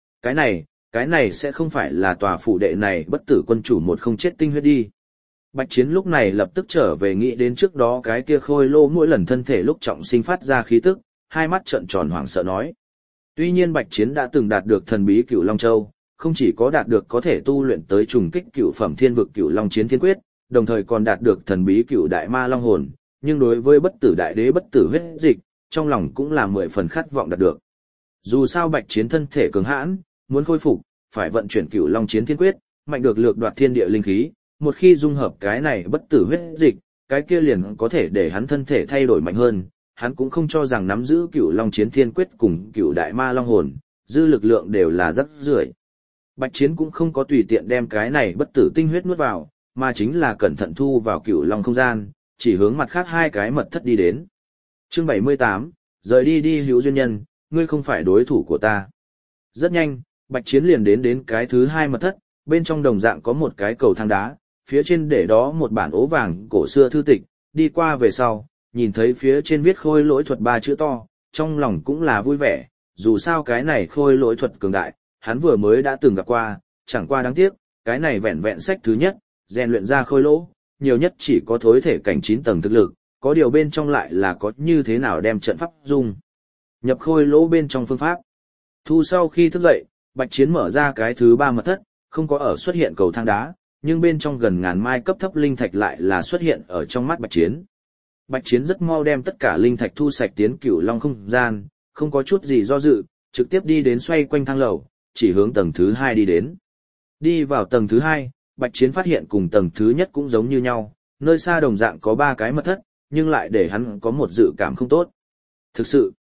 Cái này sẽ không phải là tòa phủ đệ này bất tử quân chủ một không chết tinh huyết đi. Bạch Chiến lúc này lập tức trở về nghĩ đến trước đó cái kia khôi lô mỗi lần thân thể lúc trọng sinh phát ra khí tức, hai mắt trợn tròn hoảng sợ nói. Tuy nhiên Bạch Chiến đã từng đạt được thần bí Cửu Long Châu, không chỉ có đạt được có thể tu luyện tới trùng kích cửu phẩm thiên vực Cửu Long Chiến Thiên Quyết, đồng thời còn đạt được thần bí Cửu Đại Ma Long Hồn, nhưng đối với bất tử đại đế bất tử huyết dịch, trong lòng cũng là 10 phần khát vọng đạt được. Dù sao Bạch Chiến thân thể cường hãn, muốn khôi phục, phải vận chuyển Cửu Long Chiến Thiên Quyết, mạnh được lược đoạt thiên địa linh khí, một khi dung hợp cái này bất tử huyết dịch, cái kia liền có thể để hắn thân thể thay đổi mạnh hơn. Hắn cũng không cho rằng nắm giữ Cửu Long Chiến Thiên Quyết cùng Cửu Đại Ma Long Hồn, dư lực lượng đều là rất rưởi. Bạch Chiến cũng không có tùy tiện đem cái này bất tử tinh huyết nuốt vào, mà chính là cẩn thận thu vào Cửu Long không gian, chỉ hướng mặt khác hai cái mật thất đi đến. Chương 78, rời đi hữu duyên nhân, ngươi không phải đối thủ của ta. Rất nhanh, Bạch Chiến liền đến cái thứ hai mật thất, bên trong đồng dạng có một cái cầu thang đá, phía trên để đó một bản ố vàng cổ xưa thư tịch, đi qua về sau, nhìn thấy phía trên viết khôi lỗi thuật 3 chữ to, trong lòng cũng là vui vẻ, dù sao cái này khôi lỗi thuật cường đại, hắn vừa mới đã từng gặp qua, chẳng qua đáng tiếc, cái này vẹn vẹn sách thứ nhất, rèn luyện ra khôi lỗ, nhiều nhất chỉ có thối thể cảnh 9 tầng thực lực, có điều bên trong lại là có như thế nào đem trận pháp dung nhập khôi lỗ bên trong phương pháp. Thu sau khi thức dậy, Bạch Chiến mở ra cái thứ 3 mật thất, không có ở xuất hiện cầu thang đá, nhưng bên trong gần ngàn mai cấp thấp linh thạch lại là xuất hiện ở trong mắt Bạch Chiến. Bạch Chiến rất mau đem tất cả linh thạch thu sạch tiến Cửu Long không gian, không có chút gì do dự, trực tiếp đi đến xoay quanh thang lầu, chỉ hướng tầng thứ 2 đi đến. Đi vào tầng thứ 2, Bạch Chiến phát hiện cùng tầng thứ nhất cũng giống như nhau, nơi xa đồng dạng có 3 cái mật thất, nhưng lại để hắn có một dự cảm không tốt. Thực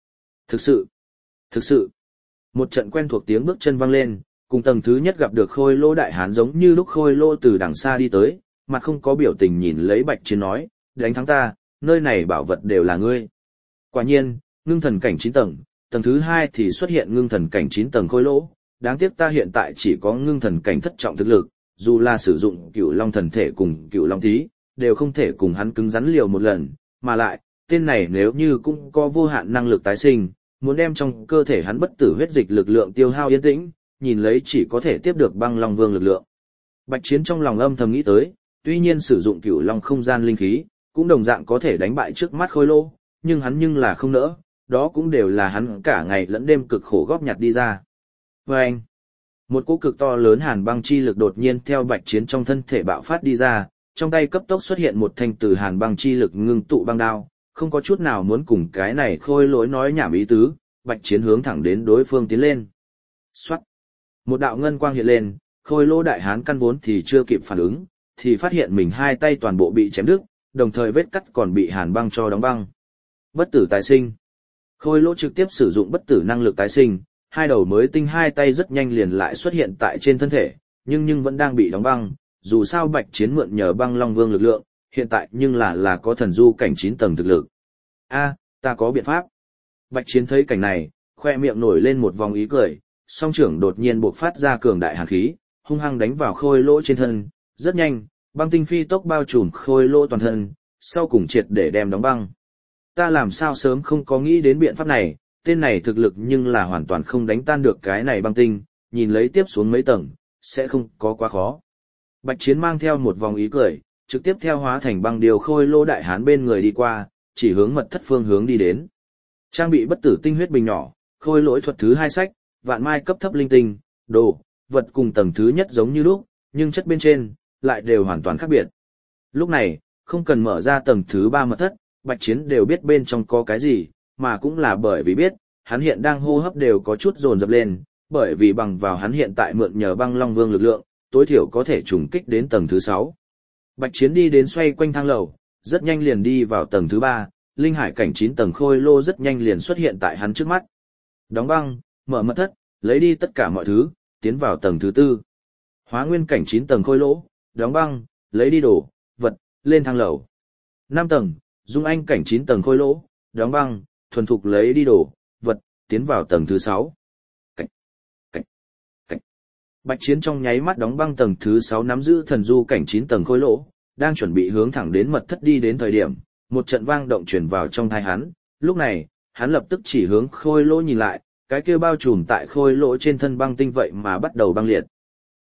sự. Một trận quen thuộc tiếng bước chân vang lên, cùng tầng thứ nhất gặp được Khôi Lô đại hán giống như lúc Khôi Lô từ đằng xa đi tới, mặt không có biểu tình nhìn lấy Bạch Chiến nói, đánh thắng ta, nơi này bảo vật đều là ngươi. Quả nhiên, ngưng thần cảnh 9 tầng, tầng thứ 2 thì xuất hiện ngưng thần cảnh 9 tầng Khôi Lô, đáng tiếc ta hiện tại chỉ có ngưng thần cảnh thất trọng thực lực, dù là sử dụng Cửu Long thần thể cùng Cửu Long thí, đều không thể cùng hắn cứng rắn liều một lần, mà lại, tên này nếu như cũng có vô hạn năng lực tái sinh, muốn đem trong cơ thể hắn bất tử huyết dịch lực lượng tiêu hao yên tĩnh, nhìn lấy chỉ có thể tiếp được băng long vương lực lượng. Bạch Chiến trong lòng âm thầm nghĩ tới, tuy nhiên sử dụng Cửu Long không gian linh khí, cũng đồng dạng có thể đánh bại trước mắt Khôi Lô, nhưng hắn là không nỡ, đó cũng đều là hắn cả ngày lẫn đêm cực khổ góp nhặt đi ra. Và anh, một cỗ cực to lớn hàn băng chi lực đột nhiên theo Bạch Chiến trong thân thể bạo phát đi ra, trong tay cấp tốc xuất hiện một thanh từ hàn băng chi lực ngưng tụ băng đao, không có chút nào muốn cùng cái này Khôi Lỗi nói nhảm ý tứ, Bạch Chiến hướng thẳng đến đối phương tiến lên. Soát. Một đạo ngân quang hiện lên, Khôi Lô đại hán căn vốn thì chưa kịp phản ứng, thì phát hiện mình hai tay toàn bộ bị chém đứt, đồng thời vết cắt còn bị hàn băng cho đóng băng. Bất tử tái sinh. Khôi Lô trực tiếp sử dụng bất tử năng lực tái sinh, hai đầu mới tinh hai tay rất nhanh liền lại xuất hiện tại trên thân thể, nhưng vẫn đang bị đóng băng, dù sao Bạch Chiến mượn nhờ băng long vương lực lượng, hiện tại nhưng là có thần du cảnh 9 tầng thực lực. Ta có biện pháp. Bạch Chiến thấy cảnh này, khoe miệng nổi lên một vòng ý cười, song trưởng đột nhiên bộc phát ra cường đại hàn khí, hung hăng đánh vào Khôi Lỗ trên thân, rất nhanh, băng tinh phi tốc bao trùm Khôi Lỗ toàn thân, sau cùng triệt để đem đóng băng. Ta làm sao sớm không có nghĩ đến biện pháp này, tên này thực lực nhưng là hoàn toàn không đánh tan được cái này băng tinh, nhìn lấy tiếp xuống mấy tầng, sẽ không có quá khó. Bạch Chiến mang theo một vòng ý cười, trực tiếp theo hóa thành băng điều Khôi Lô đại hán bên người đi qua, chỉ hướng mật thất phương hướng đi đến. Trang bị bất tử tinh huyết bình nhỏ, Khôi Lỗi thuật thứ 2 sách, vạn mai cấp thấp linh tinh, đồ, vật cùng tầng thứ nhất giống như lúc, nhưng chất bên trên lại đều hoàn toàn khác biệt. Lúc này, không cần mở ra tầng thứ 3 mật thất, Bạch Chiến đều biết bên trong có cái gì, mà cũng là bởi vì biết, hắn hiện đang hô hấp đều có chút dồn dập lên, bởi vì bằng vào hắn hiện tại mượn nhờ băng long vương lực lượng, tối thiểu có thể trùng kích đến tầng thứ 6. Bạch Chiến đi đến xoay quanh thang lầu, rất nhanh liền đi vào tầng thứ 3, linh hải cảnh 9 tầng Khôi Lô rất nhanh liền xuất hiện tại hắn trước mắt. Đóng băng, mở mật thất, lấy đi tất cả mọi thứ, tiến vào tầng thứ 4. Hóa nguyên cảnh 9 tầng Khôi Lô, đóng băng, lấy đi đồ, vật, lên thang lầu. 5 tầng, Dung Anh cảnh 9 tầng Khôi Lô, đóng băng, thuần thục lấy đi đồ, vật, tiến vào tầng thứ 6. Cảnh. Bạch Chiến trong nháy mắt đóng băng tầng thứ 6 nắm giữ thần du cảnh 9 tầng Khôi Lô, đang chuẩn bị hướng thẳng đến mật thất đi đến thời điểm, một trận vang động truyền vào trong tai hắn, Lúc này, hắn lập tức chỉ hướng khôi lỗ nhìn lại, cái kia bao trùm tại khôi lỗ trên thân băng tinh vậy mà bắt đầu băng liệt.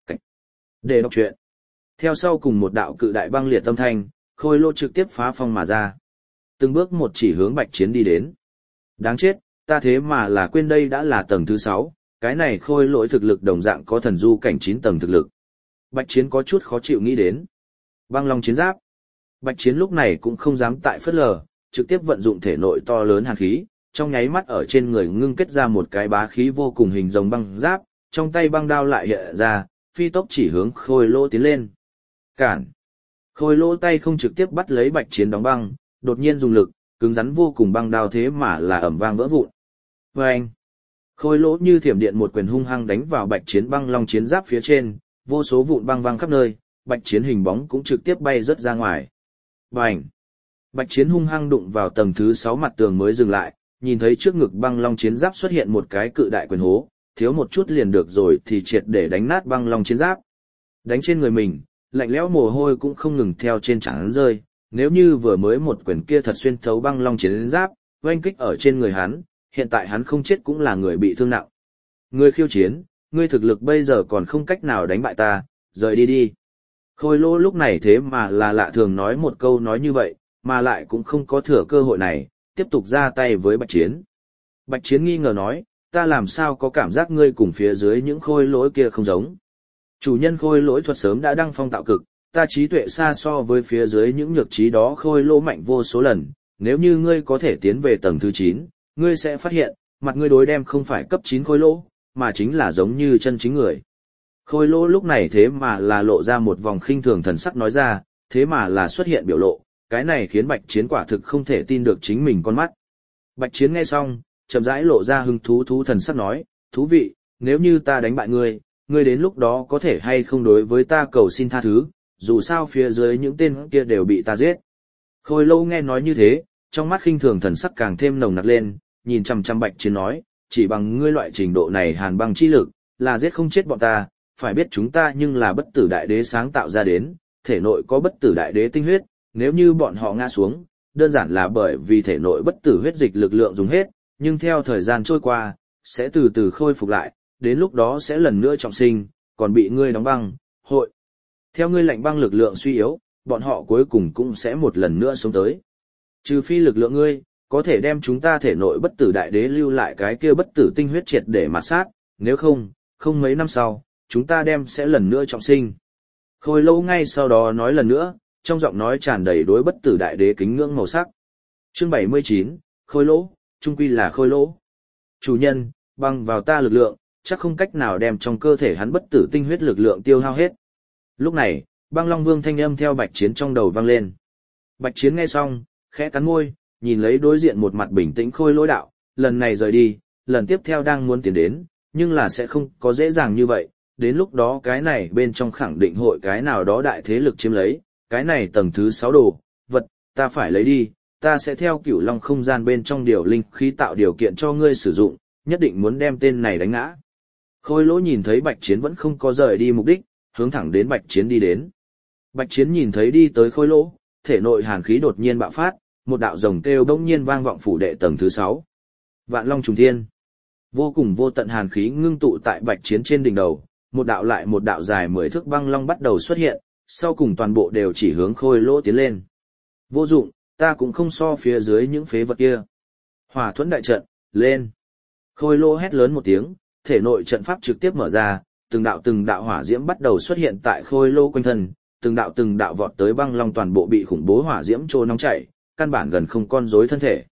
Để đọc truyện. Theo sau cùng một đạo cự đại băng liệt âm thanh, khôi lỗ trực tiếp phá phong mà ra. Từng bước một chỉ hướng Bạch Chiến đi đến. Đáng chết, ta thế mà là quên đây đã là tầng thứ 6, cái này khôi lỗi thực lực đồng dạng có thần du cảnh 9 tầng thực lực. Bạch Chiến có chút khó chịu nghĩ đến. Băng long chiến giáp. Bạch Chiến lúc này cũng không dám tại phất lờ, trực tiếp vận dụng thể nội to lớn hàn khí, trong nháy mắt ở trên người ngưng kết ra một cái bá khí vô cùng hình rồng băng giáp, trong tay băng đao lại hiện ra, phi tốc chỉ hướng khôi lỗ tiến lên. Cản. Khôi lỗ tay không trực tiếp bắt lấy Bạch Chiến đóng băng, đột nhiên dùng lực, cứng rắn vô cùng băng đao thế mà là ầm vang vỡ vụn. Vâng! Khôi lỗ như thiểm điện một quyền hung hăng đánh vào Bạch Chiến băng long chiến giáp phía trên, vô số vụn băng văng khắp nơi, Bạch Chiến hình bóng cũng trực tiếp bay rớt ra ngoài. Bành! Bạch Chiến hung hăng đụng vào tầng thứ 6 mặt tường mới dừng lại, nhìn thấy trước ngực băng long chiến giáp xuất hiện một cái cự đại quyền hố, thiếu một chút liền được rồi thì triệt để đánh nát băng long chiến giáp. Đánh trên người mình, lạnh lẽo mồ hôi cũng không ngừng theo trên trán hắn rơi, nếu như vừa mới một quyền kia thật xuyên thấu băng long chiến giáp, oanh kích ở trên người hắn, hiện tại hắn không chết cũng là người bị thương nặng. Ngươi khiêu chiến, ngươi thực lực bây giờ còn không cách nào đánh bại ta, rời đi đi. Khôi lỗ lúc này thế mà là lạ thường nói một câu nói như vậy, mà lại cũng không có thừa cơ hội này, tiếp tục ra tay với Bạch Chiến. Bạch Chiến nghi ngờ nói, ta làm sao có cảm giác ngươi cùng phía dưới những khôi lỗi kia không giống. Chủ nhân khôi lỗi thuật sớm đã đăng phong tạo cực, ta trí tuệ xa so với phía dưới những nhược trí đó khôi lỗ mạnh vô số lần, nếu như ngươi có thể tiến về tầng thứ 9, ngươi sẽ phát hiện, mặt ngươi đối đem không phải cấp 9 khôi lỗ, mà chính là giống như chân chính người. Khôi lỗ lúc này thế mà là lộ ra một vòng khinh thường thần sắc nói ra, thế mà là xuất hiện biểu lộ, cái này khiến Bạch Chiến quả thực không thể tin được chính mình con mắt. Bạch Chiến nghe xong, chậm rãi lộ ra hứng thú thần sắc nói, thú vị, nếu như ta đánh bại ngươi, ngươi đến lúc đó có thể hay không đối với ta cầu xin tha thứ, dù sao phía dưới những tên kia đều bị ta giết. Khôi lỗ nghe nói như thế, trong mắt khinh thường thần sắc càng thêm nồng nặc lên, nhìn chằm chằm Bạch Chiến nói, chỉ bằng ngươi loại trình độ này hàn băng chi lực, là giết không chết bọn ta, phải biết chúng ta nhưng là bất tử đại đế sáng tạo ra đến, thể nội có bất tử đại đế tinh huyết, nếu như bọn họ ngã xuống, đơn giản là bởi vì thể nội bất tử huyết dịch lực lượng dùng hết, nhưng theo thời gian trôi qua, sẽ từ từ khôi phục lại, đến lúc đó sẽ lần nữa trọng sinh, còn bị ngươi đóng băng, hội. Theo ngươi lạnh băng lực lượng suy yếu, bọn họ cuối cùng cũng sẽ một lần nữa sống tới. Trừ phi lực lượng ngươi, có thể đem chúng ta thể nội bất tử đại đế lưu lại cái kia bất tử tinh huyết triệt để mạt sát, nếu không, không mấy năm sau, chúng ta đem sẽ lần nữa trọng sinh. Khôi lỗ ngay sau đó nói lần nữa, trong giọng nói tràn đầy đối bất tử đại đế kính ngưỡng màu sắc. Chương 79, khôi lỗ, trung quy là khôi lỗ. Chủ nhân, bằng vào ta lực lượng, chắc không cách nào đem trong cơ thể hắn bất tử tinh huyết lực lượng tiêu hao hết. Lúc này, băng long vương thanh âm theo Bạch Chiến trong đầu vang lên. Bạch Chiến nghe xong, khẽ cắn môi, nhìn lấy đối diện một mặt bình tĩnh khôi lỗi đạo, lần này rời đi, lần tiếp theo đang muốn tiến đến, nhưng là sẽ không có dễ dàng như vậy, đến lúc đó cái này bên trong khẳng định hội cái nào đó đại thế lực chiếm lấy, cái này tầng thứ 6 đồ, vật, ta phải lấy đi, ta sẽ theo Cửu Long không gian bên trong điều linh khí tạo điều kiện cho ngươi sử dụng, nhất định muốn đem tên này đánh ngã. Khôi lỗ nhìn thấy Bạch Chiến vẫn không có rời đi mục đích, hướng thẳng đến Bạch Chiến đi đến. Bạch Chiến nhìn thấy đi tới khôi lỗ, thể nội hàn khí đột nhiên bạo phát, một đạo rồng kêu bỗng nhiên vang vọng phủ đệ tầng thứ 6. Vạn Long trùng thiên. Vô cùng vô tận hàn khí ngưng tụ tại Bạch Chiến trên đỉnh đầu, một đạo lại một đạo dài 10 thước băng long bắt đầu xuất hiện, sau cùng toàn bộ đều chỉ hướng khôi lỗ tiến lên. Vô dụng, ta cũng không so phía dưới những phế vật kia. Hỏa thuẫn đại trận, lên. Khôi lỗ hét lớn một tiếng, thể nội trận pháp trực tiếp mở ra, từng đạo hỏa diễm bắt đầu xuất hiện tại khôi lỗ quanh thân, từng đạo vọt tới băng long toàn bộ bị khủng bố hỏa diễm trô nóng chảy, căn bản gần không con rối thân thể.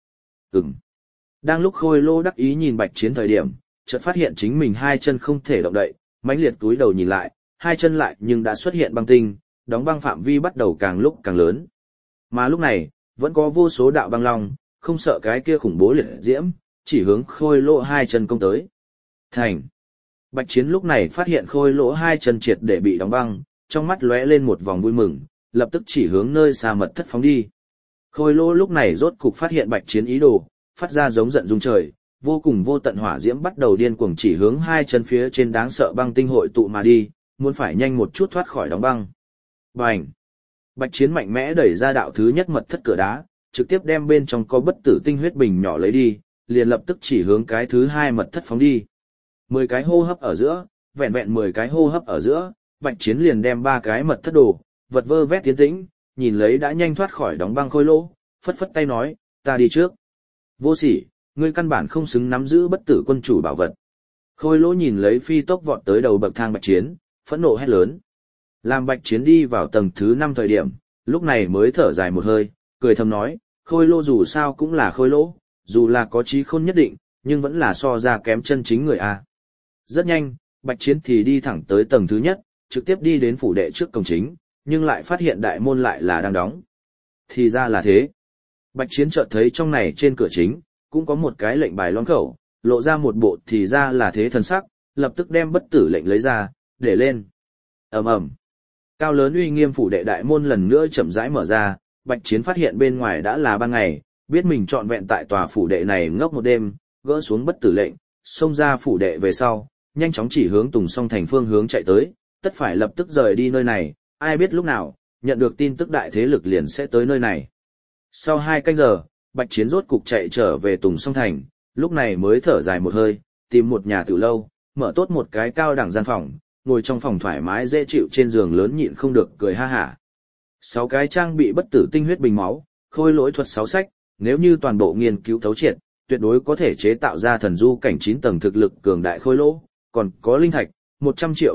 Đang lúc khôi lỗ đắc ý nhìn Bạch Chiến thời điểm, chợt phát hiện chính mình hai chân không thể động đậy, mãnh liệt túi đầu nhìn lại, hai chân lại nhưng đã xuất hiện băng tinh, đóng băng phạm vi bắt đầu càng lúc càng lớn. Mà lúc này, vẫn có vô số đạo băng long, không sợ cái kia khủng bố liệt diễm, chỉ hướng khôi lỗ hai chân công tới. Thành. Bạch Chiến lúc này phát hiện khôi lỗ hai chân triệt để bị đóng băng, trong mắt lóe lên một vòng vui mừng, lập tức chỉ hướng nơi xa mật thất phóng đi. Khôi lỗ lúc này rốt cục phát hiện Bạch Chiến ý đồ, phát ra giống giận rung trời, vô cùng vô tận hỏa diễm bắt đầu điên cuồng chỉ hướng hai chân phía trên đáng sợ băng tinh hội tụ mà đi, muốn phải nhanh một chút thoát khỏi đóng băng. Bành! Bạch Chiến mạnh mẽ đẩy ra đạo thứ nhất mật thất cửa đá, trực tiếp đem bên trong có bất tử tinh huyết bình nhỏ lấy đi, liền lập tức chỉ hướng cái thứ 2 mật thất phóng đi. 10 cái hô hấp ở giữa, vẹn vẹn 10 cái hô hấp ở giữa, Bạch Chiến liền đem 3 cái mật thất đồ, vật vơ vét tiến tĩnh, nhìn lấy đã nhanh thoát khỏi đóng băng khôi lỗ, phất phất tay nói, ta đi trước. Vô sỉ, ngươi căn bản không xứng nắm giữ bất tử quân chủ bảo vật. Khôi lỗ nhìn lấy phi tốc vọt tới đầu bậc thang Bạch Chiến, phẫn nộ hét lớn. Làm Bạch Chiến đi vào tầng thứ 5 thời điểm, lúc này mới thở dài một hơi, cười thầm nói, khôi lỗ dù sao cũng là khôi lỗ, dù là có trí khôn nhất định, nhưng vẫn là so ra kém chân chính người a. Rất nhanh, Bạch Chiến thì đi thẳng tới tầng thứ nhất, trực tiếp đi đến phủ đệ trước cổng chính, nhưng lại phát hiện đại môn lại là đang đóng. Thì ra là thế. Bạch Chiến chợt thấy trong này trên cửa chính, cũng có một cái lệnh bài loan khẩu, lộ ra một bộ thì ra là thế thần sắc, lập tức đem bất tử lệnh lấy ra, để lên. Ầm ầm. Cao lớn uy nghiêm phủ đệ đại môn lần nữa chậm rãi mở ra, Bạch Chiến phát hiện bên ngoài đã là ban ngày, biết mình trọn vẹn tại tòa phủ đệ này ngốc một đêm, gỡ xuống bất tử lệnh, xông ra phủ đệ về sau, nhanh chóng chỉ hướng Tùng Song Thành phương hướng chạy tới, tất phải lập tức rời đi nơi này, ai biết lúc nào, nhận được tin tức đại thế lực liền sẽ tới nơi này. Sau 2 canh giờ, Bạch Chiến rốt cục chạy trở về Tùng Song Thành, lúc này mới thở dài một hơi, tìm một nhà tiểu lâu, mở tốt một cái cao đẳng gian phòng, ngồi trong phòng thoải mái dễ chịu trên giường lớn nhịn không được cười ha hả. 6 cái trang bị bất tử tinh huyết bình máu, khôi lỗi thuật 6 sách, nếu như toàn bộ nghiên cứu thấu triệt, tuyệt đối có thể chế tạo ra thần du cảnh 9 tầng thực lực cường đại khôi lỗ, còn có linh thạch, 100 triệu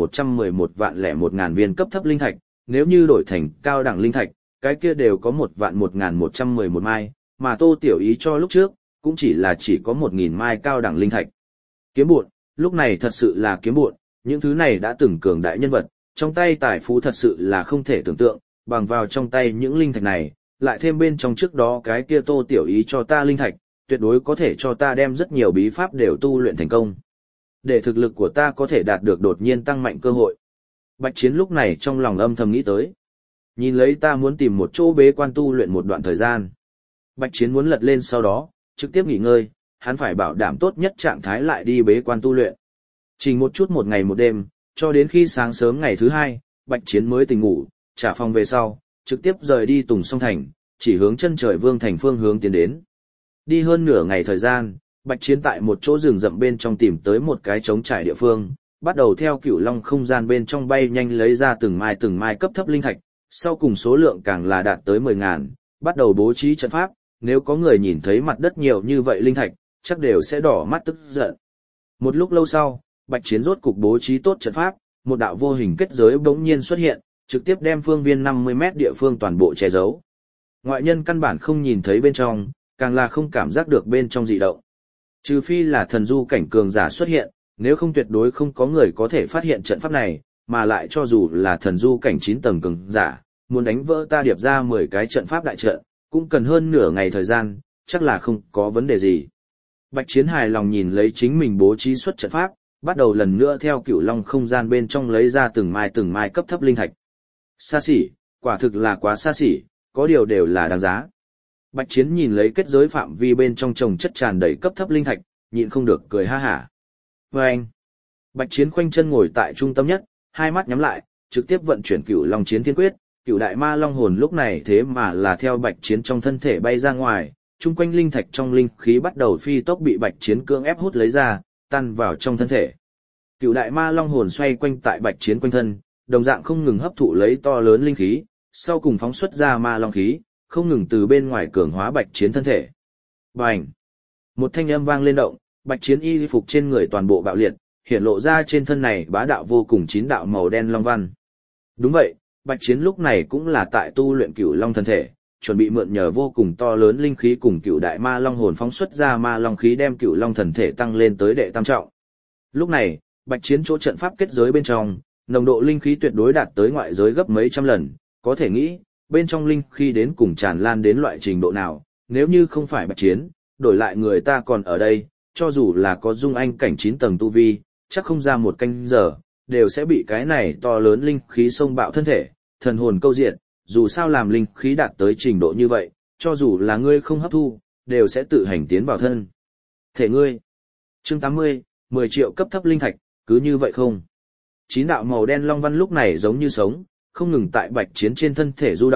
1111 vạn lẻ 1.000 viên cấp thấp linh thạch, nếu như đổi thành cao đẳng linh thạch, cái kia đều có 1 vạn 1.111 mai, mà Tô Tiểu Ý cho lúc trước, cũng chỉ có 1.000 mai cao đẳng linh thạch. Kiếm buộn, lúc này thật sự là kiếm buộn, những thứ này đã từng cường đại nhân vật, trong tay tài phú thật sự là không thể tưởng tượng, bằng vào trong tay những linh thạch này, lại thêm bên trong trước đó cái kia Tô Tiểu Ý cho ta linh thạch, tuyệt đối có thể cho ta đem rất nhiều bí pháp đều tu luyện thành công. Để thực lực của ta có thể đạt được đột nhiên tăng mạnh cơ hội. Bạch Chiến lúc này trong lòng âm thầm nghĩ tới. Nhìn lấy ta muốn tìm một chỗ bế quan tu luyện một đoạn thời gian. Bạch Chiến muốn lật lên sau đó, trực tiếp nghỉ ngơi, hắn phải bảo đảm tốt nhất trạng thái lại đi bế quan tu luyện. Chỉ một chút một ngày một đêm, cho đến khi sáng sớm ngày thứ 2, Bạch Chiến mới tỉnh ngủ, trả phòng về sau, trực tiếp rời đi Tùng Song Thành, chỉ hướng chân trời Vương Thành phương hướng tiến đến. Đi hơn nửa ngày thời gian, Bạch Chiến tại một chỗ rừng rậm bên trong tìm tới một cái trống trải địa phương, bắt đầu theo Cửu Long không gian bên trong bay nhanh lấy ra từng mai cấp thấp linh thạch, sau cùng số lượng càng là đạt tới 10.000, bắt đầu bố trí trận pháp, nếu có người nhìn thấy mặt đất nhiều như vậy linh thạch, chắc đều sẽ đỏ mắt tức giận. Một lúc lâu sau, Bạch Chiến rốt cục bố trí tốt trận pháp, một đạo vô hình kết giới bỗng nhiên xuất hiện, trực tiếp đem phương viên 50 mét địa phương toàn bộ che giấu. Ngoại nhân căn bản không nhìn thấy bên trong, càng là không cảm giác được bên trong dị động. Trừ phi là thần du cảnh cường giả xuất hiện, nếu không tuyệt đối không có người có thể phát hiện trận pháp này, mà lại cho dù là thần du cảnh 9 tầng cường giả, muốn đánh vỡ ta điệp ra 10 cái trận pháp đại trận, cũng cần hơn nửa ngày thời gian, chắc là không có vấn đề gì. Bạch Chiến hài lòng nhìn lấy chính mình bố trí xuất trận pháp, bắt đầu lần nữa theo Cửu Long không gian bên trong lấy ra từng mai cấp thấp linh thạch. Xa xỉ, quả thực là quá xa xỉ, có điều đều là đáng giá. Bạch Chiến nhìn lấy kết giới phạm vi bên trong chồng chất tràn đầy cấp thấp linh thạch, nhịn không được cười ha hả. Vâng! Bạch Chiến khoanh chân ngồi tại trung tâm nhất, hai mắt nhắm lại, trực tiếp vận chuyển Cửu Long Chiến Thiên Quyết, Cửu Đại Ma Long hồn lúc này thế mà là theo Bạch Chiến trong thân thể bay ra ngoài, chung quanh linh thạch trong linh khí bắt đầu phi tốc bị Bạch Chiến cưỡng ép hút lấy ra, tan vào trong thân thể. Cửu Đại Ma Long hồn xoay quanh tại Bạch Chiến quanh thân, đồng dạng không ngừng hấp thụ lấy to lớn linh khí, sau cùng phóng xuất ra ma long khí, không ngừng từ bên ngoài cường hóa Bạch Chiến thân thể. Bành! Một thanh âm vang lên động, Bạch Chiến y phục trên người toàn bộ bạo liệt, hiện lộ ra trên thân này bá đạo vô cùng 9 đạo màu đen long văn. Đúng vậy, Bạch Chiến lúc này cũng là tại tu luyện Cửu Long thân thể, chuẩn bị mượn nhờ vô cùng to lớn linh khí cùng Cửu Đại Ma Long hồn phóng xuất ra ma long khí đem Cửu Long thần thể tăng lên tới đệ tam trọng. Lúc này, Bạch Chiến chỗ trận pháp kết giới bên trong, nồng độ linh khí tuyệt đối đạt tới ngoại giới gấp mấy trăm lần, có thể nghĩ, bên trong linh khí đến cùng tràn lan đến loại trình độ nào, nếu như không phải Bạch Chiến, đổi lại người ta còn ở đây, cho dù là có dung anh cảnh 9 tầng tu vi, chắc không ra một canh giờ, đều sẽ bị cái này to lớn linh khí xông bạo thân thể, thần hồn câu diệt, dù sao làm linh khí đạt tới trình độ như vậy, cho dù là ngươi không hấp thu, đều sẽ tự hành tiến vào thân thể ngươi. Chương 80, 10 triệu cấp thấp linh thạch, cứ như vậy không? 9 đạo màu đen long văn lúc này giống như sống, không ngừng tại Bạch Chiến trên thân thể du động,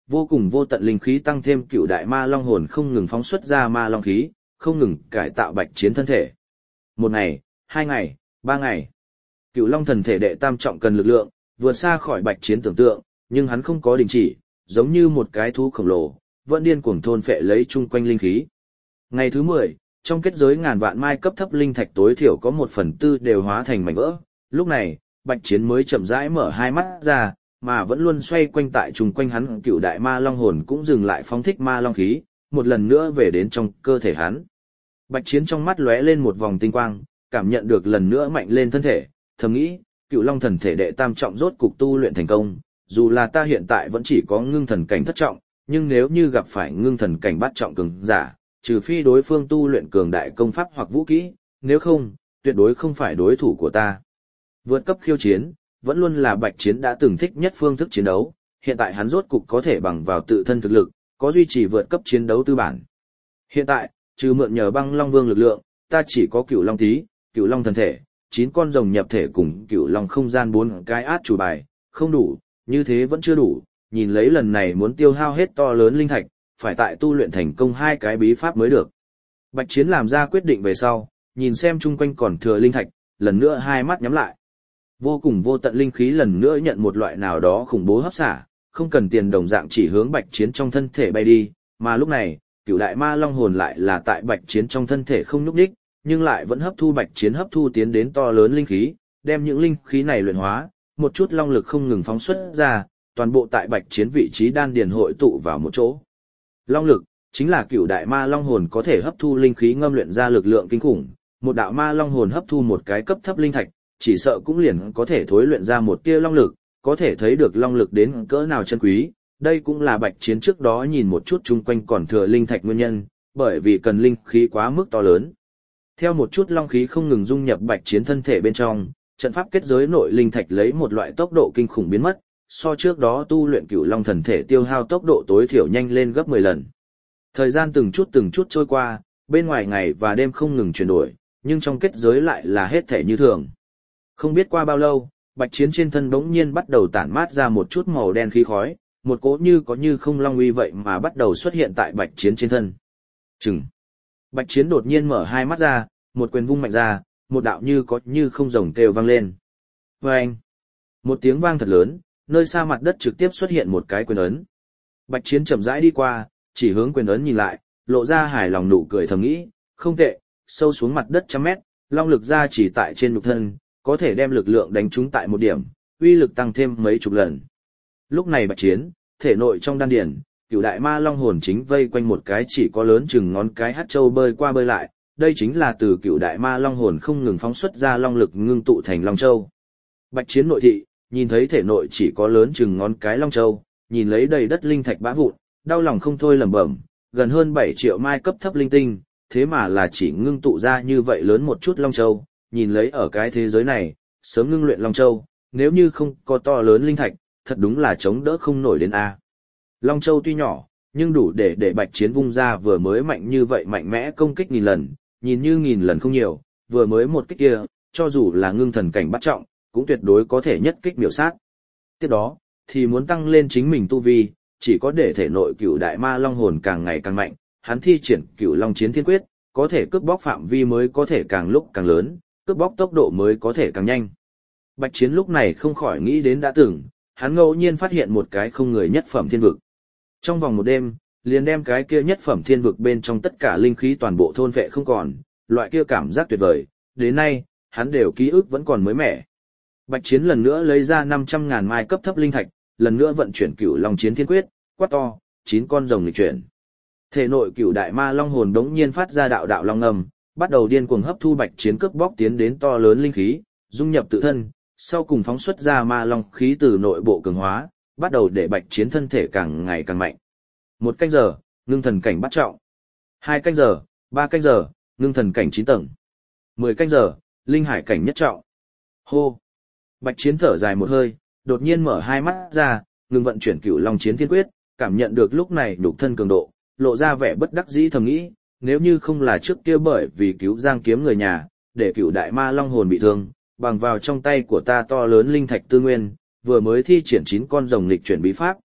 vô cùng vô tận linh khí tăng thêm cựu đại ma long hồn không ngừng phóng xuất ra ma long khí, không ngừng cải tạo bạch chiến thân thể. Một ngày, 2 ngày, 3 ngày. Cựu long thần thể đệ tam trọng cần lực lượng, vượt xa khỏi bạch chiến tưởng tượng, nhưng hắn không có đình chỉ, giống như một cái thú khổng lồ, vẫn điên cuồng thôn phệ lấy chung quanh linh khí. Ngày thứ 10, trong kết giới ngàn vạn mai cấp thấp linh thạch tối thiểu có 1/4 đều hóa thành mảnh vỡ. Lúc này, bạch chiến mới chậm rãi mở hai mắt ra, mà vẫn luôn xoay quanh tại chung quanh hắn cựu đại ma long hồn cũng dừng lại phóng thích ma long khí, một lần nữa về đến trong cơ thể hắn. Bạch chiến trong mắt lóe lên một vòng tinh quang, cảm nhận được lần nữa mạnh lên thân thể, thầm nghĩ, cựu long thần thể đệ tam trọng rốt cục tu luyện thành công, dù là ta hiện tại vẫn chỉ có ngưng thần cảnh thất trọng, nhưng nếu như gặp phải ngưng thần cảnh bát trọng cường giả, trừ phi đối phương tu luyện cường đại công pháp hoặc vũ kỹ, nếu không, tuyệt đối không phải đối thủ của ta. Vượt cấp khiêu chiến, vẫn luôn là bạch chiến đã từng thích nhất phương thức chiến đấu, hiện tại hắn rốt cục có thể bằng vào tự thân thực lực, có duy trì vượt cấp chiến đấu tư bản. Hiện tại, trừ mượn nhờ băng long vương lực lượng, ta chỉ có cửu long tí, cửu long thần thể, 9 con rồng nhập thể cùng cửu long không gian 4 cái át chủ bài, không đủ, như thế vẫn chưa đủ, nhìn lấy lần này muốn tiêu hao hết to lớn linh thạch, phải tại tu luyện thành công 2 cái bí pháp mới được. Bạch chiến làm ra quyết định về sau, nhìn xem chung quanh còn thừa linh thạch, lần nữa hai mắt nhắm lại. Vô cùng vô tận linh khí lần nữa nhận một loại nào đó khủng bố hấp xả, không cần tiền đồng dạng chỉ hướng bạch chiến trong thân thể bay đi, mà lúc này, cửu đại ma long hồn lại là tại bạch chiến trong thân thể không nhúc nhích, nhưng lại vẫn hấp thu bạch chiến hấp thu tiến đến to lớn linh khí, đem những linh khí này luyện hóa, một chút long lực không ngừng phóng xuất ra, toàn bộ tại bạch chiến vị trí đan điền hội tụ vào một chỗ. Long lực chính là cửu đại ma long hồn có thể hấp thu linh khí ngâm luyện ra lực lượng kinh khủng, một đạo ma long hồn hấp thu một cái cấp thấp linh thạch, chỉ sợ cũng liền có thể thối luyện ra một tia long lực, có thể thấy được long lực đến cỡ nào chân quý. Đây cũng là bạch chiến trước đó nhìn một chút chung quanh còn thừa linh thạch nguyên nhân, bởi vì cần linh khí quá mức to lớn. Theo một chút long khí không ngừng dung nhập bạch chiến thân thể bên trong, trận pháp kết giới nội linh thạch lấy một loại tốc độ kinh khủng biến mất, so trước đó tu luyện cửu long thần thể tiêu hao tốc độ tối thiểu nhanh lên gấp 10 lần. Thời gian từng chút trôi qua, bên ngoài ngày và đêm không ngừng chuyển đổi, nhưng trong kết giới lại là hết thể như thường. Không biết qua bao lâu, bạch chiến trên thân bỗng nhiên bắt đầu tản mát ra một chút màu đen khí khói, một cỗ như có như không long uy vậy mà bắt đầu xuất hiện tại bạch chiến trên thân. Chừng. Bạch chiến đột nhiên mở hai mắt ra, một quyền vung mạnh ra, một đạo như có như không rồng kêu vang lên. Vâng! Một tiếng vang thật lớn, nơi xa mặt đất trực tiếp xuất hiện một cái quyền ấn. Bạch chiến chậm rãi đi qua, chỉ hướng quyền ấn nhìn lại, lộ ra hài lòng nụ cười thầm nghĩ, không tệ, sâu xuống mặt đất 100 mét, long lực ra chỉ tại trên nhục thân, có thể đem lực lượng đánh trúng tại một điểm, uy lực tăng thêm mấy chục lần. Lúc này bạch chiến, thể nội trong đan điền, cửu đại ma long hồn chính vây quanh một cái chỉ có lớn chừng ngón cái hắc châu bơi qua bơi lại, đây chính là từ cửu đại ma long hồn không ngừng phóng xuất ra long lực ngưng tụ thành long châu. Bạch chiến nội thị, nhìn thấy thể nội chỉ có lớn chừng ngón cái long châu, nhìn lấy đầy đất linh thạch bã vụn, đau lòng không thôi lẩm bẩm, gần hơn 7 triệu mai cấp thấp linh tinh, thế mà là chỉ ngưng tụ ra như vậy lớn một chút long châu, nhìn lấy ở cái thế giới này, sớm ngưng luyện long châu, nếu như không có to lớn linh thạch, thật đúng là chống đỡ không nổi đến a. Long châu tuy nhỏ, nhưng đủ để bạch chiến vung ra vừa mới mạnh như vậy mạnh mẽ công kích nghìn lần, nhìn như nghìn lần không nhiều, vừa mới một kích kia, cho dù là ngưng thần cảnh bắt trọng, cũng tuyệt đối có thể nhất kích miểu sát. Tiếp đó, thì muốn tăng lên chính mình tu vi, chỉ có để thể nội cửu đại ma long hồn càng ngày càng mạnh, hắn thi triển cửu long chiến thiên quyết, có thể cướp bóc phạm vi mới có thể càng lúc càng lớn, cướp bóc tốc độ mới có thể càng nhanh. Bạch chiến lúc này không khỏi nghĩ đến đã từng, hắn ngẫu nhiên phát hiện một cái không người nhất phẩm thiên vực. Trong vòng một đêm, liền đem cái kia nhất phẩm thiên vực bên trong tất cả linh khí toàn bộ thôn vệ không còn, loại kia cảm giác tuyệt vời, đến nay, hắn đều ký ức vẫn còn mới mẻ. Bạch chiến lần nữa lấy ra 500.000 mai cấp thấp linh thạch, lần nữa vận chuyển cửu long chiến thiên quyết, quát to, 9 con rồng nghịch chuyển. Thể nội cửu đại ma long hồn đống nhiên phát ra đạo đạo long ngầm, bắt đầu điên cuồng hấp thu bạch chiến cướp bóc tiến đến to lớn linh khí, dung nhập tự thân, sau cùng phóng xuất ra ma long khí từ nội bộ cường hóa, bắt đầu để bạch chiến thân thể càng ngày càng mạnh. 1 canh giờ, ngưng thần cảnh bắt trọng. 2 canh giờ, 3 canh giờ, ngưng thần cảnh 9 tầng. 10 canh giờ, linh hải cảnh nhất trọng. Hô! Bạch chiến thở dài một hơi, đột nhiên mở hai mắt ra, ngừng vận chuyển cửu long chiến thiên quyết, cảm nhận được lúc này nhục thân cường độ, lộ ra vẻ bất đắc dĩ thầm nghĩ, nếu như không là trước kia bởi vì cứu Giang Kiếm người nhà, để cửu đại ma long hồn bị thương, bằng vào trong tay của ta to lớn linh thạch tư nguyên, vừa mới thi triển 9 con rồng nghịch chuyển bí pháp,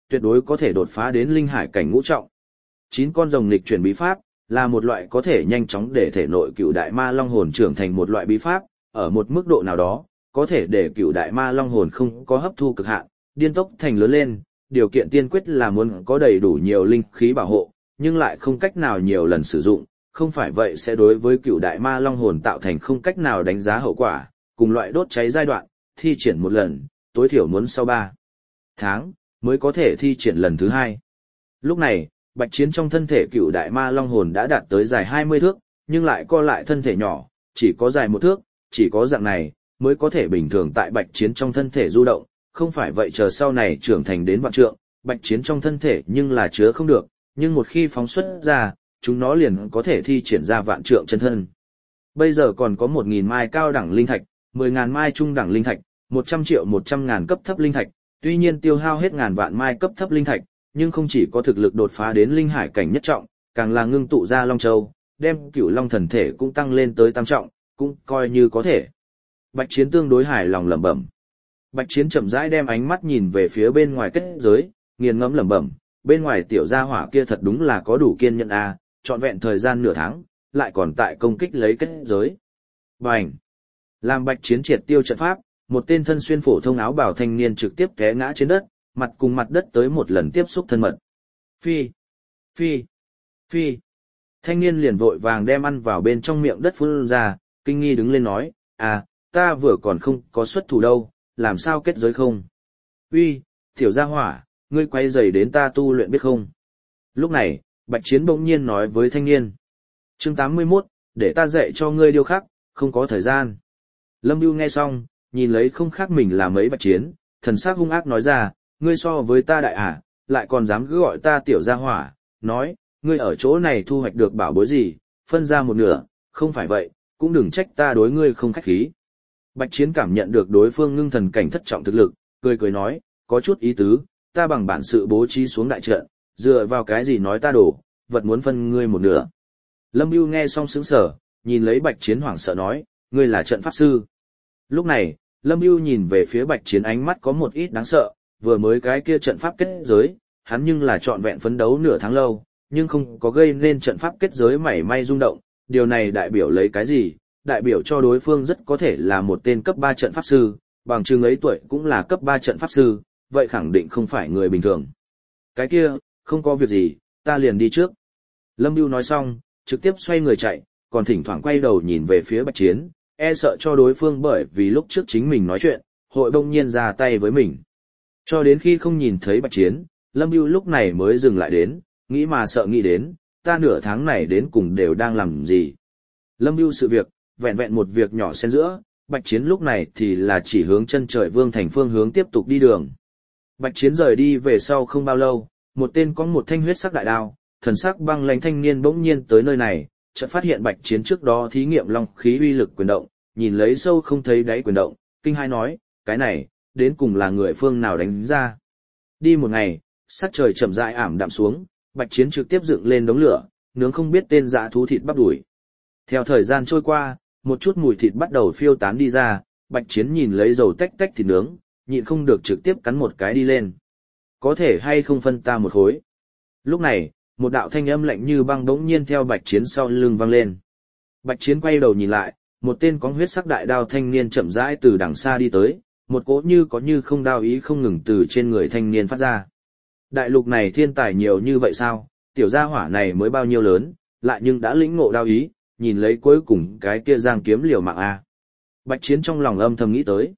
tuyệt đối có thể đột phá đến linh hải cảnh ngũ trọng. 9 con rồng nghịch chuyển bí pháp là một loại có thể nhanh chóng để thể nội cựu đại ma long hồn trưởng thành một loại bí pháp, ở một mức độ nào đó, có thể để cựu đại ma long hồn không có hấp thu cực hạn, điên tốc thành lớn lên, điều kiện tiên quyết là muốn có đầy đủ nhiều linh khí bảo hộ, nhưng lại không cách nào nhiều lần sử dụng, không phải vậy sẽ đối với cựu đại ma long hồn tạo thành không cách nào đánh giá hậu quả, cùng loại đốt cháy giai đoạn, thi triển một lần, tối thiểu muốn sau 3 tháng mới có thể thi triển lần thứ 2. Lúc này, Bạch Chiến trong thân thể cựu đại ma long hồn đã đạt tới dài 20 thước, nhưng lại co lại thân thể nhỏ, chỉ có dài 1 thước, chỉ có dạng này mới có thể bình thường tại Bạch Chiến trong thân thể du động, không phải vậy chờ sau này trưởng thành đến vạn trượng, Bạch Chiến trong thân thể nhưng là chứa không được, nhưng một khi phóng xuất ra, chúng nó liền có thể thi triển ra vạn trượng chân thân. Bây giờ còn có 1.000 mai cao đẳng linh thạch, 10.000 mai trung đẳng linh thạch, 100 triệu 100.000 cấp thấp linh thạch, tuy nhiên tiêu hao hết ngàn vạn mai cấp thấp linh thạch, nhưng không chỉ có thực lực đột phá đến linh hải cảnh nhất trọng, càng là ngưng tụ ra Long Châu, đem Cửu Long thần thể cũng tăng lên tới tam trọng, cũng coi như có thể. Bạch Chiến tương đối hài lòng lẩm bẩm. Bạch Chiến chậm rãi đem ánh mắt nhìn về phía bên ngoài kết giới, nghiền ngẫm lẩm bẩm, bên ngoài tiểu gia hỏa kia thật đúng là có đủ kiên nhẫn a, trọn vẹn thời gian nửa tháng, lại còn tại công kích lấy kết giới. Bành! Làm Bạch Chiến triệt tiêu trận pháp, một tên thân xuyên phổ thông áo bào thanh niên trực tiếp té ngã trên đất, mặt cùng mặt đất tới một lần tiếp xúc thân mật. Phi! Phi! Phi! Thanh niên liền vội vàng đem ăn vào bên trong miệng đất phun ra, kinh nghi đứng lên nói, à, ta vừa còn không có xuất thủ đâu, làm sao kết giới không? Uy, tiểu gia hỏa, ngươi quay rầy đến ta tu luyện biết không? Lúc này, Bạch Chiến bỗng nhiên nói với thanh niên. Chương 81, để ta dạy cho ngươi điêu khắc, không có thời gian. Lâm Bưu nghe xong, nhìn lấy không khác mình là mấy Bạch Chiến, thần sắc hung ác nói ra, ngươi so với ta đại à, lại còn dám cứ gọi ta tiểu gia hỏa, nói, ngươi ở chỗ này thu hoạch được bảo bối gì, phân ra một nửa, không phải vậy, cũng đừng trách ta đối ngươi không khách khí. Bạch Chiến cảm nhận được đối phương ngưng thần cảnh thất trọng thực lực, cười cười nói, có chút ý tứ, ta bằng bản sự bố trí xuống đại trận, dựa vào cái gì nói ta đổ, vật muốn phân ngươi một nửa. Lâm Bưu nghe xong sững sờ, nhìn lấy Bạch Chiến hoảng sợ nói, ngươi là trận pháp sư. Lúc này, Lâm Bưu nhìn về phía Bạch Chiến ánh mắt có một ít đáng sợ, vừa mới cái kia trận pháp kết giới, hắn nhưng là trọn vẹn phấn đấu nửa tháng lâu, nhưng không có gây nên trận pháp kết giới mảy may rung động, điều này đại biểu lấy cái gì? Đại biểu cho đối phương rất có thể là một tên cấp 3 trận pháp sư, bằng chừng ấy tuổi cũng là cấp 3 trận pháp sư, vậy khẳng định không phải người bình thường. Cái kia, không có việc gì, ta liền đi trước. Lâm Bưu nói xong, trực tiếp xoay người chạy, còn thỉnh thoảng quay đầu nhìn về phía Bạch Chiến, e sợ cho đối phương bởi vì lúc trước chính mình nói chuyện, hội bỗng nhiên ra tay với mình. Cho đến khi không nhìn thấy Bạch Chiến, Lâm Bưu lúc này mới dừng lại đến, nghĩ mà sợ nghĩ đến, ta nửa tháng này đến cùng đều đang làm gì. Lâm Bưu sự việc, vẹn vẹn một việc nhỏ xen giữa, Bạch Chiến lúc này thì là chỉ hướng chân trời Vương Thành phương hướng tiếp tục đi đường. Bạch Chiến rời đi về sau không bao lâu, một tên có một thanh huyết sắc đại đao, thần sắc băng lãnh thanh niên bỗng nhiên tới nơi này, chợt phát hiện Bạch Chiến trước đó thí nghiệm long khí uy lực quyền động, nhìn lấy sâu không thấy đáy quyền động, kinh hai nói, cái này, đến cùng là người phương nào đánh ra. Đi một ngày, sắc trời chậm rãi ảm đạm xuống, Bạch Chiến trực tiếp dựng lên đống lửa, nướng không biết tên dã thú thịt bắp đùi. Theo thời gian trôi qua, một chút mùi thịt bắt đầu phiêu tán đi ra, Bạch Chiến nhìn lấy dầu tách tách thịt nướng, nhịn không được trực tiếp cắn một cái đi lên. Có thể hay không phân ta một khối. Lúc này, một đạo thanh âm lạnh như băng đống nhiên theo Bạch Chiến sau lưng vang lên. Bạch Chiến quay đầu nhìn lại, một tên có huyết sắc đại đao thanh niên chậm rãi từ đằng xa đi tới, một cỗ như có như không đao ý không ngừng từ trên người thanh niên phát ra. Đại lục này thiên tài nhiều như vậy sao, tiểu gia hỏa này mới bao nhiêu lớn, lại nhưng đã lĩnh ngộ đao ý, nhìn lấy cuối cùng cái kia giang kiếm liều mạng a. Bạch Chiến trong lòng âm thầm nghĩ tới.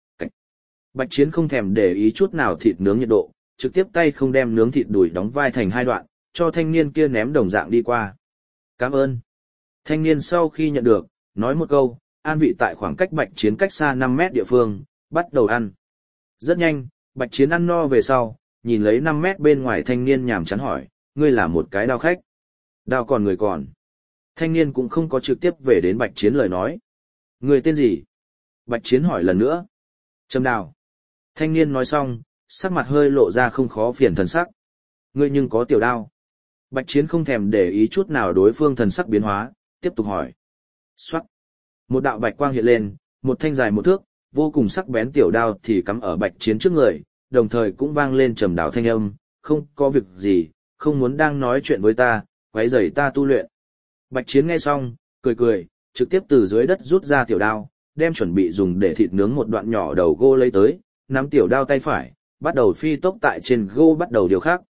Bạch Chiến không thèm để ý chút nào thịt nướng nhiệt độ, trực tiếp tay không đem nướng thịt đùi đóng vai thành hai đoạn, cho thanh niên kia ném đồng dạng đi qua. Cảm ơn. Thanh niên sau khi nhận được, nói một câu, an vị tại khoảng cách Bạch Chiến cách xa 5 mét địa phương, bắt đầu ăn. Rất nhanh, Bạch Chiến ăn no về sau, nhìn lấy 5 mét bên ngoài thanh niên nhàm chán hỏi, ngươi là một cái đao khách. Đao còn người còn. Thanh niên cũng không có trực tiếp về đến Bạch Chiến lời nói. Người tên gì? Bạch Chiến hỏi lần nữa. Trầm Đào. Thanh niên nói xong, sắc mặt hơi lộ ra không khó phiền thần sắc. Ngươi nhưng có tiểu đao. Bạch Chiến không thèm để ý chút nào đối phương thần sắc biến hóa, tiếp tục hỏi. Xoát. Một đạo bạch quang hiện lên, một thanh dài 1 thước, vô cùng sắc bén tiểu đao thì cắm ở Bạch Chiến trước người, đồng thời cũng vang lên trầm đào thanh âm, không có việc gì, không muốn đang nói chuyện với ta, quấy rầy ta tu luyện. Bạch Chiến nghe xong, cười cười, trực tiếp từ dưới đất rút ra tiểu đao, đem chuẩn bị dùng để thịt nướng một đoạn nhỏ đầu gỗ lấy tới, nắm tiểu đao tay phải, bắt đầu phi tốc tại trên gỗ bắt đầu điêu khắc.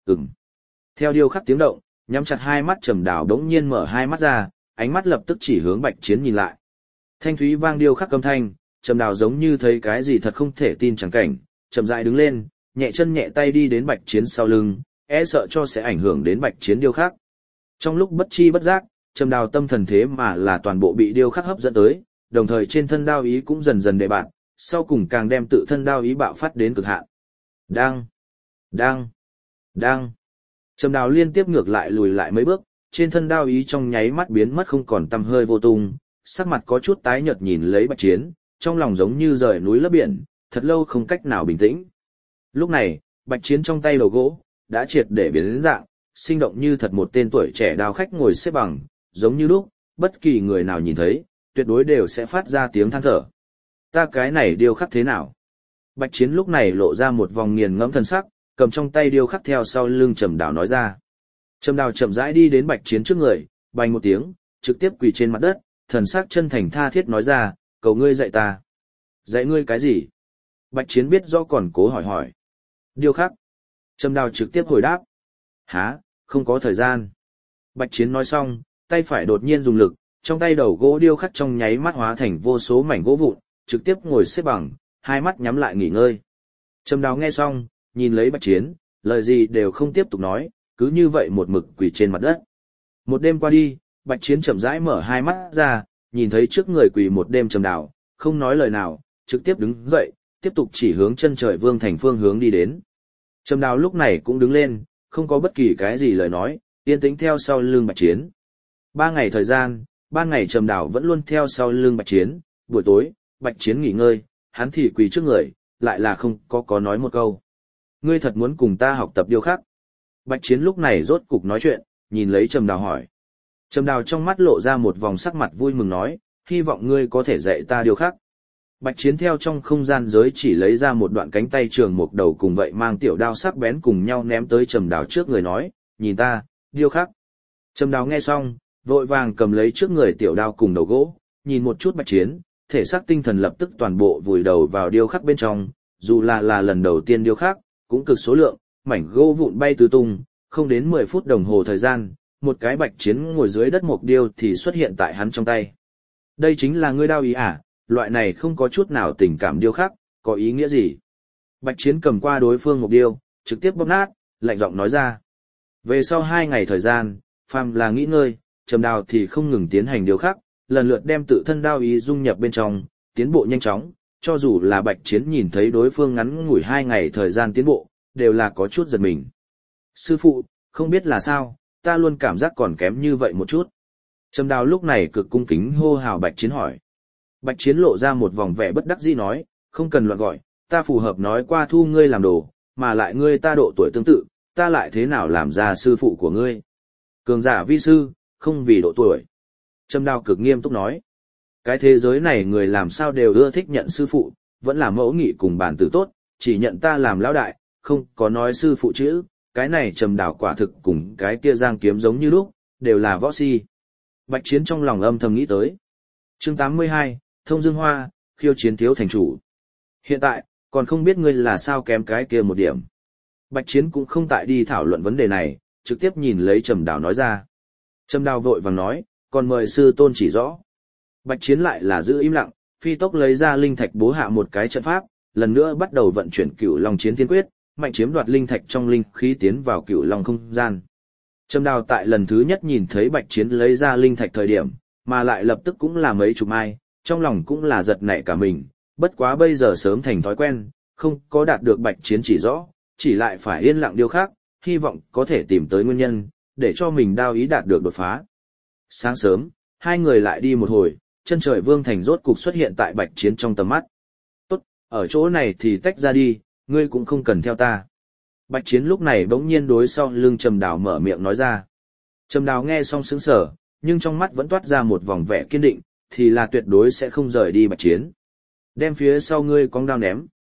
Theo điêu khắc tiếng động, nhắm chặt hai mắt trầm đào đống nhiên mở hai mắt ra, ánh mắt lập tức chỉ hướng Bạch Chiến nhìn lại. Thanh thúy vang điêu khắc âm thanh, trầm đào giống như thấy cái gì thật không thể tin chẳng cảnh, chậm rãi đứng lên, nhẹ chân nhẹ tay đi đến Bạch Chiến sau lưng, e sợ cho sẽ ảnh hưởng đến Bạch Chiến điêu khắc. Trong lúc bất chi bất giác, trầm đào tâm thần thế mà là toàn bộ bị điêu khắc hấp dẫn tới, đồng thời trên thân đao ý cũng dần dần đề bạt, sau cùng càng đem tự thân đao ý bạo phát đến cực hạn. Đang, đang, đang. Trầm đào liên tiếp ngược lại lùi lại mấy bước, trên thân đao ý trong nháy mắt biến mất không còn tăm hơi vô tung, sắc mặt có chút tái nhợt nhìn lấy Bạch Chiến, trong lòng giống như rời núi lấp biển, thật lâu không cách nào bình tĩnh. Lúc này, Bạch Chiến trong tay đầu gỗ đã triệt để biến đến dạng, sinh động như thật một tên tuổi trẻ đao khách ngồi xếp bằng, giống như lúc, bất kỳ người nào nhìn thấy, tuyệt đối đều sẽ phát ra tiếng than thở. Ta cái này điêu khắc thế nào? Bạch Chiến lúc này lộ ra một vòng nghiền ngẫm thần sắc, cầm trong tay điêu khắc theo sau lưng Trầm Đào nói ra. Trầm Đào chậm rãi đi đến Bạch Chiến trước người, bành một tiếng, trực tiếp quỳ trên mặt đất, thần sắc chân thành tha thiết nói ra, cầu ngươi dạy ta. Dạy ngươi cái gì? Bạch Chiến biết do còn cố hỏi hỏi. Điêu khắc. Trầm Đào trực tiếp hồi đáp. Hả, không có thời gian. Bạch Chiến nói xong, tay phải đột nhiên dùng lực, trong tay đầu gỗ điêu khắc trong nháy mắt hóa thành vô số mảnh gỗ vụn, trực tiếp ngồi xếp bằng, hai mắt nhắm lại nghỉ ngơi. Trầm Đào nghe xong, nhìn lấy Bạch Chiến, lời gì đều không tiếp tục nói, cứ như vậy một mực quỳ trên mặt đất. Một đêm qua đi, Bạch Chiến chậm rãi mở hai mắt ra, nhìn thấy trước người quỳ một đêm Trầm Đào, không nói lời nào, trực tiếp đứng dậy, tiếp tục chỉ hướng chân trời Vương Thành phương hướng đi đến. Trầm Đào lúc này cũng đứng lên, không có bất kỳ cái gì lời nói, yên tĩnh theo sau lưng Bạch Chiến. 3 ngày thời gian, ban ngày Trầm Đào vẫn luôn theo sau lưng Bạch Chiến, buổi tối, Bạch Chiến nghỉ ngơi, hắn thì quỳ trước người, lại là không có nói một câu. Ngươi thật muốn cùng ta học tập điêu khắc? Bạch Chiến lúc này rốt cục nói chuyện, nhìn lấy Trầm Đào hỏi. Trầm Đào trong mắt lộ ra một vòng sắc mặt vui mừng nói, hy vọng ngươi có thể dạy ta điêu khắc. Bạch Chiến theo trong không gian giới chỉ lấy ra một đoạn cánh tay trường một đầu cùng vậy mang tiểu đao sắc bén cùng nhau ném tới Trầm Đào trước người nói, nhìn ta, điêu khắc. Trầm Đào nghe xong, vội vàng cầm lấy trước người tiểu đao cùng đầu gỗ, nhìn một chút Bạch Chiến, thể xác tinh thần lập tức toàn bộ vùi đầu vào điêu khắc bên trong, dù là lần đầu tiên điêu khắc, cũng cực số lượng, mảnh gỗ vụn bay tứ tung, không đến 10 phút đồng hồ thời gian, một cái Bạch Chiến ngồi dưới đất mộc điêu thì xuất hiện tại hắn trong tay. Đây chính là ngươi đao ý à, loại này không có chút nào tình cảm điêu khắc, có ý nghĩa gì? Bạch Chiến cầm qua đối phương mộc điêu, trực tiếp bóp nát, lạnh giọng nói ra. Về sau 2 ngày thời gian, phàm là nghỉ ngơi, Trầm Đào thì không ngừng tiến hành điêu khắc, lần lượt đem tự thân đao ý dung nhập bên trong, tiến bộ nhanh chóng, cho dù là Bạch Chiến nhìn thấy đối phương ngắn ngủi 2 ngày thời gian tiến bộ, đều là có chút giật mình. Sư phụ, không biết là sao, ta luôn cảm giác còn kém như vậy một chút. Trầm Đào lúc này cực cung kính hô hào Bạch Chiến hỏi. Bạch Chiến lộ ra một vòng vẻ bất đắc dĩ nói, không cần loạn gọi, ta phù hợp nói qua thu ngươi làm đồ, mà lại ngươi ta độ tuổi tương tự, ta lại thế nào làm ra sư phụ của ngươi. Cường giả vi sư, không vì độ tuổi. Trầm Đào cực nghiêm túc nói, cái thế giới này người làm sao đều ưa thích nhận sư phụ, vẫn là mẫu nghị cùng bản tử tốt, chỉ nhận ta làm lão đại, không có nói sư phụ chữ, cái này Trầm Đào quả thực cùng cái kia Giang Kiếm giống như lúc, đều là võ si. Bạch Chiến trong lòng âm thầm nghĩ tới. Chương 82, Thông Dương Hoa, khiêu chiến thiếu thành chủ. Hiện tại, còn không biết ngươi là sao kém cái kia một điểm. Bạch Chiến cũng không tại đi thảo luận vấn đề này, trực tiếp nhìn lấy Trầm Đào nói ra. Trầm Đào vội vàng nói, còn mời sư tôn chỉ rõ. Bạch Chiến lại là giữ im lặng, phi tốc lấy ra linh thạch bố hạ một cái trận pháp, lần nữa bắt đầu vận chuyển Cửu Long Chiến Thiên Quyết, mạnh chiếm đoạt linh thạch trong linh khí tiến vào Cửu Long không gian. Trầm Đào tại lần thứ nhất nhìn thấy Bạch Chiến lấy ra linh thạch thời điểm, mà lại lập tức cũng là mấy chục mai, trong lòng cũng là giật nảy cả mình, bất quá bây giờ sớm thành thói quen, không có đạt được Bạch Chiến chỉ rõ, chỉ lại phải yên lặng điêu khắc, hy vọng có thể tìm tới nguyên nhân, để cho mình đao ý đạt được đột phá. Sáng sớm, hai người lại đi một hồi, chân trời Vương Thành rốt cục xuất hiện tại Bạch Chiến trong tầm mắt. Tốt, ở chỗ này thì tách ra đi, ngươi cũng không cần theo ta. Bạch Chiến lúc này bỗng nhiên đối sau lưng Trầm Đào mở miệng nói ra. Trầm Đào nghe xong sững sờ, nhưng trong mắt vẫn toát ra một vòng vẻ kiên định, thì là tuyệt đối sẽ không rời đi Bạch Chiến. Đem phía sau ngươi cong đao ném.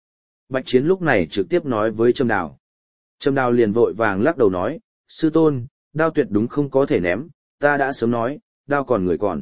Bạch Chiến lúc này trực tiếp nói với Trầm Đào. Trầm Đào liền vội vàng lắc đầu nói, sư tôn, đao tuyệt đúng không có thể ném, ta đã sớm nói, đao còn người còn.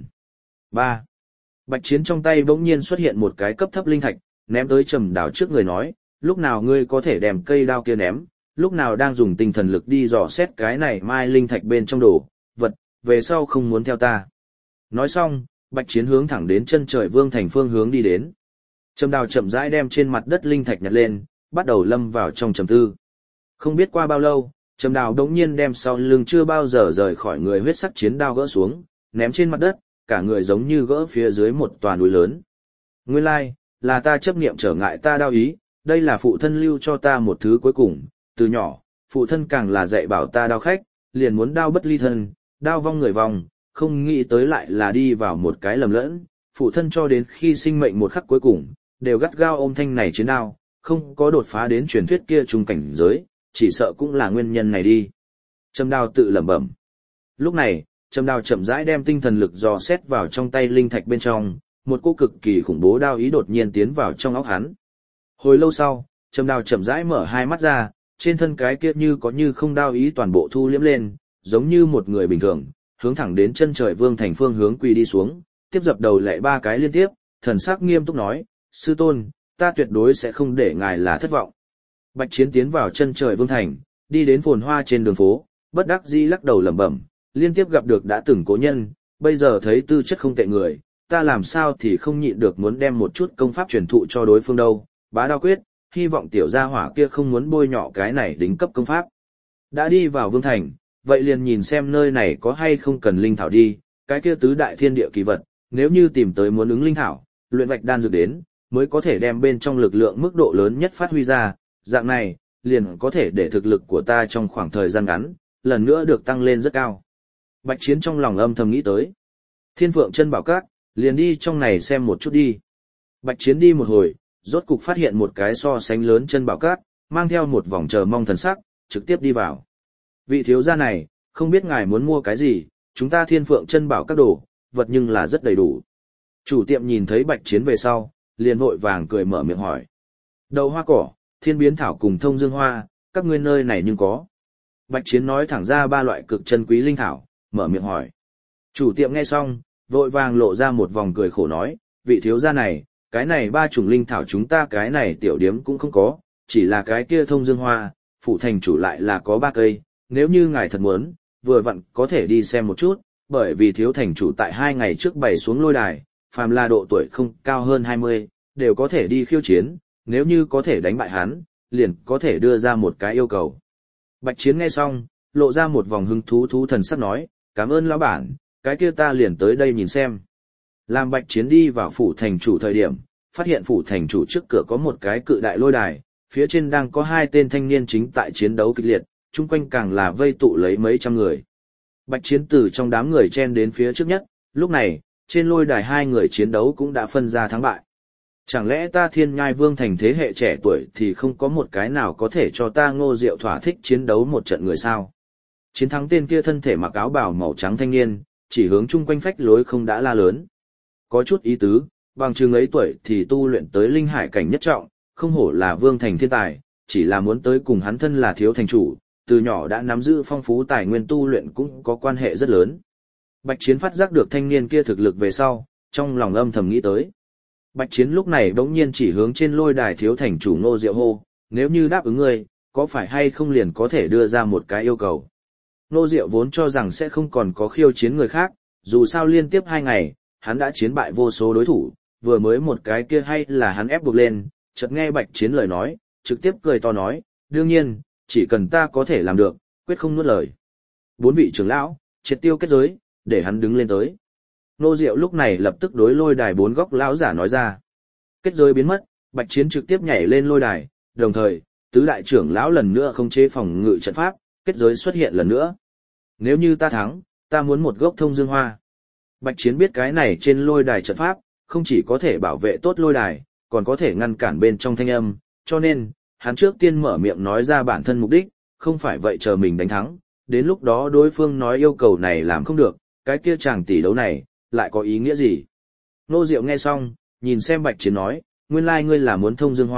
3. Bạch Chiến trong tay bỗng nhiên xuất hiện một cái cấp thấp linh thạch, ném tới Trầm Đào trước người nói, lúc nào ngươi có thể đem cây đao kia ném, lúc nào đang dùng tinh thần lực đi dò xét cái này mai linh thạch bên trong đồ vật, về sau không muốn theo ta. Nói xong, Bạch Chiến hướng thẳng đến chân trời Vương Thành phương hướng đi đến. Trầm Đào chậm rãi đem trên mặt đất linh thạch nhặt lên, bắt đầu lâm vào trong trầm tư. Không biết qua bao lâu, Trầm Đào đống nhiên đem sau lưng chưa bao giờ rời khỏi người huyết sắc chiến đao gỡ xuống, ném trên mặt đất, cả người giống như gỡ phía dưới một tòa núi lớn. Nguyên lai, là ta chấp niệm trở ngại ta đao ý, đây là phụ thân lưu cho ta một thứ cuối cùng, từ nhỏ, phụ thân càng là dạy bảo ta đao khách, liền muốn đao bất ly thân, đao vong người vong, không nghĩ tới lại là đi vào một cái lầm lẫn, phụ thân cho đến khi sinh mệnh một khắc cuối cùng, đều gắt gao ôm thanh này chiến đao, không có đột phá đến truyền thuyết kia trung cảnh giới, chỉ sợ cũng là nguyên nhân này đi. Trầm Đào tự lẩm bẩm. Lúc này, Trầm Đào chậm rãi đem tinh thần lực dò xét vào trong tay linh thạch bên trong, một cô cực kỳ khủng bố đao ý đột nhiên tiến vào trong óc hắn. Hồi lâu sau, Trầm Đào chậm rãi mở hai mắt ra, trên thân cái kia như có như không đao ý toàn bộ thu liễm lên, giống như một người bình thường, hướng thẳng đến chân trời Vương Thành phương hướng quỳ đi xuống, tiếp dập đầu lạy 3 cái liên tiếp, thần sắc nghiêm túc nói, sư tôn, ta tuyệt đối sẽ không để ngài là thất vọng. Bạch Chiến tiến vào chân trời Vương Thành, đi đến phồn hoa trên đường phố, bất đắc dĩ lắc đầu lẩm bẩm, liên tiếp gặp được đã từng cố nhân, bây giờ thấy tư chất không tệ người, ta làm sao thì không nhịn được muốn đem một chút công pháp truyền thụ cho đối phương đâu, bá đao quyết, hy vọng tiểu gia hỏa kia không muốn bôi nhọ cái này đính cấp công pháp. Đã đi vào Vương Thành, vậy liền nhìn xem nơi này có hay không cần linh thảo đi, cái kia tứ đại thiên địa kỳ vật, nếu như tìm tới muốn ứng linh thảo, luyện vạch đan dược đến, mới có thể đem bên trong lực lượng mức độ lớn nhất phát huy ra, dạng này, liền có thể để thực lực của ta trong khoảng thời gian ngắn, lần nữa được tăng lên rất cao. Bạch Chiến trong lòng âm thầm nghĩ tới. Thiên Phượng Chân Bảo Các, liền đi trong này xem một chút đi. Bạch Chiến đi một hồi, rốt cục phát hiện một cái so sánh lớn chân bảo các, mang theo một vòng chờ mong thần sắc, trực tiếp đi vào. Vị thiếu gia này, không biết ngài muốn mua cái gì, chúng ta Thiên Phượng Chân Bảo Các đồ, vật nhưng là rất đầy đủ. Chủ tiệm nhìn thấy Bạch Chiến về sau, liền vội vàng cười mở miệng hỏi. Đậu hoa cỏ, thiên biến thảo cùng thông dương hoa, các ngươi nơi này nhưng có. Bạch Chiến nói thẳng ra 3 loại cực chân quý linh thảo, mở miệng hỏi. Chủ tiệm nghe xong, vội vàng lộ ra một vòng cười khổ nói, vị thiếu gia này, cái này 3 chủng linh thảo chúng ta cái này tiểu điếm cũng không có, chỉ là cái kia thông dương hoa, phủ thành chủ lại là có 3 cây, nếu như ngài thật muốn, vừa vặn có thể đi xem một chút, bởi vì thiếu thành chủ tại 2 ngày trước bày xuống lôi đài, phàm là độ tuổi không cao hơn 20, đều có thể đi khiêu chiến, nếu như có thể đánh bại hắn, liền có thể đưa ra một cái yêu cầu. Bạch Chiến nghe xong, lộ ra một vòng hứng thú thần sắc nói, cảm ơn lão bản, cái kia ta liền tới đây nhìn xem. Làm Bạch Chiến đi vào phủ thành chủ thời điểm, phát hiện phủ thành chủ trước cửa có một cái cự đại lôi đài, phía trên đang có 2 tên thanh niên chính tại chiến đấu kịch liệt, chung quanh càng là vây tụ lấy mấy trăm người. Bạch Chiến từ trong đám người chen đến phía trước nhất, lúc này, trên lôi đài 2 người chiến đấu cũng đã phân ra thắng bại. Chẳng lẽ ta Thiên Nhai Vương thành thế hệ trẻ tuổi thì không có một cái nào có thể cho ta Ngô Diệu thỏa thích chiến đấu một trận người sao? Chiến thắng tên kia thân thể mặc áo bào màu trắng thanh niên, chỉ hướng chung quanh phách lối không đã la lớn. Có chút ý tứ, bằng chừng ấy tuổi thì tu luyện tới linh hải cảnh nhất trọng, không hổ là vương thành thiên tài, chỉ là muốn tới cùng hắn thân là thiếu thành chủ, từ nhỏ đã nắm giữ phong phú tài nguyên tu luyện cũng có quan hệ rất lớn. Bạch Chiến phát giác được thanh niên kia thực lực về sau, trong lòng âm thầm nghĩ tới. Bạch Chiến lúc này bỗng nhiên chỉ hướng trên lôi đài thiếu thành chủ Ngô Diệu hô, nếu như đáp ứng ngươi, có phải hay không liền có thể đưa ra một cái yêu cầu. Ngô Diệu vốn cho rằng sẽ không còn có khiêu chiến người khác, dù sao liên tiếp 2 ngày, hắn đã chiến bại vô số đối thủ, vừa mới một cái kia hay là hắn ép buộc lên, chợt nghe Bạch Chiến lời nói, trực tiếp cười to nói, đương nhiên, chỉ cần ta có thể làm được, quyết không nuốt lời. 4 vị trưởng lão, triệt tiêu kết giới, để hắn đứng lên tới. Ngô Diệu lúc này lập tức đối lôi đài 4 góc lão giả nói ra. Kết giới biến mất, Bạch Chiến trực tiếp nhảy lên lôi đài, đồng thời, tứ đại trưởng lão lần nữa không chế phòng ngự trận pháp, kết giới xuất hiện lần nữa. Nếu như ta thắng, ta muốn một gốc thông dương hoa. Bạch Chiến biết cái này trên lôi đài trận pháp, không chỉ có thể bảo vệ tốt lôi đài, còn có thể ngăn cản bên trong thanh âm, cho nên, hắn trước tiên mở miệng nói ra bản thân mục đích, không phải vậy chờ mình đánh thắng, đến lúc đó đối phương nói yêu cầu này làm không được, cái kia chàng tỷ đấu này, lại có ý nghĩa gì? Ngô Diệu nghe xong, nhìn xem Bạch Chiến nói, nguyên lai ngươi là muốn thông dương hoa,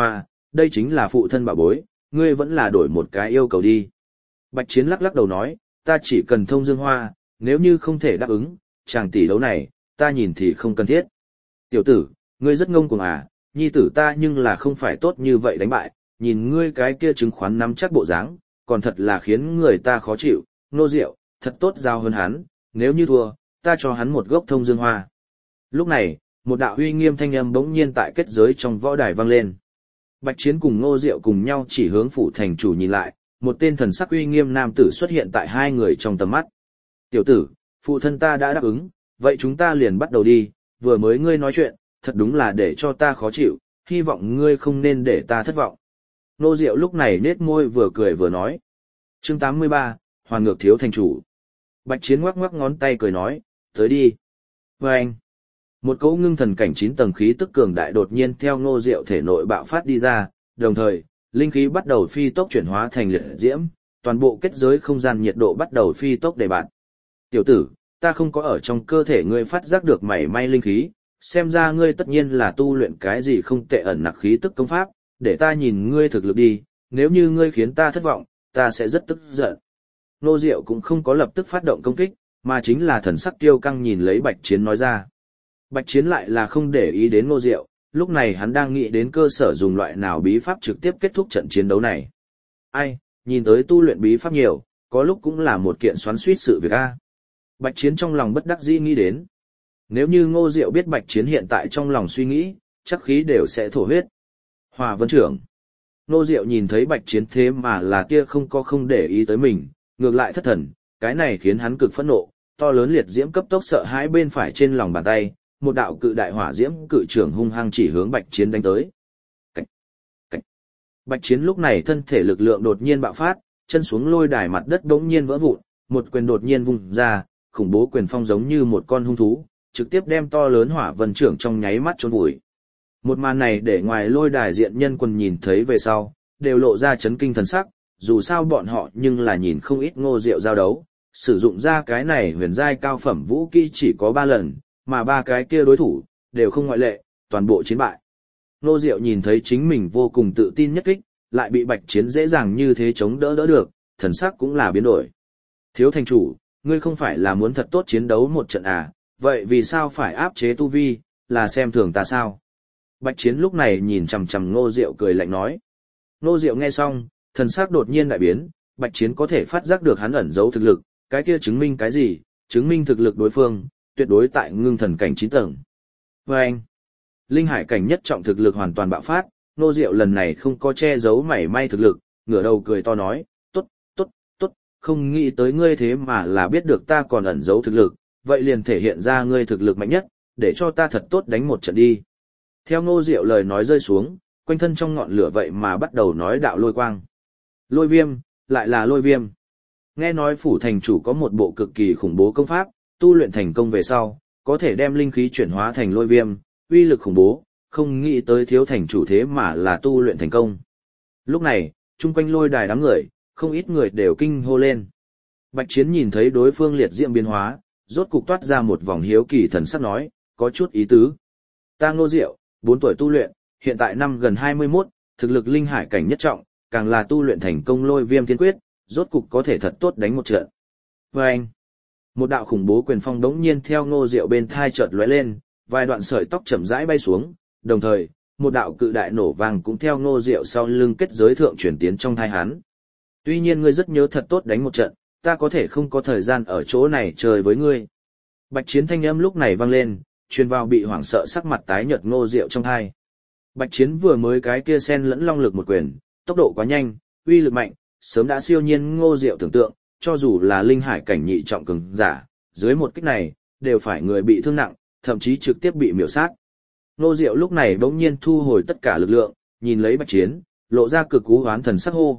đây chính là phụ thân bảo bối, ngươi vẫn là đổi một cái yêu cầu đi. Bạch Chiến lắc lắc đầu nói, ta chỉ cần thông dương hoa, nếu như không thể đáp ứng, chàng tỷ đấu này, ta nhìn thì không cần thiết. Tiểu tử, ngươi rất ngông cuồng à, nhi tử ta nhưng là không phải tốt như vậy đánh bại, nhìn ngươi cái kia chứng khoán nắm chắc bộ dáng, còn thật là khiến người ta khó chịu, Ngô Diệu, thật tốt giao hơn hắn, nếu như thua, ta cho hắn một gốc thông dương hoa. Lúc này, một đạo uy nghiêm thanh âm bỗng nhiên tại kết giới trong võ đài vang lên. Bạch Chiến cùng Ngô Diệu cùng nhau chỉ hướng phủ thành chủ nhìn lại, một tên thần sắc uy nghiêm nam tử xuất hiện tại hai người trong tầm mắt. Tiểu tử, phụ thân ta đã đáp ứng, vậy chúng ta liền bắt đầu đi, vừa mới ngươi nói chuyện, thật đúng là để cho ta khó chịu, hy vọng ngươi không nên để ta thất vọng. Ngô Diệu lúc này nết môi vừa cười vừa nói. Chương 83, Hoàn ngược thiếu thành chủ. Bạch Chiến ngoắc ngoắc ngón tay cười nói, tới đi. Và anh. Một cỗ ngưng thần cảnh 9 tầng khí tức cường đại đột nhiên theo Ngô Diệu thể nội bạo phát đi ra, đồng thời, linh khí bắt đầu phi tốc chuyển hóa thành liệt diễm, toàn bộ kết giới không gian nhiệt độ bắt đầu phi tốc đề bạt. Tiểu tử, ta không có ở trong cơ thể ngươi phát giác được mảy may linh khí, xem ra ngươi tất nhiên là tu luyện cái gì không tệ ẩn nặc khí tức công pháp, để ta nhìn ngươi thực lực đi, nếu như ngươi khiến ta thất vọng, ta sẽ rất tức giận. Ngô Diệu cũng không có lập tức phát động công kích, mà chính là thần sắc tiêu căng nhìn lấy Bạch Chiến nói ra. Bạch Chiến lại là không để ý đến Ngô Diệu, lúc này hắn đang nghĩ đến cơ sở dùng loại nào bí pháp trực tiếp kết thúc trận chiến đấu này. Ai, nhìn tới tu luyện bí pháp nhiều, có lúc cũng là một kiện xoắn xuýt sự việc a. Bạch Chiến trong lòng bất đắc dĩ nghĩ đến. Nếu như Ngô Diệu biết Bạch Chiến hiện tại trong lòng suy nghĩ, chắc khí đều sẽ thổ huyết. Hòa Vân trưởng. Ngô Diệu nhìn thấy Bạch Chiến thế mà là tia không để ý tới mình, ngược lại thất thần, cái này khiến hắn cực phẫn nộ, to lớn liệt diễm cấp tốc sợ hãi bên phải trên lòng bàn tay, một đạo cự đại hỏa diễm cự trưởng hung hăng chỉ hướng Bạch Chiến đánh tới. Cảnh. Cảnh. Bạch Chiến lúc này thân thể lực lượng đột nhiên bạo phát, chân xuống lôi đài mặt đất bỗng nhiên vỡ vụn, một quyền đột nhiên vung ra, khủng bố quyền phong giống như một con hung thú, trực tiếp đem to lớn hỏa vân trưởng trong nháy mắt chôn vùi. Một màn này để ngoài lôi đài diện nhân quần nhìn thấy về sau, đều lộ ra chấn kinh thần sắc, dù sao bọn họ nhưng là nhìn không ít Ngô Diệu giao đấu, sử dụng ra cái này huyền giai cao phẩm vũ kỹ chỉ có 3 lần, mà 3 cái kia đối thủ, đều không ngoại lệ, toàn bộ chiến bại. Ngô Diệu nhìn thấy chính mình vô cùng tự tin nhất kích, lại bị Bạch Chiến dễ dàng như thế chống đỡ được, thần sắc cũng là biến đổi. Thiếu thành chủ, ngươi không phải là muốn thật tốt chiến đấu một trận à, vậy vì sao phải áp chế tu vi, là xem thường ta sao? Bạch Chiến lúc này nhìn chằm chằm Ngô Diệu cười lạnh nói. Ngô Diệu nghe xong, thần sắc đột nhiên đại biến, Bạch Chiến có thể phát giác được hắn ẩn giấu thực lực, cái kia chứng minh cái gì? Chứng minh thực lực đối phương, tuyệt đối tại ngưng thần cảnh 9 tầng. Và anh, linh hải cảnh nhất trọng thực lực hoàn toàn bạo phát, Ngô Diệu lần này không có che giấu mảy may thực lực, ngửa đầu cười to nói, tốt, tốt, tốt, không nghĩ tới ngươi thế mà là biết được ta còn ẩn giấu thực lực, vậy liền thể hiện ra ngươi thực lực mạnh nhất, để cho ta thật tốt đánh một trận đi. Theo Ngô Diệu lời nói rơi xuống, quanh thân trong ngọn lửa vậy mà bắt đầu nói đạo lôi quang. Lôi viêm, lại là lôi viêm. Nghe nói phủ thành chủ có một bộ cực kỳ khủng bố công pháp, tu luyện thành công về sau, có thể đem linh khí chuyển hóa thành lôi viêm, uy lực khủng bố, không nghĩ tới thiếu thành chủ thế mà là tu luyện thành công. Lúc này, chung quanh lôi đài đám người, không ít người đều kinh hô lên. Bạch Chiến nhìn thấy đối phương liệt diễm biến hóa, rốt cục toát ra một vòng hiếu kỳ thần sắc nói, có chút ý tứ. Ta Ngô Diệu, 4 tuổi tu luyện, hiện tại năm gần 21, thực lực linh hải cảnh nhất trọng, càng là tu luyện thành công lôi viêm thiên quyết, rốt cục có thể thật tốt đánh một trận. Và anh, một đạo khủng bố quyền phong đống nhiên theo Ngô Diệu bên thai chợt lóe lên, vài đoạn sợi tóc chậm rãi bay xuống, đồng thời, một đạo cự đại nổ vang cũng theo Ngô Diệu sau lưng kết giới thượng chuyển tiến trong thai hắn. Tuy nhiên ngươi rất nhớ thật tốt đánh một trận, ta có thể không có thời gian ở chỗ này chơi với ngươi. Bạch Chiến thanh âm lúc này vang lên, truyền vào bị hoảng sợ sắc mặt tái nhợt Ngô Diệu trong thai. Bạch Chiến vừa mới cái kia xen lẫn long lực một quyền, tốc độ quá nhanh, uy lực mạnh, sớm đã siêu nhiên Ngô Diệu tưởng tượng, cho dù là linh hải cảnh nhị trọng cường giả, dưới một kích này, đều phải người bị thương nặng, thậm chí trực tiếp bị miểu sát. Ngô Diệu lúc này bỗng nhiên thu hồi tất cả lực lượng, nhìn lấy Bạch Chiến, lộ ra cực cú hoán thần sắc hô,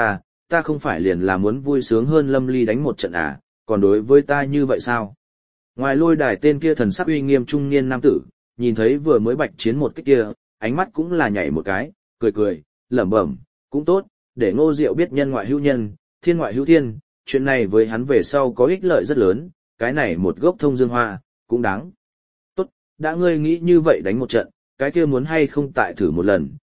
ta không phải liền là muốn vui sướng hơn Lâm Ly đánh một trận à, còn đối với ta như vậy sao? Ngoài lôi đài tên kia thần sắc uy nghiêm trung niên nam tử, nhìn thấy vừa mới Bạch Chiến một kích kia, ánh mắt cũng là nhảy một cái, cười, lẩm bẩm, cũng tốt, để Ngô Diệu biết nhân ngoại hữu nhân, thiên ngoại hữu thiên, chuyện này với hắn về sau có ích lợi rất lớn, cái này một gốc thông dương hoa, cũng đáng. Tốt, đã ngươi nghĩ như vậy đánh một trận, cái kia muốn hay không tại thử một lần,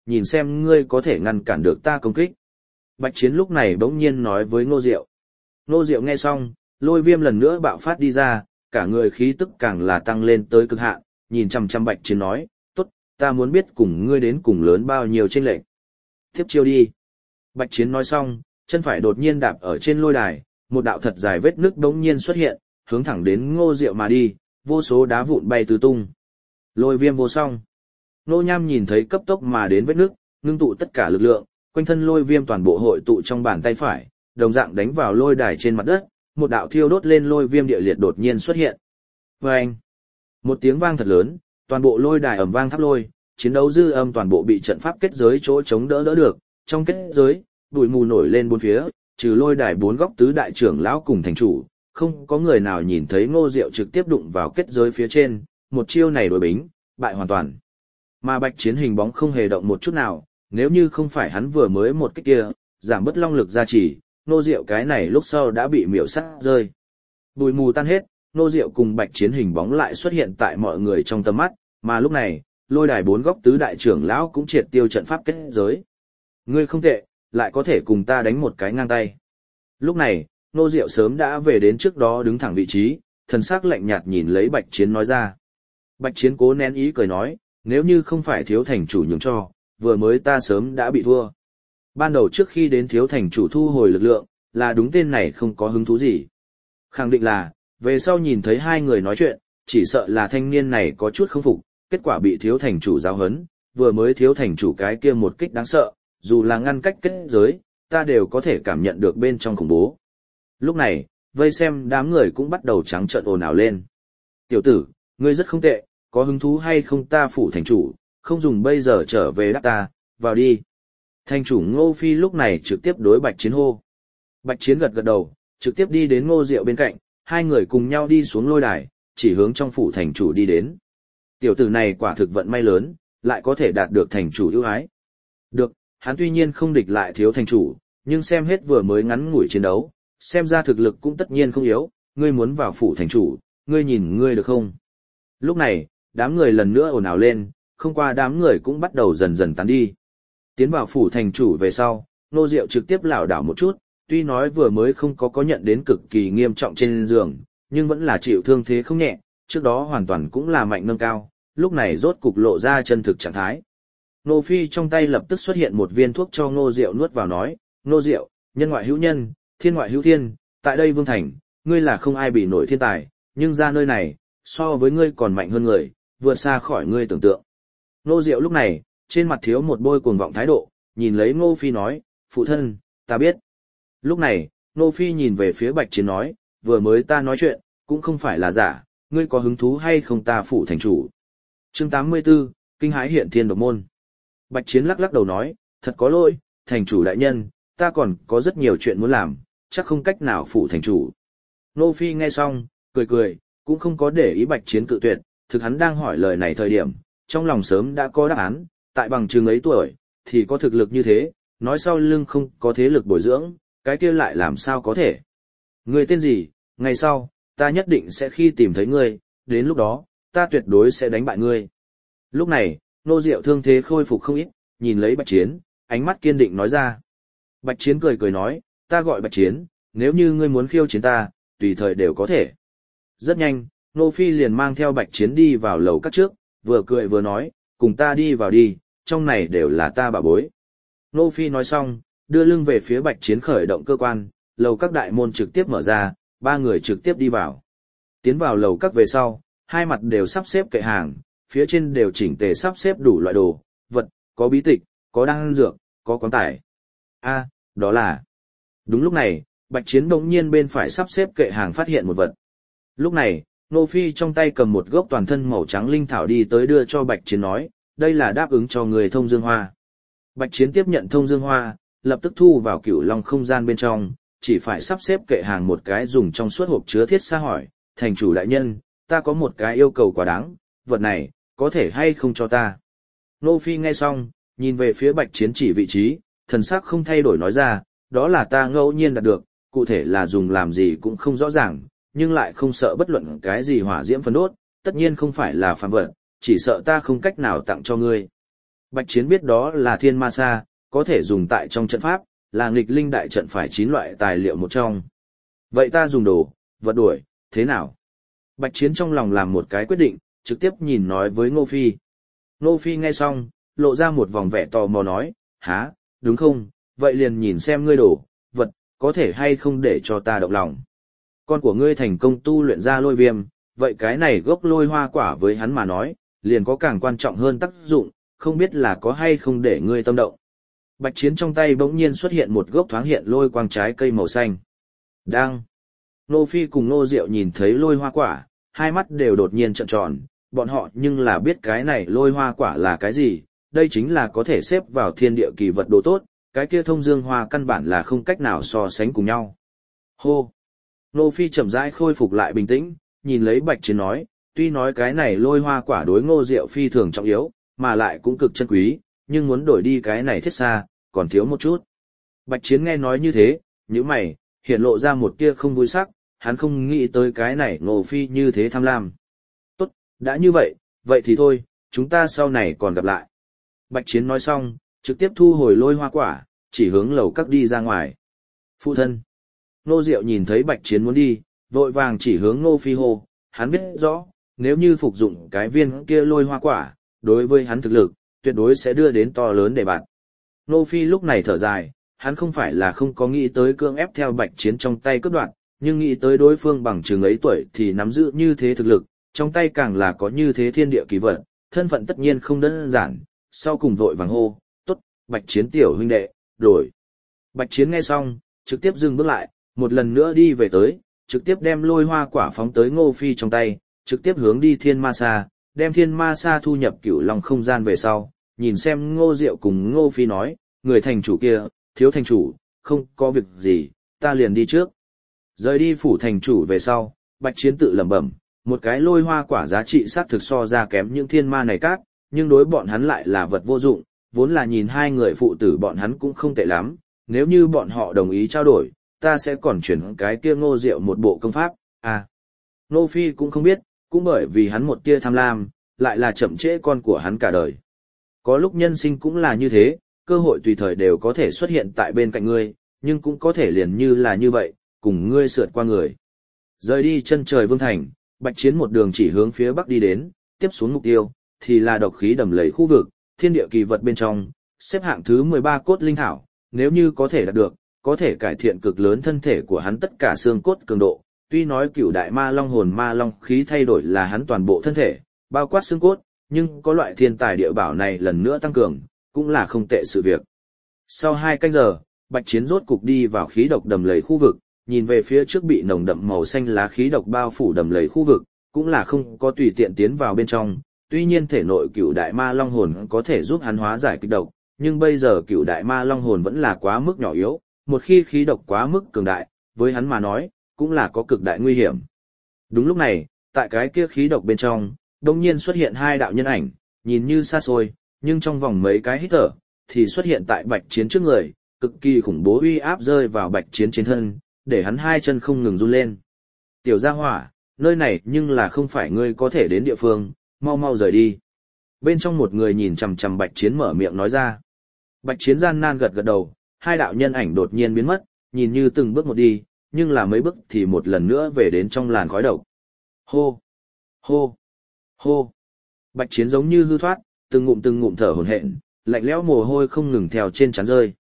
nhìn xem ngươi có thể ngăn cản được ta công kích. Bạch Chiến lúc này bỗng nhiên nói với Ngô Diệu. Ngô Diệu nghe xong, lôi viêm lần nữa bạo phát đi ra, cả người khí tức càng là tăng lên tới cực hạn, nhìn chăm chăm Bạch Chiến nói, tốt, ta muốn biết cùng ngươi đến cùng lớn bao nhiêu chênh lệch. Tiếp chiêu đi. Bạch Chiến nói xong, chân phải đột nhiên đạp ở trên lôi đài, một đạo thật dài vết nước bỗng nhiên xuất hiện, hướng thẳng đến Ngô Diệu mà đi, vô số đá vụn bay tứ tung. Lôi viêm vô song. Nô Nham nhìn thấy cấp tốc mà đến vết nước, ngưng tụ tất cả lực lượng, quanh thân lôi viêm toàn bộ hội tụ trong bàn tay phải, đồng dạng đánh vào lôi đài trên mặt đất, một đạo thiêu đốt lên lôi viêm địa liệt đột nhiên xuất hiện. Vâng! Một tiếng vang thật lớn, toàn bộ lôi đài ầm vang tháp lôi, chiến đấu dư âm toàn bộ bị trận pháp kết giới chỗ chống đỡ được, trong kết giới, bụi mù nổi lên bốn phía, trừ lôi đài bốn góc tứ đại trưởng lão cùng thành chủ, không có người nào nhìn thấy Ngô Diệu trực tiếp đụng vào kết giới phía trên, một chiêu này đối bính, bại hoàn toàn. Mà Bạch Chiến hình bóng không hề động một chút nào, nếu như không phải hắn vừa mới một kích kia, giảm bớt long lực gia trì, Ngô Diệu cái này lúc sau đã bị miểu sát rơi. Bụi mù tan hết, Ngô Diệu cùng Bạch Chiến hình bóng lại xuất hiện tại mọi người trong tầm mắt, mà lúc này, lôi đài bốn góc tứ đại trưởng lão cũng triệt tiêu trận pháp kết giới. Ngươi không tệ, lại có thể cùng ta đánh một cái ngang tay. Lúc này, Ngô Diệu sớm đã về đến trước đó đứng thẳng vị trí, thần sắc lạnh nhạt nhìn lấy Bạch Chiến nói ra. Bạch Chiến cố nén ý cười nói, nếu như không phải thiếu thành chủ nhường cho, vừa mới ta sớm đã bị thua. Ban đầu trước khi đến thiếu thành chủ thu hồi lực lượng, là đúng tên này không có hứng thú gì. Khẳng định là, về sau nhìn thấy hai người nói chuyện, chỉ sợ là thanh niên này có chút không phục, kết quả bị thiếu thành chủ giáo huấn, vừa mới thiếu thành chủ cái kia một kích đáng sợ, dù là ngăn cách kết giới, ta đều có thể cảm nhận được bên trong khủng bố. Lúc này, vây xem đám người cũng bắt đầu trắng trợn ồn ào lên. Tiểu tử, ngươi rất không tệ, có hứng thú hay không ta phủ thành chủ, không dùng bây giờ trở về đáp ta, vào đi. Thành chủ Ngô Phi lúc này trực tiếp đối Bạch Chiến hô. Bạch Chiến gật gật đầu, trực tiếp đi đến Ngô Diệu bên cạnh, hai người cùng nhau đi xuống lôi đài, chỉ hướng trong phủ thành chủ đi đến. Tiểu tử này quả thực vận may lớn, lại có thể đạt được thành chủ ưu ái. Được, hắn tuy nhiên không địch lại thiếu thành chủ, nhưng xem hết vừa mới ngắn ngủi chiến đấu, xem ra thực lực cũng tất nhiên không yếu, ngươi muốn vào phủ thành chủ, ngươi nhìn ngươi được không? Lúc này, đám người lần nữa ồn ào lên, không qua đám người cũng bắt đầu dần dần tán đi. Tiến vào phủ thành chủ về sau, Ngô Diệu trực tiếp lảo đảo một chút, tuy nói vừa mới không có nhận đến cực kỳ nghiêm trọng trên giường, nhưng vẫn là chịu thương thế không nhẹ, trước đó hoàn toàn cũng là mạnh nâng cao, lúc này rốt cục lộ ra chân thực trạng thái. Ngô Phi trong tay lập tức xuất hiện một viên thuốc cho Ngô Diệu nuốt vào nói, Ngô Diệu, nhân ngoại hữu nhân, thiên ngoại hữu thiên, tại đây Vương Thành, ngươi là không ai bị nổi thiên tài, nhưng ra nơi này, so với ngươi còn mạnh hơn người, vượt xa khỏi ngươi tưởng tượng. Ngô Diệu lúc này, trên mặt thiếu một bôi cuồng vọng thái độ, nhìn lấy Ngô Phi nói, phụ thân, ta biết. Lúc này, Ngô Phi nhìn về phía Bạch Chiến nói, vừa mới ta nói chuyện, cũng không phải là giả, ngươi có hứng thú hay không ta phụ thành chủ. Chương 84, Kinh hãi hiện thiên độc môn. Bạch Chiến lắc lắc đầu nói, thật có lỗi, thành chủ đại nhân, ta còn có rất nhiều chuyện muốn làm, chắc không cách nào phụ thành chủ. Ngô Phi nghe xong, cười cười, cũng không có để ý Bạch Chiến cự tuyệt, thực hắn đang hỏi lời này thời điểm, trong lòng sớm đã có đáp án, tại bằng chừng ấy tuổi, thì có thực lực như thế, nói sau lưng không có thế lực bồi dưỡng, cái kia lại làm sao có thể. Ngươi tên gì, ngày sau, ta nhất định sẽ khi tìm thấy ngươi, đến lúc đó, ta tuyệt đối sẽ đánh bại ngươi. Lúc này, Ngô Diệu thương thế khôi phục không ít, nhìn lấy Bạch Chiến, ánh mắt kiên định nói ra. Bạch Chiến cười cười nói, ta gọi Bạch Chiến, nếu như ngươi muốn khiêu chiến ta, tùy thời đều có thể. Rất nhanh, Ngô Phi liền mang theo Bạch Chiến đi vào lầu các trước, vừa cười vừa nói, cùng ta đi vào đi, trong này đều là ta bảo bối. Ngô Phi nói xong, đưa lưng về phía Bạch Chiến khởi động cơ quan, lầu các đại môn trực tiếp mở ra, ba người trực tiếp đi vào. Tiến vào lầu các về sau, hai mặt đều sắp xếp kệ hàng, phía trên đều chỉnh tề sắp xếp đủ loại đồ, vật, có bí tịch, có đan dược, có quan tài. A, đó là. Đúng lúc này, Bạch Chiến bỗng nhiên bên phải sắp xếp kệ hàng phát hiện một vật. Lúc này, Ngô Phi trong tay cầm một gốc toàn thân màu trắng linh thảo đi tới đưa cho Bạch Chiến nói, đây là đáp ứng cho người thông dương hoa. Bạch Chiến tiếp nhận thông dương hoa, lập tức thu vào cửu long không gian bên trong, chỉ phải sắp xếp kệ hàng một cái dùng trong suốt hộp chứa thiết xa hỏi, thành chủ đại nhân, ta có một cái yêu cầu quá đáng, vật này, có thể hay không cho ta. Ngô Phi nghe xong, nhìn về phía Bạch Chiến chỉ vị trí, thần sắc không thay đổi nói ra, đó là ta ngẫu nhiên đạt được, cụ thể là dùng làm gì cũng không rõ ràng, nhưng lại không sợ bất luận cái gì hỏa diễm phân đốt, tất nhiên không phải là phàm vật, chỉ sợ ta không cách nào tặng cho ngươi. Bạch Chiến biết đó là thiên ma sa, có thể dùng tại trong trận pháp, là nghịch linh đại trận phải 9 loại tài liệu một trong. Vậy ta dùng đồ, vật đuổi, thế nào? Bạch Chiến trong lòng làm một cái quyết định, trực tiếp nhìn nói với Ngô Phi. Ngô Phi nghe xong, lộ ra một vòng vẻ tò mò nói, hả, đúng không, vậy liền nhìn xem ngươi đồ, vật, có thể hay không để cho ta động lòng. Con của ngươi thành công tu luyện ra lôi viêm, vậy cái này gốc lôi hoa quả với hắn mà nói, liền có càng quan trọng hơn tác dụng, không biết là có hay không để ngươi tâm động. Bạch Chiến trong tay bỗng nhiên xuất hiện một gốc thoáng hiện lôi quang trái cây màu xanh. Đang. Nô Phi cùng Nô Diệu nhìn thấy lôi hoa quả, hai mắt đều đột nhiên trợn tròn, bọn họ nhưng là biết cái này lôi hoa quả là cái gì, đây chính là có thể xếp vào thiên địa kỳ vật đồ tốt, cái kia thông dương hoa căn bản là không cách nào so sánh cùng nhau. Hô! Nô Phi chậm rãi khôi phục lại bình tĩnh, nhìn lấy Bạch Chiến nói, tuy nói cái này lôi hoa quả đối Ngô Diệu phi thường trọng yếu, mà lại cũng cực chân quý, nhưng muốn đổi đi cái này thiết xa, còn thiếu một chút. Bạch Chiến nghe nói như thế, nhíu mày, hiện lộ ra một tia không vui sắc, hắn không nghĩ tới cái này Ngô Phi như thế tham lam. Tốt, đã như vậy, vậy thì thôi, chúng ta sau này còn gặp lại. Bạch Chiến nói xong, trực tiếp thu hồi lôi hoa quả, chỉ hướng lầu các đi ra ngoài. Phụ thân. Ngô Diệu nhìn thấy Bạch Chiến muốn đi, vội vàng chỉ hướng Ngô Phi hô, hắn biết rõ, nếu như phục dụng cái viên kia lôi hoa quả, đối với hắn thực lực, tuyệt đối sẽ đưa đến to lớn để bạn. Ngô Phi lúc này thở dài, hắn không phải là không có nghĩ tới cưỡng ép theo Bạch Chiến trong tay cướp đoạt, nhưng nghĩ tới đối phương bằng chừng ấy tuổi thì nắm giữ như thế thực lực, trong tay càng là có như thế thiên địa kỳ vật, thân phận tất nhiên không đơn giản, sau cùng vội vàng hô, tốt, Bạch Chiến tiểu huynh đệ, đổi. Bạch Chiến nghe xong, trực tiếp dừng bước lại, một lần nữa đi về tới, trực tiếp đem lôi hoa quả phóng tới Ngô Phi trong tay, trực tiếp hướng đi thiên ma sa, đem thiên ma sa thu nhập cửu long không gian về sau, nhìn xem Ngô Diệu cùng Ngô Phi nói, người thành chủ kia, thiếu thành chủ, không có việc gì, ta liền đi trước. Rời đi phủ thành chủ về sau, Bạch Chiến tự lẩm bẩm, một cái lôi hoa quả giá trị xác thực so ra kém những thiên ma này các, nhưng đối bọn hắn lại là vật vô dụng, vốn là nhìn hai người phụ tử bọn hắn cũng không tệ lắm, nếu như bọn họ đồng ý trao đổi, ta sẽ còn chuyển cái kia Ngô Diệu một bộ công pháp, à. Ngô Phi cũng không biết, cũng bởi vì hắn một tia tham lam, lại là chậm trễ con của hắn cả đời. Có lúc nhân sinh cũng là như thế, cơ hội tùy thời đều có thể xuất hiện tại bên cạnh ngươi, nhưng cũng có thể liền như là như vậy, cùng ngươi sượt qua người. Rời đi chân trời vương thành, Bạch Chiến một đường chỉ hướng phía bắc đi đến, tiếp xuống mục tiêu, thì là độc khí đầm lầy khu vực, thiên địa kỳ vật bên trong, xếp hạng thứ 13 cốt linh thảo, nếu như có thể đạt được, có thể cải thiện cực lớn thân thể của hắn tất cả xương cốt cường độ. Tuy nói cửu đại ma long hồn ma long khí thay đổi là hắn toàn bộ thân thể, bao quát xương cốt, nhưng có loại thiên tài địa bảo này lần nữa tăng cường, cũng là không tệ sự việc. Sau 2 canh giờ, Bạch Chiến rốt cục đi vào khí độc đầm lầy khu vực, nhìn về phía trước bị nồng đậm màu xanh lá khí độc bao phủ đầm lầy khu vực, cũng là không có tùy tiện tiến vào bên trong. Tuy nhiên thể nội cửu đại ma long hồn có thể giúp hắn hóa giải kịch độc, nhưng bây giờ cửu đại ma long hồn vẫn là quá mức nhỏ yếu, một khi khí độc quá mức cường đại, với hắn mà nói, cũng là có cực đại nguy hiểm. Đúng lúc này, tại cái kia khí độc bên trong, đột nhiên xuất hiện 2 đạo nhân ảnh, nhìn như xa xôi, nhưng trong vòng mấy cái hít thở, thì xuất hiện tại Bạch Chiến trước người, cực kỳ khủng bố uy áp rơi vào Bạch Chiến trên thân, để hắn 2 chân không ngừng run lên. Tiểu gia hỏa, nơi này nhưng là không phải ngươi có thể đến địa phương, mau mau rời đi. Bên trong một người nhìn chằm chằm Bạch Chiến mở miệng nói ra. Bạch Chiến gian nan gật gật đầu, 2 đạo nhân ảnh đột nhiên biến mất, nhìn như từng bước một đi, nhưng là mấy bước thì một lần nữa về đến trong làn khói độc. Hô! Hô! Hô! Bạch Chiến giống như hư thoát, từng ngụm thở hổn hển, lạnh lẽo mồ hôi không ngừng theo trên trán rơi.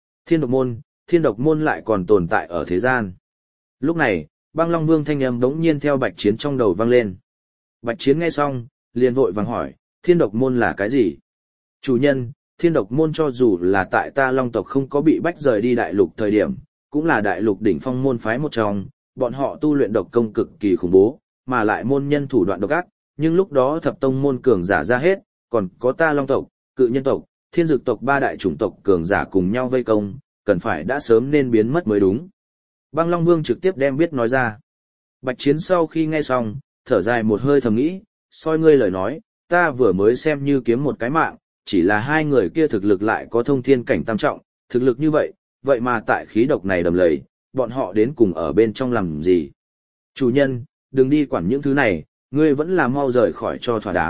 Thiên độc môn lại còn tồn tại ở thế gian. Lúc này, Băng Long Vương thanh âm bỗng nhiên theo Bạch Chiến trong đầu vang lên. Bạch Chiến nghe xong, liền vội vàng hỏi, thiên độc môn là cái gì? Chủ nhân, thiên độc môn cho dù là tại ta Long tộc không có bị bách rời đi đại lục thời điểm, cũng là đại lục đỉnh phong môn phái một trong, bọn họ tu luyện độc công cực kỳ khủng bố, mà lại môn nhân thủ đoạn độc ác, nhưng lúc đó thập tông môn cường giả ra hết, còn có ta Long tộc, Cự Nhân tộc, Thiên Dực tộc 3 đại chủng tộc cường giả cùng nhau vây công, cần phải đã sớm nên biến mất mới đúng. Băng Long Vương trực tiếp đem biết nói ra. Bạch Chiến sau khi nghe xong, thở dài một hơi thầm nghĩ, soi ngươi lời nói, ta vừa mới xem như kiếm một cái mạng, chỉ là 2 người kia thực lực lại có thông thiên cảnh tam trọng, thực lực như vậy, vậy mà tại khí độc này đầm lầy, bọn họ đến cùng ở bên trong làm gì? Chủ nhân, đừng đi quản những thứ này, ngươi vẫn là mau rời khỏi cho thỏa đáng,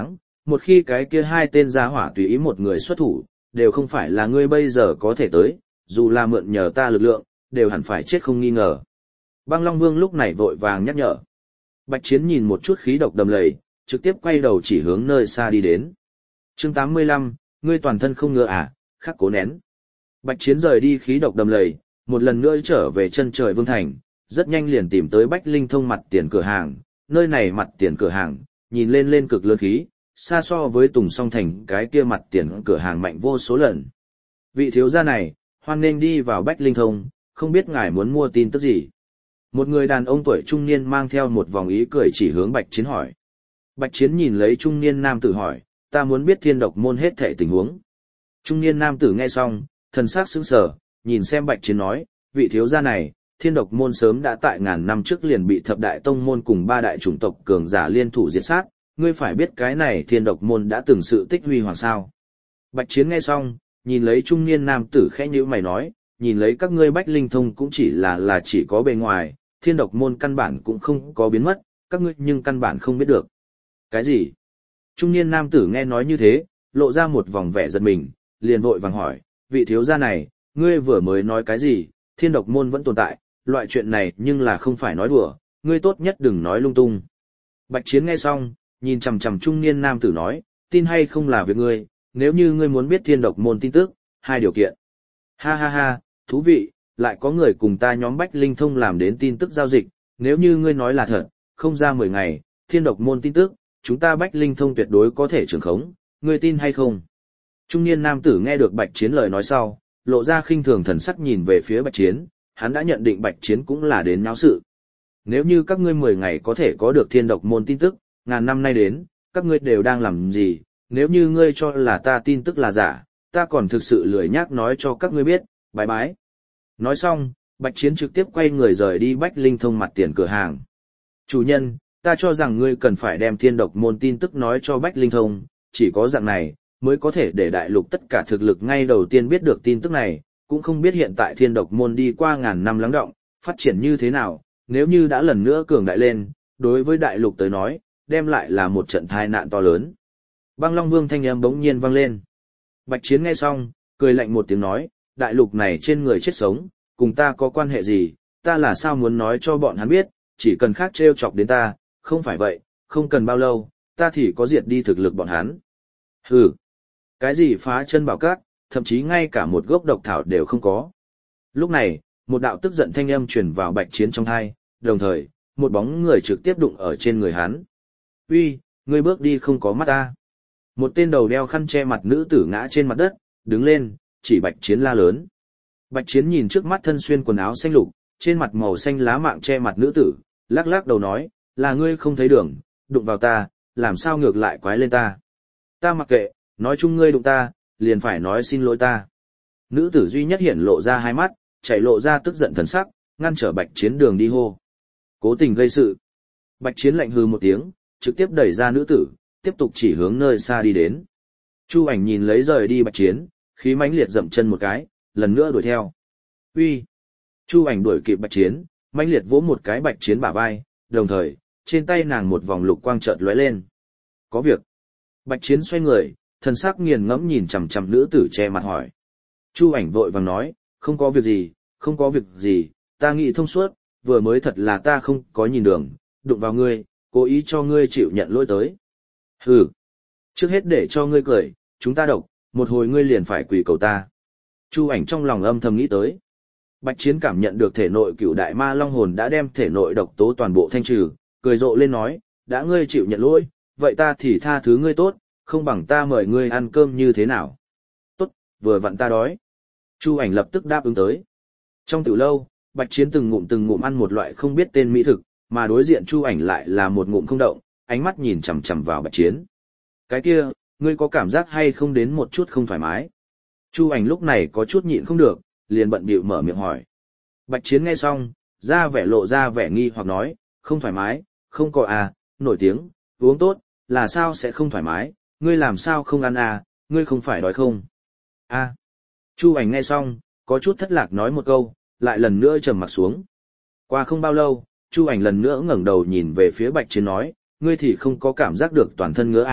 một khi cái kia hai tên gia hỏa tùy ý một người xuất thủ, đều không phải là ngươi bây giờ có thể tới, dù là mượn nhờ ta lực lượng, đều hẳn phải chết không nghi ngờ. Băng Long Vương lúc này vội vàng nhắc nhở. Bạch Chiến nhìn một chút khí độc đầm lầy, trực tiếp quay đầu chỉ hướng nơi xa đi đến. Chương 85, ngươi toàn thân không ngựa à, khắc cố nén. Bạch Chiến rời đi khí độc đầm lầy, một lần nữa trở về chân trời Vương Thành, rất nhanh liền tìm tới Bách Linh Thông mặt tiền cửa hàng, nơi này mặt tiền cửa hàng, nhìn lên cực lớn khí, xa so với Tùng Song Thành cái kia mặt tiền cửa hàng mạnh vô số lần. Vị thiếu gia này, hoan nên đi vào Bách Linh Thông, không biết ngài muốn mua tin tức gì. Một người đàn ông tuổi trung niên mang theo một vòng ý cười chỉ hướng Bạch Chiến hỏi. Bạch Chiến nhìn lấy trung niên nam tử hỏi, ta muốn biết Thiên Độc Môn hết thảy tình huống. Trung niên nam tử nghe xong, thần sắc sững sờ, nhìn xem Bạch Chiến nói, vị thiếu gia này, Thiên Độc Môn sớm đã tại ngàn năm trước liền bị thập đại tông môn cùng ba đại chủng tộc cường giả liên thủ diệt sát, ngươi phải biết cái này Thiên Độc Môn đã từng sự tích huy hoàng sao. Bạch Chiến nghe xong, nhìn lấy trung niên nam tử khẽ nhíu mày nói, nhìn lấy các ngươi Bách Linh Thông cũng chỉ là chỉ có bề ngoài, Thiên Độc Môn căn bản cũng không có biến mất, các ngươi nhưng căn bản không biết được. Cái gì? Trung niên nam tử nghe nói như thế, lộ ra một vòng vẻ giật mình, liền vội vàng hỏi, vị thiếu gia này, ngươi vừa mới nói cái gì, Thiên Độc Môn vẫn tồn tại, loại chuyện này nhưng là không phải nói đùa, ngươi tốt nhất đừng nói lung tung. Bạch Chiến nghe xong, nhìn chằm chằm trung niên nam tử nói, tin hay không là việc ngươi, nếu như ngươi muốn biết Thiên Độc Môn tin tức, hai điều kiện. Ha ha ha, thú vị, lại có người cùng ta nhóm Bách Linh Thông làm đến tin tức giao dịch, nếu như ngươi nói là thật, không ra 10 ngày, Thiên Độc Môn tin tức, chúng ta Bách Linh Thông tuyệt đối có thể trưởng khống, ngươi tin hay không? Trung niên nam tử nghe được Bạch Chiến lời nói sau, lộ ra khinh thường thần sắc nhìn về phía Bạch Chiến, hắn đã nhận định Bạch Chiến cũng là đến náo sự. Nếu như các ngươi 10 ngày có thể có được Thiên Độc Môn tin tức, ngàn năm nay đến, các ngươi đều đang làm gì, nếu như ngươi cho là ta tin tức là giả, ta còn thực sự lười nhác nói cho các ngươi biết, bái bái. Nói xong, Bạch Chiến trực tiếp quay người rời đi Bách Linh Thông mặt tiền cửa hàng. Chủ nhân, ta cho rằng ngươi cần phải đem Thiên Độc Môn tin tức nói cho Bách Linh Thông, chỉ có dạng này, mới có thể để đại lục tất cả thực lực ngay đầu tiên biết được tin tức này, cũng không biết hiện tại Thiên Độc Môn đi qua ngàn năm lắng đọng, phát triển như thế nào, nếu như đã lần nữa cường đại lên, đối với đại lục tới nói, đem lại là một trận tai nạn to lớn. Băng Long Vương thanh âm bỗng nhiên vang lên. Bạch Chiến nghe xong, cười lạnh một tiếng nói, đại lục này trên người chết sống, cùng ta có quan hệ gì, ta là sao muốn nói cho bọn hắn biết, chỉ cần khác trêu chọc đến ta, không phải vậy, không cần bao lâu, ta thì có diệt đi thực lực bọn hắn. Hừ, cái gì phá chân bảo các, thậm chí ngay cả một gốc độc thảo đều không có. Lúc này, một đạo tức giận thanh âm truyền vào Bạch Chiến trong tai, đồng thời, một bóng người trực tiếp đụng ở trên người hắn. Uy, ngươi bước đi không có mắt ta. Một tên đầu đeo khăn che mặt nữ tử ngã trên mặt đất, đứng lên, chỉ Bạch Chiến la lớn. Bạch Chiến nhìn trước mắt thân xuyên quần áo xanh lục, trên mặt màu xanh lá mạng che mặt nữ tử, lắc lắc đầu nói, là ngươi không thấy đường, đụng vào ta, làm sao ngược lại quái lên ta. Ta mặc kệ, nói chung ngươi đụng ta, liền phải nói xin lỗi ta. Nữ tử duy nhất hiện lộ ra hai mắt, chảy lộ ra tức giận thần sắc, ngăn trở Bạch Chiến đường đi hô. Cố tình gây sự. Bạch Chiến lạnh hừ một tiếng, trực tiếp đẩy ra nữ tử, tiếp tục chỉ hướng nơi xa đi đến. Chu Ảnh nhìn lấy rời đi Bạch Chiến, khí mãnh liệt dậm chân một cái, lần nữa đuổi theo. Uy! Chu Ảnh đuổi kịp Bạch Chiến, mãnh liệt vỗ một cái Bạch Chiến bả vai, đồng thời, trên tay nàng một vòng lục quang chợt lóe lên. Có việc. Bạch Chiến xoay người, thần sắc nghiền ngẫm nhìn chằm chằm nữ tử che mặt hỏi. Chu Ảnh vội vàng nói, không có việc gì, không có việc gì, ta nghĩ thông suốt, vừa mới thật là ta không có nhìn đường, đụng vào ngươi, cố ý cho ngươi chịu nhận lỗi tới. Hừ, trước hết để cho ngươi cười, chúng ta độc, một hồi ngươi liền phải quỳ cầu ta. Chu Ảnh trong lòng âm thầm nghĩ tới. Bạch Chiến cảm nhận được thể nội cửu đại ma long hồn đã đem thể nội độc tố toàn bộ thanh trừ, cười rộ lên nói, đã ngươi chịu nhận lỗi, vậy ta thì tha thứ ngươi tốt, không bằng ta mời ngươi ăn cơm như thế nào. Tốt, vừa vặn ta đói. Chu Ảnh lập tức đáp ứng tới. Trong tiểu lâu, Bạch Chiến từng ngụm ăn một loại không biết tên mỹ thực, mà đối diện Chu Ảnh lại là một ngụm không động, ánh mắt nhìn chằm chằm vào Bạch Chiến. Cái kia, ngươi có cảm giác hay không đến một chút không thoải mái? Chu Ảnh lúc này có chút nhịn không được, liền bận bịu mở miệng hỏi. Bạch Chiến nghe xong, lộ ra vẻ nghi hoặc nói, không thoải mái, không có à, nổi tiếng, uống tốt, là sao sẽ không thoải mái, ngươi làm sao không ăn à, ngươi không phải đói không? À. Chu Ảnh nghe xong, có chút thất lạc nói một câu, lại lần nữa trầm mặt xuống. Qua không bao lâu, Chu Ảnh lần nữa ngẩng đầu nhìn về phía Bạch Chiến nói, ngươi thì không có cảm giác được toàn thân ngứa à,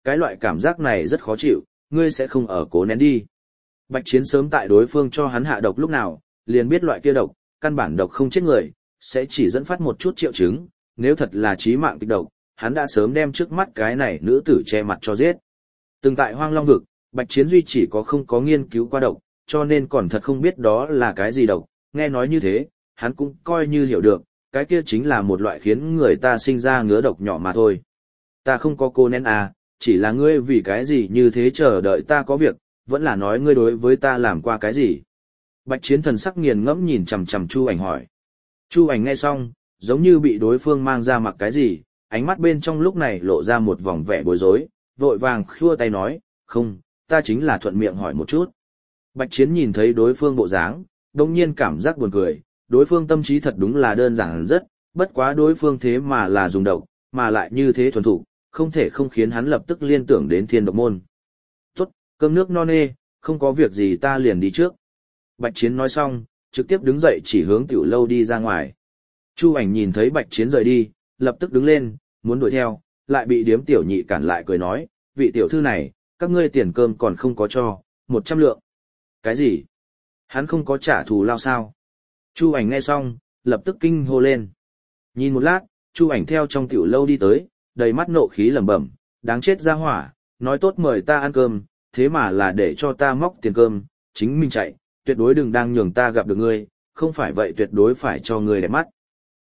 cái loại cảm giác này rất khó chịu, ngươi sẽ không ở cố nén đi. Bạch Chiến sớm tại đối phương cho hắn hạ độc lúc nào, liền biết loại kia độc, căn bản độc không chết người, sẽ chỉ dẫn phát một chút triệu chứng, nếu thật là chí mạng kịch độc, hắn đã sớm đem trước mắt cái này nữ tử che mặt cho giết. Từng tại Hoang Long vực, Bạch Chiến duy chỉ có không có nghiên cứu qua độc, cho nên còn thật không biết đó là cái gì độc, nghe nói như thế, hắn cũng coi như hiểu được, cái kia chính là một loại khiến người ta sinh ra ngứa độc nhỏ mà thôi. Ta không có cô nén à, chỉ là ngươi vì cái gì như thế chờ đợi ta có việc, vẫn là nói ngươi đối với ta làm qua cái gì. Bạch Chiến thần sắc nghiền ngẫm nhìn chằm chằm Chu Ảnh hỏi. Chu Ảnh nghe xong, giống như bị đối phương mang ra mặc cái gì, ánh mắt bên trong lúc này lộ ra một vòng vẻ bối rối, vội vàng khua tay nói, không, ta chính là thuận miệng hỏi một chút. Bạch Chiến nhìn thấy đối phương bộ dáng, đồng nhiên cảm giác buồn cười, đối phương tâm trí thật đúng là đơn giản rất, bất quá đối phương thế mà là dùng độc, mà lại như thế thuần thủ, không thể không khiến hắn lập tức liên tưởng đến Thiên Độc Môn. Tốt, cơm nước no nê, không có việc gì ta liền đi trước. Bạch Chiến nói xong, trực tiếp đứng dậy chỉ hướng tiểu lâu đi ra ngoài. Chu Ảnh nhìn thấy Bạch Chiến rời đi, lập tức đứng lên, muốn đuổi theo, lại bị điếm tiểu nhị cản lại cười nói, vị tiểu thư này, các ngươi tiền cơm còn không có cho, 100 lượng. Cái gì? Hắn không có trả thù lao sao? Chu Ảnh nghe xong, lập tức kinh hô lên. Nhìn một lát, Chu Ảnh theo trong tiểu lâu đi tới, đầy mắt nộ khí lẩm bẩm, đáng chết ra hỏa, nói tốt mời ta ăn cơm, thế mà là để cho ta móc tiền cơm, chính mình chạy, tuyệt đối đừng đang nhường ta gặp được ngươi, không phải vậy tuyệt đối phải cho ngươi đẹp mắt.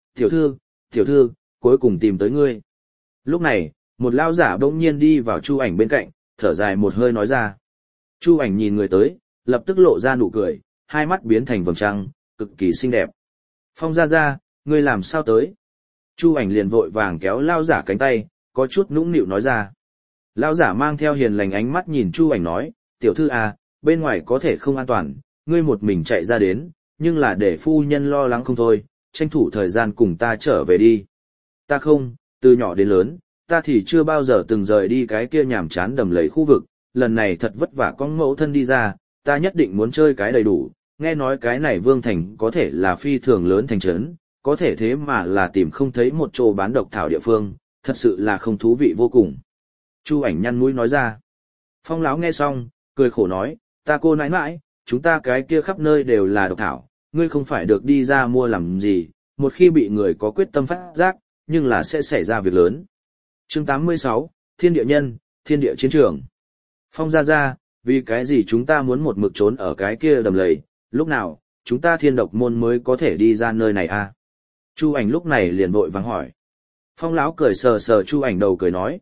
Tiểu thư, cuối cùng tìm tới ngươi. Lúc này, một lao giả bỗng nhiên đi vào Chu Ảnh bên cạnh, thở dài một hơi nói ra. Chu Ảnh nhìn người tới, lập tức lộ ra nụ cười, hai mắt biến thành vầng trăng, cực kỳ xinh đẹp. Phong ra, ngươi làm sao tới? Chu Ảnh liền vội vàng kéo lao giả cánh tay, có chút nũng nịu nói ra. Lao giả mang theo hiền lành ánh mắt nhìn Chu Ảnh nói, tiểu thư à, bên ngoài có thể không an toàn, ngươi một mình chạy ra đến, nhưng là để phu nhân lo lắng không thôi, tranh thủ thời gian cùng ta trở về đi. Ta không, từ nhỏ đến lớn, ta thì chưa bao giờ từng rời đi cái kia nhàm chán đầm lầy khu vực, lần này thật vất vả con mẫu thân đi ra, ta nhất định muốn chơi cái đầy đủ, nghe nói cái này Vương Thành có thể là phi thường lớn thành trấn, có thể thế mà là tìm không thấy một chỗ bán độc thảo địa phương, thật sự là không thú vị vô cùng. Chu Ảnh nhăn mũi nói ra. Phong Láo nghe xong, cười khổ nói, ta cô nãi nãi, chúng ta cái kia khắp nơi đều là độc thảo, ngươi không phải được đi ra mua làm gì, một khi bị người có quyết tâm phát giác, nhưng là sẽ xảy ra việc lớn. Chương 86, Thiên địa nhân, Thiên địa chiến trường. Phong ra, vì cái gì chúng ta muốn một mực trốn ở cái kia đầm lầy, lúc nào, chúng ta Thiên Độc Môn mới có thể đi ra nơi này à? Chu Ảnh lúc này liền vội vàng hỏi. Phong Lão cười sờ sờ Chu Ảnh đầu cười nói,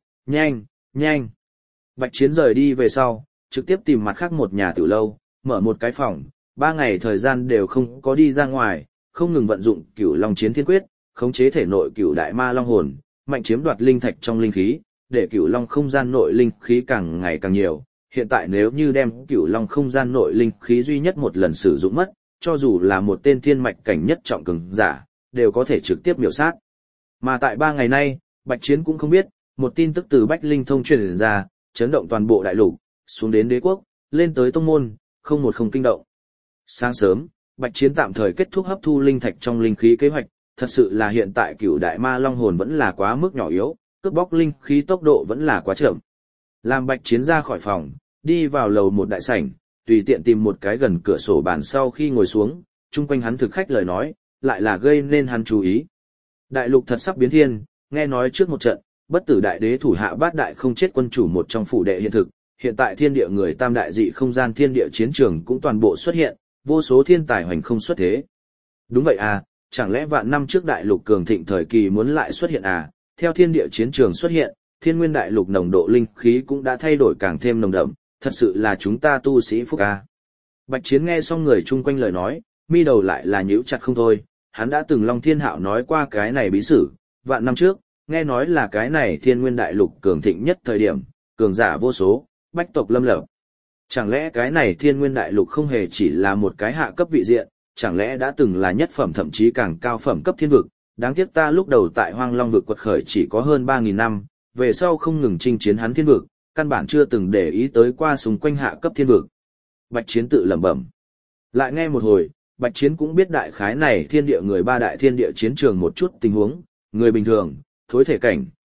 nhanh. Bạch Chiến rời đi về sau, trực tiếp tìm mặt khác một nhà tiểu lâu, mở một cái phòng, 3 ngày thời gian đều không có đi ra ngoài, không ngừng vận dụng Cửu Long Chiến Thiên Quyết, khống chế thể nội Cửu Đại Ma Long hồn, mạnh chiếm đoạt linh thạch trong linh khí, để Cửu Long không gian nội linh khí càng ngày càng nhiều. Hiện tại nếu như đem Cửu Long không gian nội linh khí duy nhất một lần sử dụng mất, cho dù là một tên thiên mạch cảnh nhất trọng cường giả, đều có thể trực tiếp miểu sát. Mà tại 3 ngày nay, Bạch Chiến cũng không biết, một tin tức từ Bách Linh Thông truyền ra, chấn động toàn bộ đại lục, xuống đến đế quốc, lên tới tông môn, không một không kinh động. Sáng sớm, Bạch Chiến tạm thời kết thúc hấp thu linh thạch trong linh khí kế hoạch, thật sự là hiện tại Cửu Đại Ma Long hồn vẫn là quá mức nhỏ yếu, cướp bóc linh khí tốc độ vẫn là quá chậm. Làm Bạch Chiến ra khỏi phòng, đi vào lầu một đại sảnh, tùy tiện tìm một cái gần cửa sổ bàn sau khi ngồi xuống, chung quanh hắn thực khách lời nói, lại là gây nên hắn chú ý. Đại lục thật sắp biến thiên, nghe nói trước một trận, bất tử đại đế thủ hạ bát đại không chết quân chủ một trong phủ đệ hiện thực, hiện tại thiên địa người tam đại dị không gian thiên địa chiến trường cũng toàn bộ xuất hiện, vô số thiên tài hoành không xuất thế. Đúng vậy à, chẳng lẽ vạn năm trước đại lục cường thịnh thời kỳ muốn lại xuất hiện à, theo thiên địa chiến trường xuất hiện, thiên nguyên đại lục nồng độ linh khí cũng đã thay đổi càng thêm nồng đậm, thật sự là chúng ta tu sĩ phúc à. Bạch Chiến nghe xong người chung quanh lời nói, mi đầu lại là nhíu chặt không thôi, hắn đã từng Long Thiên Hạo nói qua cái này bí sử, vạn năm trước, nghe nói là cái này thiên nguyên đại lục cường thịnh nhất thời điểm, cường giả vô số, bách tộc lâm lập. Chẳng lẽ cái này thiên nguyên đại lục không hề chỉ là một cái hạ cấp vị diện, chẳng lẽ đã từng là nhất phẩm thậm chí càng cao phẩm cấp thiên vực, đáng tiếc ta lúc đầu tại Hoang Long vực quật khởi chỉ có hơn 3.000 năm, về sau không ngừng chinh chiến hắn thiên vực, căn bản chưa từng để ý tới qua xung quanh hạ cấp thiên vực. Bạch Chiến tự lẩm bẩm. Lại nghe một hồi, Bạch Chiến cũng biết đại khái này thiên địa người ba đại thiên địa chiến trường một chút tình huống, người bình thường, thối thể cảnh,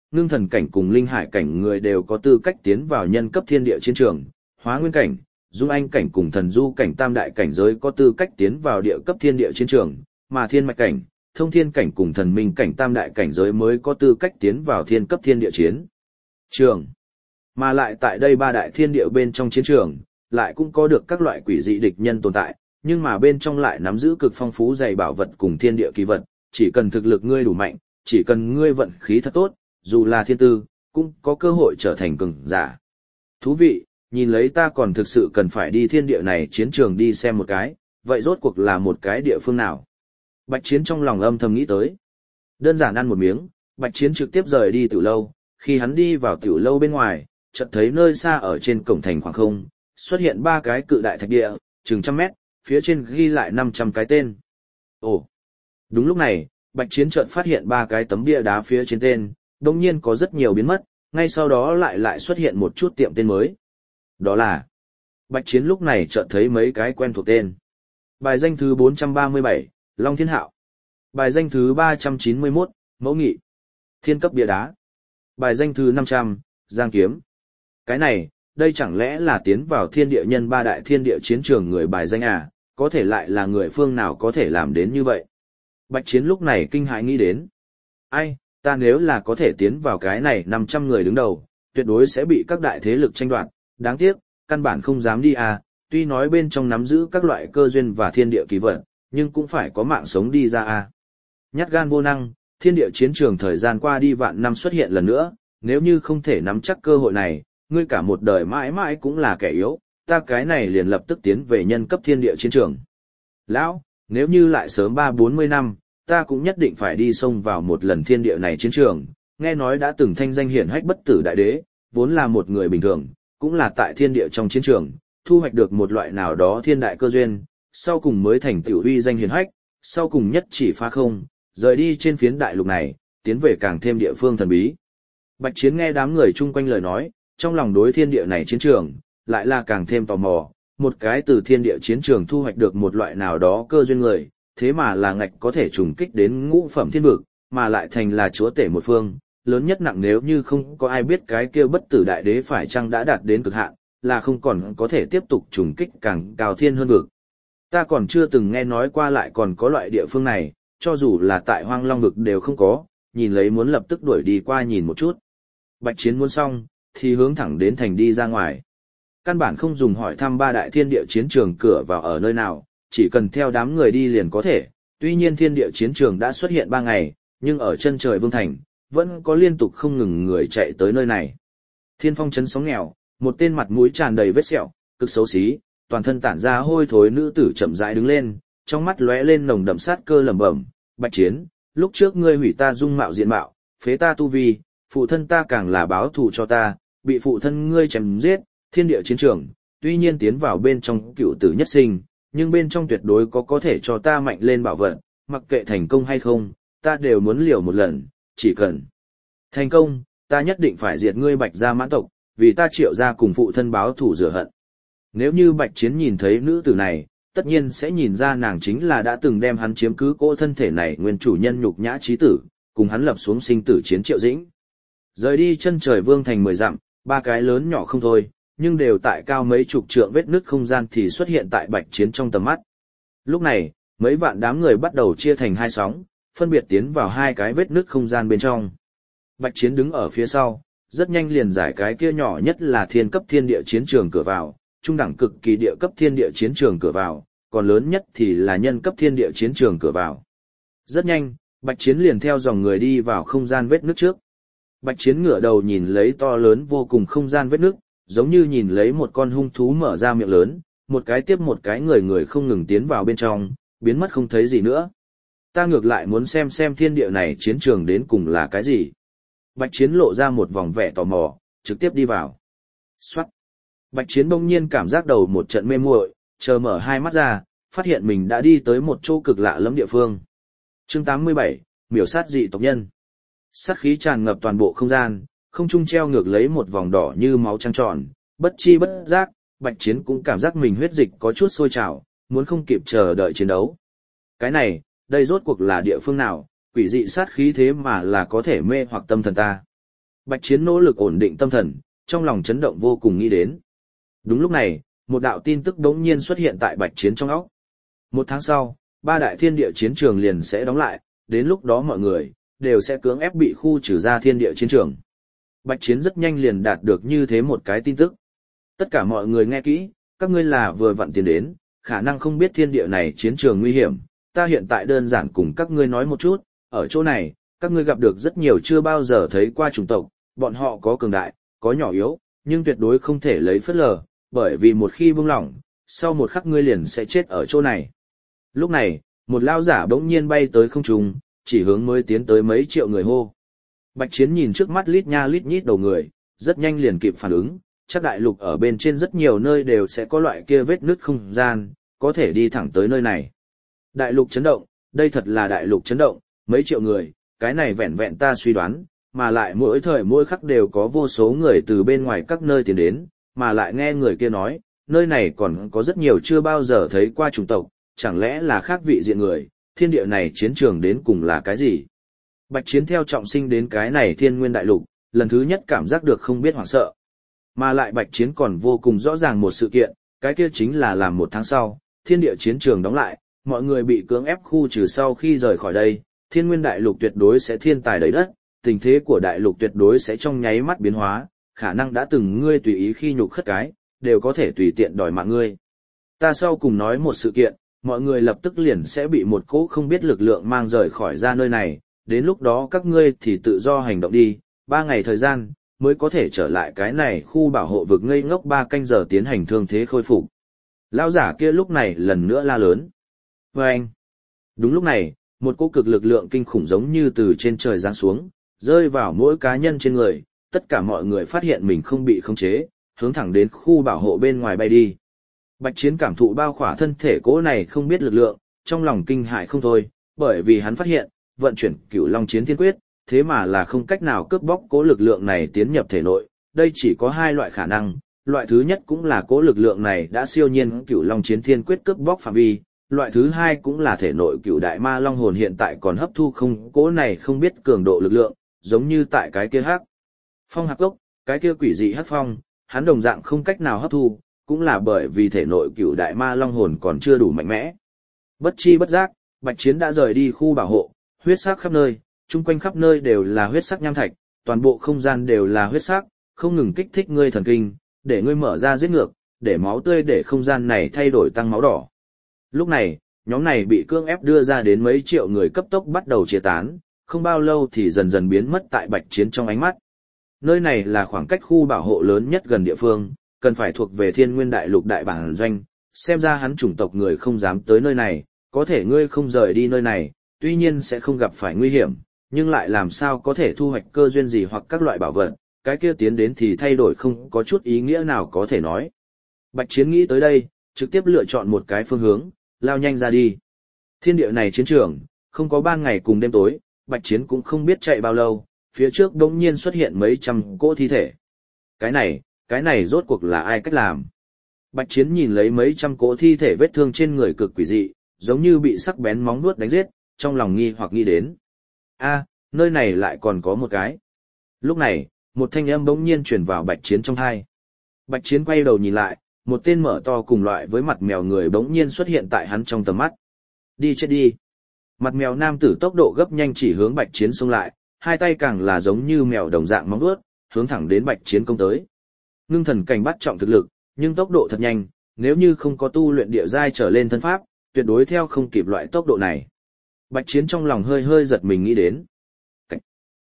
ngưng thần cảnh cùng linh hải cảnh người đều có tư cách tiến vào nhân cấp thiên địa chiến trường, hóa nguyên cảnh, dung anh cảnh cùng thần du cảnh tam đại cảnh giới có tư cách tiến vào địa cấp thiên địa chiến trường, mà thiên mạch cảnh, thông thiên cảnh cùng thần minh cảnh tam đại cảnh giới mới có tư cách tiến vào thiên cấp thiên địa chiến trường. Mà lại tại đây ba đại thiên địa bên trong chiến trường, lại cũng có được các loại quỷ dị địch nhân tồn tại, nhưng mà bên trong lại nắm giữ cực phong phú dày bảo vật cùng thiên địa kỳ vật, chỉ cần thực lực ngươi đủ mạnh, chỉ cần ngươi vận khí thật tốt, dù là thiên tư, cũng có cơ hội trở thành cường giả. Thú vị, nhìn lấy ta còn thực sự cần phải đi thiên địa này chiến trường đi xem một cái, vậy rốt cuộc là một cái địa phương nào? Bạch Chiến trong lòng âm thầm nghĩ tới. Đơn giản ăn một miếng, Bạch Chiến trực tiếp rời đi tiểu lâu, khi hắn đi vào tiểu lâu bên ngoài, chợt thấy nơi xa ở trên cổng thành khoảng không, xuất hiện ba cái cự đại thạch địa, chừng 100 mét, phía trên ghi lại 500 cái tên. Ồ! Đúng lúc này, Bạch Chiến chợt phát hiện ba cái tấm bia đá phía trên tên, đồng nhiên có rất nhiều biến mất, ngay sau đó lại xuất hiện một chút tiệm tên mới. Đó là... Bạch Chiến lúc này chợt thấy mấy cái quen thuộc tên. Bài danh thứ 437, Long Thiên Hạo. Bài danh thứ 391, Mẫu Nghị. Thiên cấp bia đá. Bài danh thứ 500, Giang Kiếm. Cái này, đây chẳng lẽ là tiến vào thiên địa nhân ba đại thiên địa chiến trường người bài danh à, có thể lại là người phương nào có thể làm đến như vậy? Bạch Chiến lúc này kinh hãi nghĩ đến. Ai, ta nếu là có thể tiến vào cái này 500 người đứng đầu, tuyệt đối sẽ bị các đại thế lực tranh đoạt, đáng tiếc, căn bản không dám đi à, tuy nói bên trong nắm giữ các loại cơ duyên và thiên địa kỳ vật, nhưng cũng phải có mạng sống đi ra à. Nhát gan vô năng, thiên địa chiến trường thời gian qua đi vạn năm xuất hiện lần nữa, nếu như không thể nắm chắc cơ hội này, ngươi cả một đời mãi mãi cũng là kẻ yếu, ta cái này liền lập tức tiến về nhân cấp thiên địa chiến trường. Lão, nếu như lại sớm 3-40 năm, ta cũng nhất định phải đi xông vào một lần thiên địa này chiến trường, nghe nói đã từng thanh danh hiển hách bất tử đại đế, vốn là một người bình thường, cũng là tại thiên địa trong chiến trường, thu hoạch được một loại nào đó thiên đại cơ duyên, sau cùng mới thành tựu uy danh hiển hách, sau cùng nhất chỉ phá không, rời đi trên phiến đại lục này, tiến về càng thêm địa phương thần bí. Bạch Chiến nghe đám người chung quanh lời nói, trong lòng đối thiên địa này chiến trường, lại là càng thêm tò mò, một cái từ thiên địa chiến trường thu hoạch được một loại nào đó cơ duyên người, thế mà là ngạch có thể trùng kích đến ngũ phẩm thiên vực, mà lại thành là chúa tể một phương, lớn nhất nặng nếu như không có ai biết cái kia bất tử đại đế phải chăng đã đạt đến cực hạn, là không còn có thể tiếp tục trùng kích càng cao thiên hơn vực. Ta còn chưa từng nghe nói qua lại còn có loại địa phương này, cho dù là tại Hoang Long vực đều không có, nhìn lấy muốn lập tức đuổi đi qua nhìn một chút. Bạch Chiến muốn xong, thì hướng thẳng đến thành đi ra ngoài. Căn bản không dùng hỏi thăm ba đại thiên địa chiến trường cửa vào ở nơi nào, chỉ cần theo đám người đi liền có thể. Tuy nhiên thiên địa chiến trường đã xuất hiện 3 ngày, nhưng ở chân trời Vương Thành, vẫn có liên tục không ngừng người chạy tới nơi này. Thiên Phong trấn sóng nghèo, một tên mặt mũi tràn đầy vết sẹo, cực xấu xí, toàn thân tản ra hôi thối nữ tử chậm rãi đứng lên, trong mắt lóe lên nồng đậm sát cơ lẩm bẩm, Bạch Chiến, lúc trước ngươi hủy ta dung mạo diện mạo, phế ta tu vi, phụ thân ta càng là báo thù cho ta, bị phụ thân ngươi chém giết, thiên địa chiến trường, tuy nhiên tiến vào bên trong cựu tử nhất sinh, nhưng bên trong tuyệt đối có thể cho ta mạnh lên bảo vật, mặc kệ thành công hay không, ta đều muốn liều một lần, chỉ cần thành công, ta nhất định phải diệt ngươi Bạch gia mãn tộc, vì ta Triệu gia cùng phụ thân báo thù rửa hận. Nếu như Bạch Chiến nhìn thấy nữ tử này, tất nhiên sẽ nhìn ra nàng chính là đã từng đem hắn chiếm cứ cỗ thân thể này nguyên chủ nhân nhục nhã chí tử, cùng hắn lập xuống sinh tử chiến Triệu Dĩnh. Rời đi chân trời Vương Thành 10 dặm, 3 cái lớn nhỏ không thôi, nhưng đều tại cao mấy chục trượng vết nứt không gian thì xuất hiện tại Bạch Chiến trong tầm mắt. Lúc này, mấy vạn đám người bắt đầu chia thành 2 sóng, phân biệt tiến vào 2 cái vết nứt không gian bên trong. Bạch Chiến đứng ở phía sau, rất nhanh liền giải cái kia nhỏ nhất là thiên cấp thiên địa chiến trường cửa vào, trung đẳng cực kỳ địa cấp thiên địa chiến trường cửa vào, còn lớn nhất thì là nhân cấp thiên địa chiến trường cửa vào. Rất nhanh, Bạch Chiến liền theo dòng người đi vào không gian vết nứt trước. Bạch Chiến ngửa đầu nhìn lấy to lớn vô cùng không gian vết nứt, giống như nhìn lấy một con hung thú mở ra miệng lớn, một cái tiếp một cái người không ngừng tiến vào bên trong, biến mất không thấy gì nữa. Ta ngược lại muốn xem thiên địa này chiến trường đến cùng là cái gì. Bạch Chiến lộ ra một vòng vẻ tò mò, trực tiếp đi vào. Xoát. Bạch Chiến bỗng nhiên cảm giác đầu một trận mê muội, chờ mở hai mắt ra, phát hiện mình đã đi tới một chỗ cực lạ lẫm địa phương. Chương 87, miểu sát dị tộc nhân. Sát khí tràn ngập toàn bộ không gian, không trung treo ngược lấy một vòng đỏ như máu trăng tròn, bất chi bất giác, Bạch Chiến cũng cảm giác mình huyết dịch có chút sôi trào, muốn không kịp chờ đợi chiến đấu. Cái này, đây rốt cuộc là địa phương nào, quỷ dị sát khí thế mà là có thể mê hoặc tâm thần ta. Bạch Chiến nỗ lực ổn định tâm thần, trong lòng chấn động vô cùng nghĩ đến. Đúng lúc này, một đạo tin tức đống nhiên xuất hiện tại Bạch Chiến trong óc. Một tháng sau, 3 đại thiên địa chiến trường liền sẽ đóng lại, đến lúc đó mọi người đều sẽ cưỡng ép bị khu trừ ra thiên địa chiến trường. Bạch Chiến rất nhanh liền đạt được như thế một cái tin tức. Tất cả mọi người nghe kỹ, các ngươi là vừa vặn tiến đến, khả năng không biết thiên địa này chiến trường nguy hiểm, ta hiện tại đơn giản cùng các ngươi nói một chút, ở chỗ này, các ngươi gặp được rất nhiều chưa bao giờ thấy qua chủng tộc, bọn họ có cường đại, có nhỏ yếu, nhưng tuyệt đối không thể lấy phất lờ, bởi vì một khi buông lỏng, sau một khắc ngươi liền sẽ chết ở chỗ này. Lúc này, một lao giả bỗng nhiên bay tới không trung, chỉ hướng mới tiến tới mấy triệu người hô. Bạch Chiến nhìn trước mắt lít nha lít nhít đầu người, rất nhanh liền kịp phản ứng, chắc đại lục ở bên trên rất nhiều nơi đều sẽ có loại kia vết nứt không gian, có thể đi thẳng tới nơi này. Đại lục chấn động, đây thật là đại lục chấn động, mấy triệu người, cái này vẹn vẹn ta suy đoán, mà lại mỗi thời mỗi khắc đều có vô số người từ bên ngoài các nơi tiến đến, mà lại nghe người kia nói, nơi này còn có rất nhiều chưa bao giờ thấy qua chủng tộc, chẳng lẽ là khác vị diện người, thiên địa này chiến trường đến cùng là cái gì? Bạch Chiến theo trọng sinh đến cái này thiên nguyên đại lục, lần thứ nhất cảm giác được không biết hoảng sợ. Mà lại Bạch Chiến còn vô cùng rõ ràng một sự kiện, cái kia chính là làm một tháng sau, thiên địa chiến trường đóng lại, mọi người bị cưỡng ép khu trừ sau khi rời khỏi đây, thiên nguyên đại lục tuyệt đối sẽ thiên tài đầy đất, tình thế của đại lục tuyệt đối sẽ trong nháy mắt biến hóa, khả năng đã từng ngươi tùy ý khi nhục khất cái, đều có thể tùy tiện đòi mạng ngươi. Ta sau cùng nói một sự kiện, mọi người lập tức liền sẽ bị một cỗ không biết lực lượng mang rời khỏi ra nơi này, đến lúc đó các ngươi thì tự do hành động đi, 3 ngày thời gian, mới có thể trở lại cái này khu bảo hộ vực ngây ngốc 3 canh giờ tiến hành thương thế khôi phục. Lão giả kia lúc này lần nữa la lớn. Và anh, đúng lúc này, một cỗ cực lực lượng kinh khủng giống như từ trên trời giáng xuống, rơi vào mỗi cá nhân trên người, tất cả mọi người phát hiện mình không bị khống chế, hướng thẳng đến khu bảo hộ bên ngoài bay đi. Bạch Chiến cảm thụ bao khỏa thân thể cỗ này không biết lực lượng, trong lòng kinh hại không thôi, bởi vì hắn phát hiện, vận chuyển Cửu Long Chiến Thiên Quyết, thế mà là không cách nào cướp bóc cỗ lực lượng này tiến nhập thể nội, đây chỉ có 2 loại khả năng, loại thứ nhất cũng là cỗ lực lượng này đã siêu nhiên Cửu Long Chiến Thiên Quyết cướp bóc phạm vi, loại thứ hai cũng là thể nội Cửu Đại Ma Long hồn hiện tại còn hấp thu không cỗ này không biết cường độ lực lượng, giống như tại cái kia hắc phong hạc gốc, cái kia quỷ dị hắc phong, hắn đồng dạng không cách nào hấp thu, cũng là bởi vì thể nội Cửu Đại Ma Long hồn còn chưa đủ mạnh mẽ. Bất chi bất giác, Bạch Chiến đã rời đi khu bảo hộ, huyết sắc khắp nơi, chung quanh khắp nơi đều là huyết sắc nham thạch, toàn bộ không gian đều là huyết sắc, không ngừng kích thích ngươi thần kinh, để ngươi mở ra giết ngược, để máu tươi để không gian này thay đổi tăng máu đỏ. Lúc này, nhóm này bị cưỡng ép đưa ra đến mấy triệu người cấp tốc bắt đầu chia tán, không bao lâu thì dần dần biến mất tại Bạch Chiến trong ánh mắt. Nơi này là khoảng cách khu bảo hộ lớn nhất gần địa phương, cần phải thuộc về Thiên Nguyên Đại Lục đại bản doanh, xem ra hắn chủng tộc người không dám tới nơi này, có thể ngươi không rời đi nơi này, tuy nhiên sẽ không gặp phải nguy hiểm, nhưng lại làm sao có thể thu hoạch cơ duyên gì hoặc các loại bảo vật, cái kia tiến đến thì thay đổi không có chút ý nghĩa nào có thể nói. Bạch Chiến nghĩ tới đây, trực tiếp lựa chọn một cái phương hướng, lao nhanh ra đi. Thiên địa này chiến trường, không có ban ngày cùng đêm tối, Bạch Chiến cũng không biết chạy bao lâu, phía trước đống nhiên xuất hiện mấy trăm cỗ thi thể. Cái này rốt cuộc là ai cách làm? Bạch Chiến nhìn lấy mấy trăm cỗ thi thể vết thương trên người cực quỷ dị, giống như bị sắc bén móng vuốt đánh giết, trong lòng nghi hoặc nghĩ đến. Nơi này lại còn có một cái. Lúc này, một thanh âm bỗng nhiên truyền vào Bạch Chiến trong tai. Bạch Chiến quay đầu nhìn lại, một tên mở to cùng loại với mặt mèo người bỗng nhiên xuất hiện tại hắn trong tầm mắt. Đi chết đi. Mặt mèo nam tử tốc độ gấp nhanh chỉ hướng Bạch Chiến xông lại, hai tay càng là giống như mèo đồng dạng móng vuốt, hướng thẳng đến Bạch Chiến công tới. Ngưng thần cảnh bắt trọng thực lực, nhưng tốc độ thật nhanh, nếu như không có tu luyện địa giai trở lên thân pháp, tuyệt đối theo không kịp loại tốc độ này. Bạch Chiến trong lòng hơi hơi giật mình nghĩ đến. Cảnh.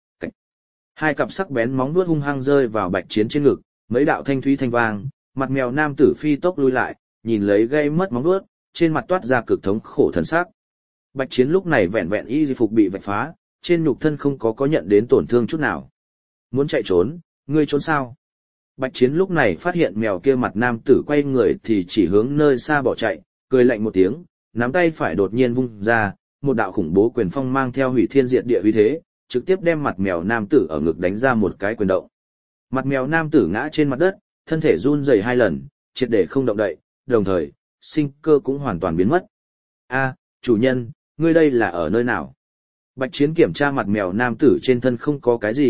Hai cặp sắc bén móng vuốt hung hăng rơi vào Bạch Chiến trên ngực, mấy đạo thanh thúy thanh vang, mặt mèo nam tử phi tốc lui lại, nhìn lấy gây mất móng vuốt, trên mặt toát ra cực thống khổ thần sắc. Bạch Chiến lúc này vẹn vẹn y phục bị vạch phá, trên nhục thân không có nhận đến tổn thương chút nào. Muốn chạy trốn, ngươi trốn sao? Bạch Chiến lúc này phát hiện mèo kia mặt nam tử quay người thì chỉ hướng nơi xa bỏ chạy, cười lạnh một tiếng, nắm tay phải đột nhiên vung ra, một đạo khủng bố quyền phong mang theo hủy thiên diệt địa uy thế, trực tiếp đem mặt mèo nam tử ở ngực đánh ra một cái quyền động. Mặt mèo nam tử ngã trên mặt đất, thân thể run rẩy 2 lần, triệt để không động đậy, đồng thời, sinh cơ cũng hoàn toàn biến mất. Chủ nhân, ngươi đây là ở nơi nào? Bạch Chiến kiểm tra mặt mèo nam tử trên thân không có cái gì,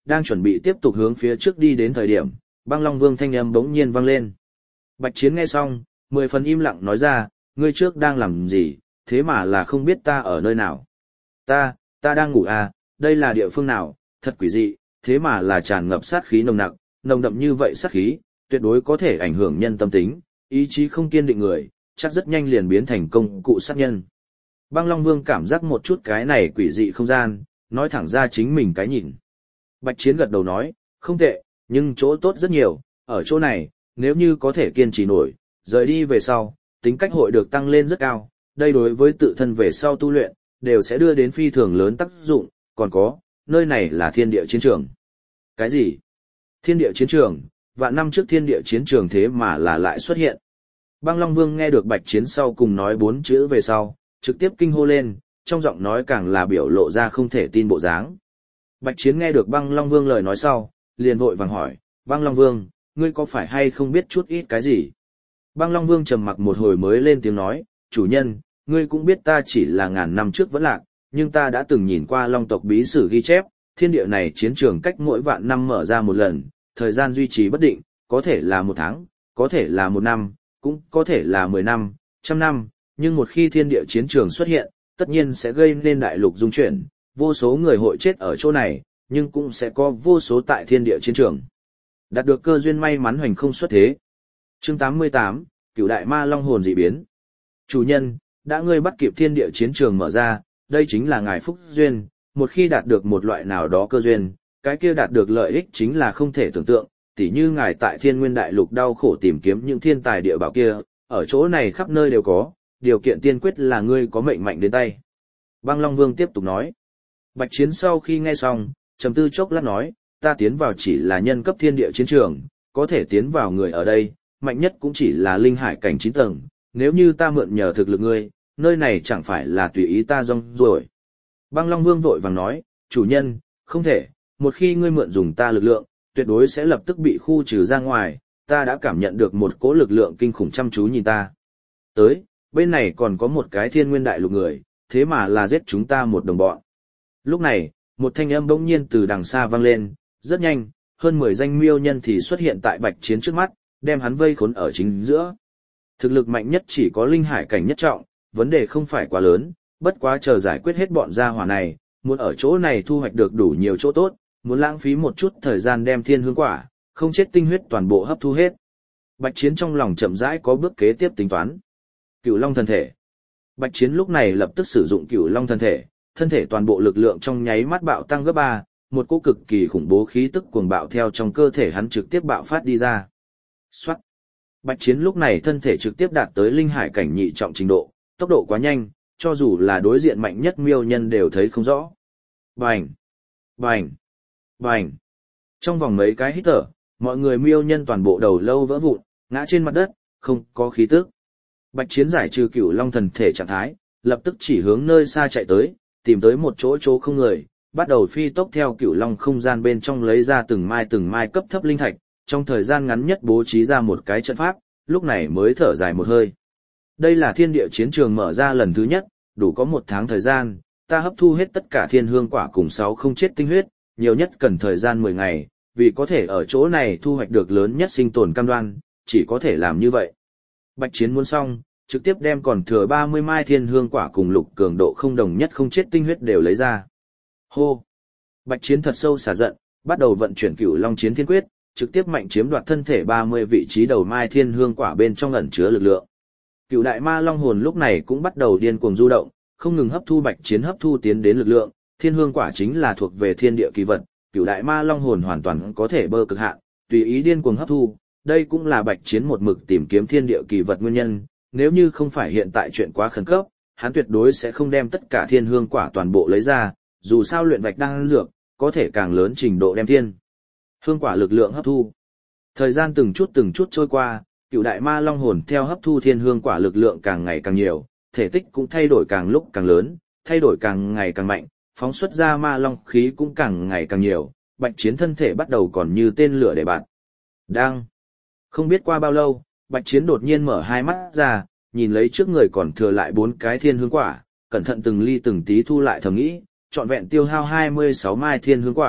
đang chuẩn bị tiếp tục hướng phía trước đi đến thời điểm, Băng Long Vương thanh âm bỗng nhiên vang lên. Bạch Chiến nghe xong, 10 phần im lặng nói ra, ngươi trước đang làm gì, thế mà là không biết ta ở nơi nào. Ta đang ngủ à, đây là địa phương nào, thật quỷ dị, thế mà là tràn ngập sát khí nồng nặc, nồng đậm như vậy sát khí, tuyệt đối có thể ảnh hưởng nhân tâm tính, ý chí không kiên định người, chắc rất nhanh liền biến thành công cụ sát nhân. Băng Long Vương cảm giác một chút cái này quỷ dị không gian, nói thẳng ra chính mình cái nhìn. Bạch Chiến gật đầu nói, không tệ, nhưng chỗ tốt rất nhiều, ở chỗ này, nếu như có thể kiên trì nổi, rời đi về sau, tính cách hội được tăng lên rất cao, đây đối với tự thân về sau tu luyện, đều sẽ đưa đến phi thường lớn tác dụng, còn có, nơi này là thiên địa chiến trường. Cái gì? Thiên địa chiến trường, vạn năm trước thiên địa chiến trường thế mà là lại xuất hiện. Băng Long Vương nghe được Bạch Chiến sau cùng nói 4 chữ về sau, trực tiếp kinh hô lên, trong giọng nói càng là biểu lộ ra không thể tin bộ dáng. Bạch Chiến nghe được Băng Long Vương lời nói sau, liền vội vàng hỏi, Băng Long Vương, ngươi có phải hay không biết chút ít cái gì? Băng Long Vương trầm mặc một hồi mới lên tiếng nói, chủ nhân, ngươi cũng biết ta chỉ là ngàn năm trước vẫn lạc, nhưng ta đã từng nhìn qua Long tộc bí sử ghi chép, thiên địa này chiến trường cách mỗi vạn năm mở ra một lần, thời gian duy trì bất định, có thể là 1 tháng, có thể là 1 năm, cũng có thể là 10 năm, 100 năm, nhưng một khi thiên địa chiến trường xuất hiện, tất nhiên sẽ gây nên đại lục dung chuyển, vô số người hội chết ở chỗ này, nhưng cũng sẽ có vô số tại thiên địa chiến trường. Đạt được cơ duyên may mắn hoành không xuất thế. Chương 88, Cửu Đại Ma Long hồn dị biến. Chủ nhân, đã ngươi bắt kịp thiên địa chiến trường mở ra, đây chính là ngài phúc duyên, một khi đạt được một loại nào đó cơ duyên, cái kia đạt được lợi ích chính là không thể tưởng tượng, tỉ như ngài tại Thiên Nguyên Đại Lục đau khổ tìm kiếm những thiên tài địa bảo kia, ở chỗ này khắp nơi đều có, điều kiện tiên quyết là ngươi có mệnh mạnh đến tay. Băng Long Vương tiếp tục nói. Bạch Chiến sau khi nghe xong, trầm tư chốc lát nói, ta tiến vào chỉ là nhân cấp thiên địa chiến trường, có thể tiến vào người ở đây, mạnh nhất cũng chỉ là linh hải cảnh 9 tầng, nếu như ta mượn nhờ thực lực ngươi, nơi này chẳng phải là tùy ý ta rong rồi. Băng Long Vương vội vàng nói, chủ nhân, không thể, một khi ngươi mượn dùng ta lực lượng, tuyệt đối sẽ lập tức bị khu trừ ra ngoài, ta đã cảm nhận được một cỗ lực lượng kinh khủng chăm chú nhìn ta. Tới, bên này còn có một cái Thiên Nguyên Đại Lục người, thế mà là giết chúng ta một đồng bọn. Lúc này, một thanh âm bỗng nhiên từ đằng xa vang lên, rất nhanh, hơn 10 danh miêu nhân thì xuất hiện tại Bạch Chiến trước mắt, đem hắn vây khốn ở chính giữa. Thực lực mạnh nhất chỉ có linh hải cảnh nhất trọng, vấn đề không phải quá lớn, bất quá chờ giải quyết hết bọn gia hỏa này, muốn ở chỗ này thu hoạch được đủ nhiều chỗ tốt, muốn lãng phí một chút thời gian đem thiên hương quả, không chết tinh huyết toàn bộ hấp thu hết. Bạch Chiến trong lòng chậm rãi có bước kế tiếp tính toán. Cửu Long thân thể. Bạch Chiến lúc này lập tức sử dụng Cửu Long thân thể toàn bộ lực lượng trong nháy mắt bạo tăng gấp 3, một cỗ cực kỳ khủng bố khí tức cuồng bạo theo trong cơ thể hắn trực tiếp bạo phát đi ra. Soát. Bạch Chiến lúc này thân thể trực tiếp đạt tới linh hải cảnh nhị trọng trình độ, tốc độ quá nhanh, cho dù là đối diện mạnh nhất miêu nhân đều thấy không rõ. Bành, bành, bành. Trong vòng mấy cái hít thở, mọi người miêu nhân toàn bộ đầu lâu vỡ vụn, ngã trên mặt đất, không có khí tức. Bạch Chiến giải trừ Cửu Long thần thể trạng thái, lập tức chỉ hướng nơi xa chạy tới, tìm tới một chỗ không người, bắt đầu phi tốc theo Cửu Long không gian bên trong lấy ra từng mai cấp thấp linh thạch, trong thời gian ngắn nhất bố trí ra một cái trận pháp, lúc này mới thở dài một hơi. Đây là thiên địa chiến trường mở ra lần thứ nhất, đủ có 1 tháng thời gian, ta hấp thu hết tất cả thiên hương quả cùng 6 không chết tinh huyết, nhiều nhất cần thời gian 10 ngày, vì có thể ở chỗ này thu hoạch được lớn nhất sinh tồn cam đoan, chỉ có thể làm như vậy. Bạch Chiến muốn xong, trực tiếp đem còn thừa 30 mai thiên hương quả cùng lục cường độ không đồng nhất không chết tinh huyết đều lấy ra. Hô! Bạch Chiến thật sâu xả giận, bắt đầu vận chuyển Cửu Long Chiến Thiên Quyết, trực tiếp mạnh chiếm đoạt thân thể 30 vị trí đầu mai thiên hương quả bên trong ẩn chứa lực lượng. Cửu Đại Ma Long hồn lúc này cũng bắt đầu điên cuồng du động, không ngừng hấp thu Bạch Chiến hấp thu tiến đến lực lượng, thiên hương quả chính là thuộc về thiên địa kỳ vật, Cửu Đại Ma Long hồn hoàn toàn có thể bơ cực hạn, tùy ý điên cuồng hấp thu, đây cũng là Bạch Chiến một mực tìm kiếm thiên địa kỳ vật nguyên nhân, nếu như không phải hiện tại chuyện quá khẩn cấp, hắn tuyệt đối sẽ không đem tất cả thiên hương quả toàn bộ lấy ra, dù sao luyện vạch đan dược, có thể càng lớn trình độ đem thiên hương quả lực lượng hấp thu. Thời gian từng chút trôi qua, Cửu Đại Ma Long hồn theo hấp thu thiên hương quả lực lượng càng ngày càng nhiều, thể tích cũng thay đổi càng lúc càng lớn, thay đổi càng ngày càng mạnh, phóng xuất ra ma long khí cũng càng ngày càng nhiều, Bạch Chiến thân thể bắt đầu còn như tên lửa để bạn. Đang. Không biết qua bao lâu, Bạch Chiến đột nhiên mở hai mắt ra, nhìn lấy trước người còn thừa lại 4 cái thiên hương quả, cẩn thận từng ly từng tí thu lại thầm nghĩ, trọn vẹn tiêu hao 26 mai thiên hương quả,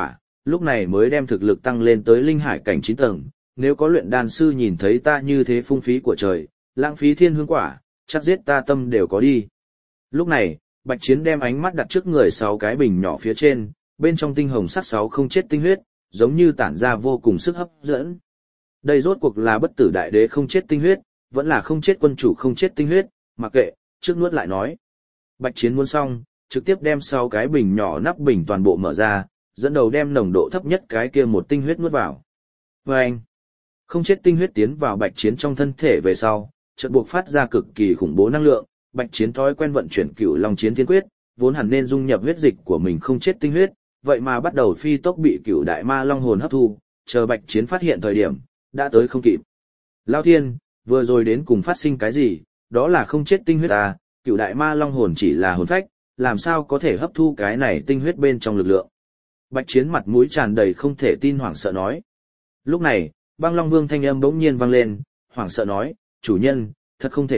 lúc này mới đem thực lực tăng lên tới linh hải cảnh 9 tầng, nếu có luyện đan sư nhìn thấy ta như thế phung phí của trời, lãng phí thiên hương quả, chắc giết ta tâm đều có đi. Lúc này, Bạch Chiến đem ánh mắt đặt trước người 6 cái bình nhỏ phía trên, bên trong tinh hồng sắc 6 không chết tinh huyết, giống như tản ra vô cùng sức hấp dẫn. Đây rốt cuộc là bất tử đại đế không chết tinh huyết, vẫn là không chết quân chủ không chết tinh huyết, mặc kệ, trước nuốt lại nói. Bạch Chiến muốn xong, trực tiếp đem 6 cái bình nhỏ nắp bình toàn bộ mở ra, dẫn đầu đem nồng độ thấp nhất cái kia một tinh huyết nuốt vào. Vâng! Không chết tinh huyết tiến vào Bạch Chiến trong thân thể về sau, chợt buộc phát ra cực kỳ khủng bố năng lượng, Bạch Chiến thói quen vận chuyển Cửu Long Chiến Thiên Quyết, vốn hẳn nên dung nhập huyết dịch của mình không chết tinh huyết, vậy mà bắt đầu phi tốc bị Cửu Đại Ma Long hồn hấp thu, chờ Bạch Chiến phát hiện thời điểm, đã tới không kịp. Lão Thiên, vừa rồi đến cùng phát sinh cái gì, đó là không chết tinh huyết à, Cửu Đại Ma Long hồn chỉ là hồn phách, làm sao có thể hấp thu cái này tinh huyết bên trong lực lượng. Bạch Chiến mặt mũi tràn đầy không thể tin hoảng sợ nói. Lúc này, Băng Long Vương thanh âm bỗng nhiên vang lên, hoảng sợ nói, chủ nhân, thật không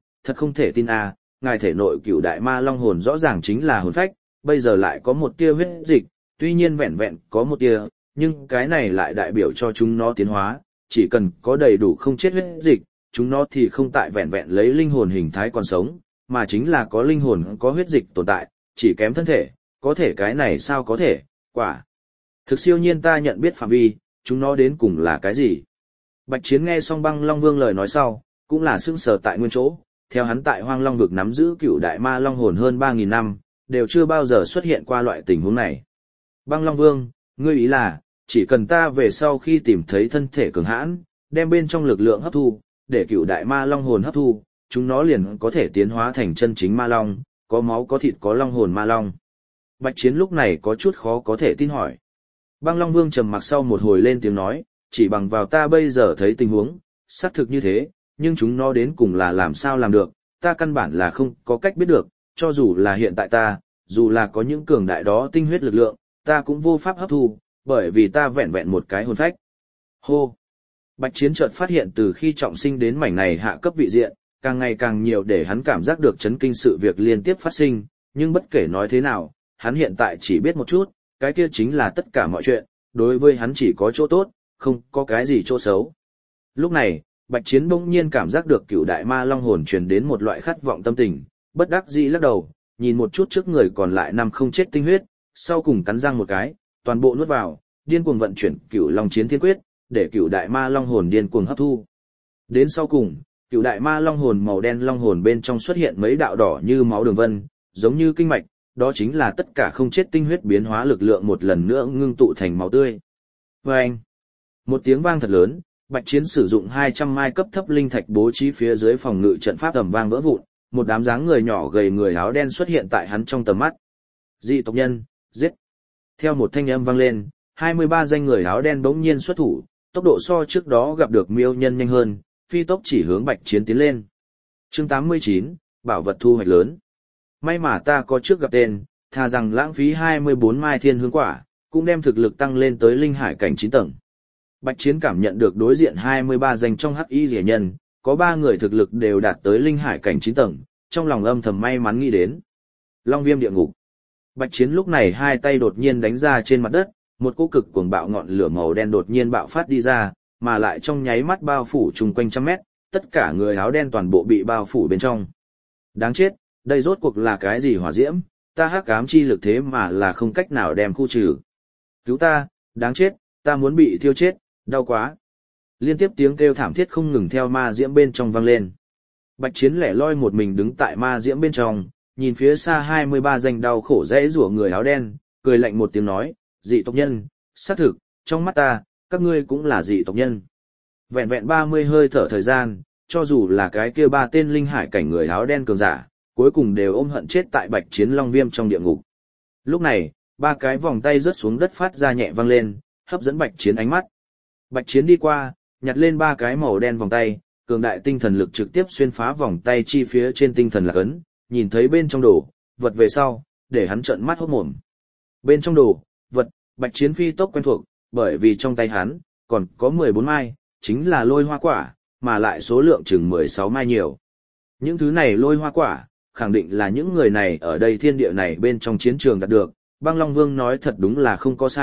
thể tin à, ngài thể nội Cửu Đại Ma Long hồn rõ ràng chính là hồn phách, bây giờ lại có một tia huyết dịch, tuy nhiên vẹn vẹn có một tia, nhưng cái này lại đại biểu cho chúng nó tiến hóa, chỉ cần có đầy đủ không chết huyết dịch, chúng nó thì không tại vẹn vẹn lấy linh hồn hình thái còn sống, mà chính là có linh hồn có huyết dịch tồn tại, chỉ kém thân thể, có thể cái này sao có thể, quả. Thực siêu nhiên ta nhận biết phạm vi, chúng nó đến cùng là cái gì? Bạch Chiến nghe xong Băng Long Vương lời nói sau, cũng là sững sờ tại nguyên chỗ, theo hắn tại Hoang Long vực nắm giữ Cửu Đại Ma Long hồn hơn 3000 năm, đều chưa bao giờ xuất hiện qua loại tình huống này. Băng Long Vương, ngươi ý là, chỉ cần ta về sau khi tìm thấy thân thể cường hãn, đem bên trong lực lượng hấp thu, để Cửu Đại Ma Long hồn hấp thu, chúng nó liền có thể tiến hóa thành chân chính ma long, có máu có thịt có long hồn ma long. Bạch Chiến lúc này có chút khó có thể tin hỏi. Băng Long Vương trầm mặc sau một hồi lên tiếng nói, chỉ bằng vào ta bây giờ thấy tình huống, xác thực như thế, nhưng chúng nó đến cùng là làm sao làm được, ta căn bản là không có cách biết được, cho dù là hiện tại ta, dù là có những cường đại đó tinh huyết lực lượng, ta cũng vô pháp hấp thu, bởi vì ta vẹn vẹn một cái hồn phách. Hô! Bạch Chiến chợt phát hiện từ khi trọng sinh đến mảnh này hạ cấp vị diện, càng ngày càng nhiều để hắn cảm giác được chấn kinh sự việc liên tiếp phát sinh, nhưng bất kể nói thế nào, hắn hiện tại chỉ biết một chút, cái kia chính là tất cả mọi chuyện, đối với hắn chỉ có chỗ tốt, không có cái gì chỗ xấu. Lúc này, Bạch Chiến bỗng nhiên cảm giác được Cửu Đại Ma Long hồn truyền đến một loại khát vọng tâm tình, bất đắc dĩ lắc đầu, nhìn một chút trước người còn lại năm không chết tinh huyết, sau cùng cắn răng một cái, toàn bộ nuốt vào, điên cuồng vận chuyển Cửu Long Chiến Thiên Quyết, để Cửu Đại Ma Long hồn điên cuồng hấp thu. Đến sau cùng, Cửu Đại Ma Long hồn màu đen long hồn bên trong xuất hiện mấy đạo đỏ như máu đường vân, giống như kinh mạch, đó chính là tất cả không chết tinh huyết biến hóa lực lượng một lần nữa ngưng tụ thành máu tươi. Vâng! Một tiếng vang thật lớn, Bạch Chiến sử dụng 200 mai cấp thấp linh thạch bố trí phía dưới phòng ngự trận pháp ầm vang vỡ vụn, một đám dáng người nhỏ gầy người áo đen xuất hiện tại hắn trong tầm mắt. Dị tộc nhân, giết! Theo một thanh âm vang lên, 23 danh người áo đen bỗng nhiên xuất thủ, tốc độ so trước đó gặp được miêu nhân nhanh hơn, phi tốc chỉ hướng Bạch Chiến tiến lên. Chương 89, bảo vật thu hoạch lớn. May mà ta có trước gặp tên, thà rằng lãng phí 24 mai thiên hương quả, cũng đem thực lực tăng lên tới linh hải cảnh 9 tầng. Bạch Chiến cảm nhận được đối diện 23 danh trong hắc y rỉa nhân, có 3 người thực lực đều đạt tới linh hải cảnh 9 tầng, trong lòng âm thầm may mắn nghĩ đến. Long Viêm địa ngục. Bạch Chiến lúc này hai tay đột nhiên đánh ra trên mặt đất, một cỗ cực cuồng bạo ngọn lửa màu đen đột nhiên bạo phát đi ra, mà lại trong nháy mắt bao phủ chung quanh trăm mét, tất cả người áo đen toàn bộ bị bao phủ bên trong. Đáng chết, đây rốt cuộc là cái gì hỏa diễm, ta hắc ám chi lực thế mà là không cách nào đem khu trừ. Cứu ta, đáng chết, ta muốn bị thiêu chết, đau quá. Liên tiếp tiếng kêu thảm thiết không ngừng theo ma diễm bên trong vang lên. Bạch Chiến lẻ loi một mình đứng tại ma diễm bên trong, nhìn phía xa 23 danh đau khổ rẽ rủa người áo đen, cười lạnh một tiếng nói, dị tộc nhân, xác thực, trong mắt ta, các ngươi cũng là dị tộc nhân. Vẹn vẹn 30 hơi thở thời gian, cho dù là cái kia 3 tên linh hải cảnh người áo đen cường giả, cuối cùng đều ôm hận chết tại Bạch Chiến Long Viêm trong địa ngục. Lúc này, 3 cái vòng tay rớt xuống đất phát ra nhẹ vang lên, hấp dẫn Bạch Chiến ánh mắt. Bạch Chiến đi qua, nhặt lên 3 cái màu đen vòng tay, cường đại tinh thần lực trực tiếp xuyên phá vòng tay chi phía trên tinh thần lạc ấn, nhìn thấy bên trong đồ vật về sau, để hắn trợn mắt hốt mồm. Bên trong đồ vật, Bạch Chiến phi tốc quen thuộc, bởi vì trong tay hắn còn có 14 mai, chính là lôi hoa quả, mà lại số lượng chừng 16 mai nhiều. Những thứ này lôi hoa quả, khẳng định là những người này ở đây thiên địa này bên trong chiến trường đạt được, Băng Long Vương nói thật đúng là không có sai,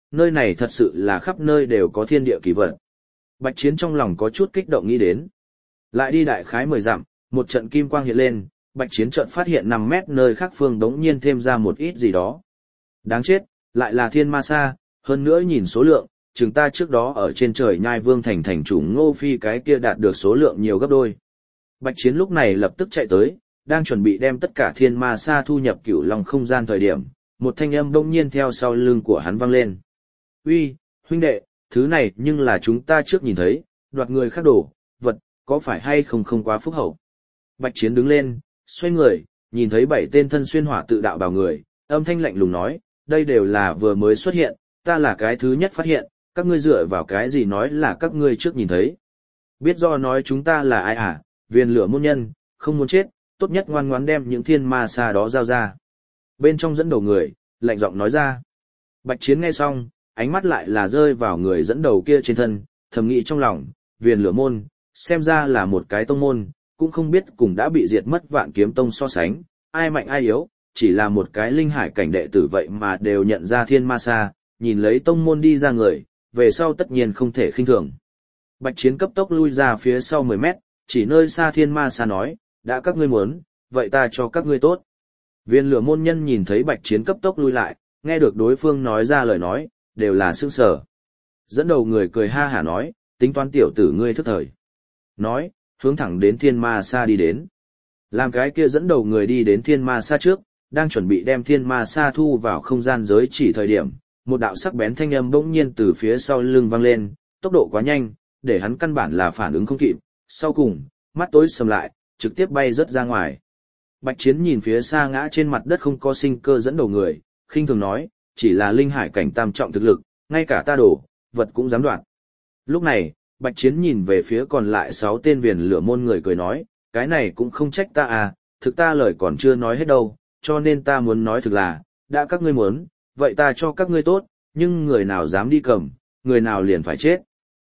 nơi này thật sự là khắp nơi đều có thiên địa kỳ vật. Bạch Chiến trong lòng có chút kích động nghĩ đến. Lại đi đại khái 10 dặm, một trận kim quang hiện lên, Bạch Chiến chợt phát hiện 5 mét nơi khác phương đống nhiên thêm ra một ít gì đó. Đáng chết, lại là thiên ma sa, hơn nữa nhìn số lượng, chúng ta trước đó ở trên trời nhai vương thành thành chủ Ngô Phi cái kia đạt được số lượng nhiều gấp đôi. Bạch Chiến lúc này lập tức chạy tới, đang chuẩn bị đem tất cả thiên ma sa thu nhập cửu long không gian thời điểm, một thanh âm bỗng nhiên theo sau lưng của hắn vang lên. Uy, huynh đệ, thứ này nhưng là chúng ta trước nhìn thấy, đoạt người khác đổ, vật, có phải hay không không quá phúc hậu. Bạch Chiến đứng lên, xoay người, nhìn thấy 7 tên thân xuyên hỏa tự đạo bào người, âm thanh lạnh lùng nói, đây đều là vừa mới xuất hiện, ta là cái thứ nhất phát hiện, các ngươi dựa vào cái gì nói là các ngươi trước nhìn thấy. Biết do nói chúng ta là ai à, viên lửa môn nhân, không muốn chết, tốt nhất ngoan ngoãn đem những thiên ma sa đó giao ra. Bên trong dẫn đầu người, lạnh giọng nói ra. Bạch Chiến nghe xong, ánh mắt lại là rơi vào người dẫn đầu kia trên thân, thầm nghĩ trong lòng, viên lửa môn, xem ra là một cái tông môn, cũng không biết cùng đã bị diệt mất Vạn Kiếm Tông so sánh, ai mạnh ai yếu, chỉ là một cái linh hải cảnh đệ tử vậy mà đều nhận ra thiên ma sa, nhìn lấy tông môn đi ra người, về sau tất nhiên không thể khinh thường. Bạch Chiến cấp tốc lui ra phía sau 10 mét, chỉ nơi xa thiên ma sa nói, đã các ngươi muốn, vậy ta cho các ngươi tốt. Viên lửa môn nhân nhìn thấy Bạch Chiến cấp tốc lui lại, nghe được đối phương nói ra lời nói, đều là sững sờ. Dẫn đầu người cười ha hả nói, tính toán tiểu tử ngươi thức thời. Nói, hướng thẳng đến thiên ma sa đi đến. Làm cái kia dẫn đầu người đi đến thiên ma sa trước, đang chuẩn bị đem thiên ma sa thu vào không gian giới chỉ thời điểm, một đạo sắc bén thanh âm bỗng nhiên từ phía sau lưng vang lên, tốc độ quá nhanh, để hắn căn bản là phản ứng không kịp, sau cùng, mắt tối sầm lại, trực tiếp bay rớt ra ngoài. Bạch Chiến nhìn phía xa ngã trên mặt đất không có sinh cơ dẫn đầu người, khinh thường nói, chỉ là linh hải cảnh tam trọng thực lực, ngay cả ta đổ, vật cũng dám đoạt. Lúc này, Bạch Chiến nhìn về phía còn lại 6 tên viền lửa môn người cười nói, cái này cũng không trách ta à, thực ta lời còn chưa nói hết đâu, cho nên ta muốn nói thực là, đã các ngươi muốn, vậy ta cho các ngươi tốt, nhưng người nào dám đi cầm, người nào liền phải chết.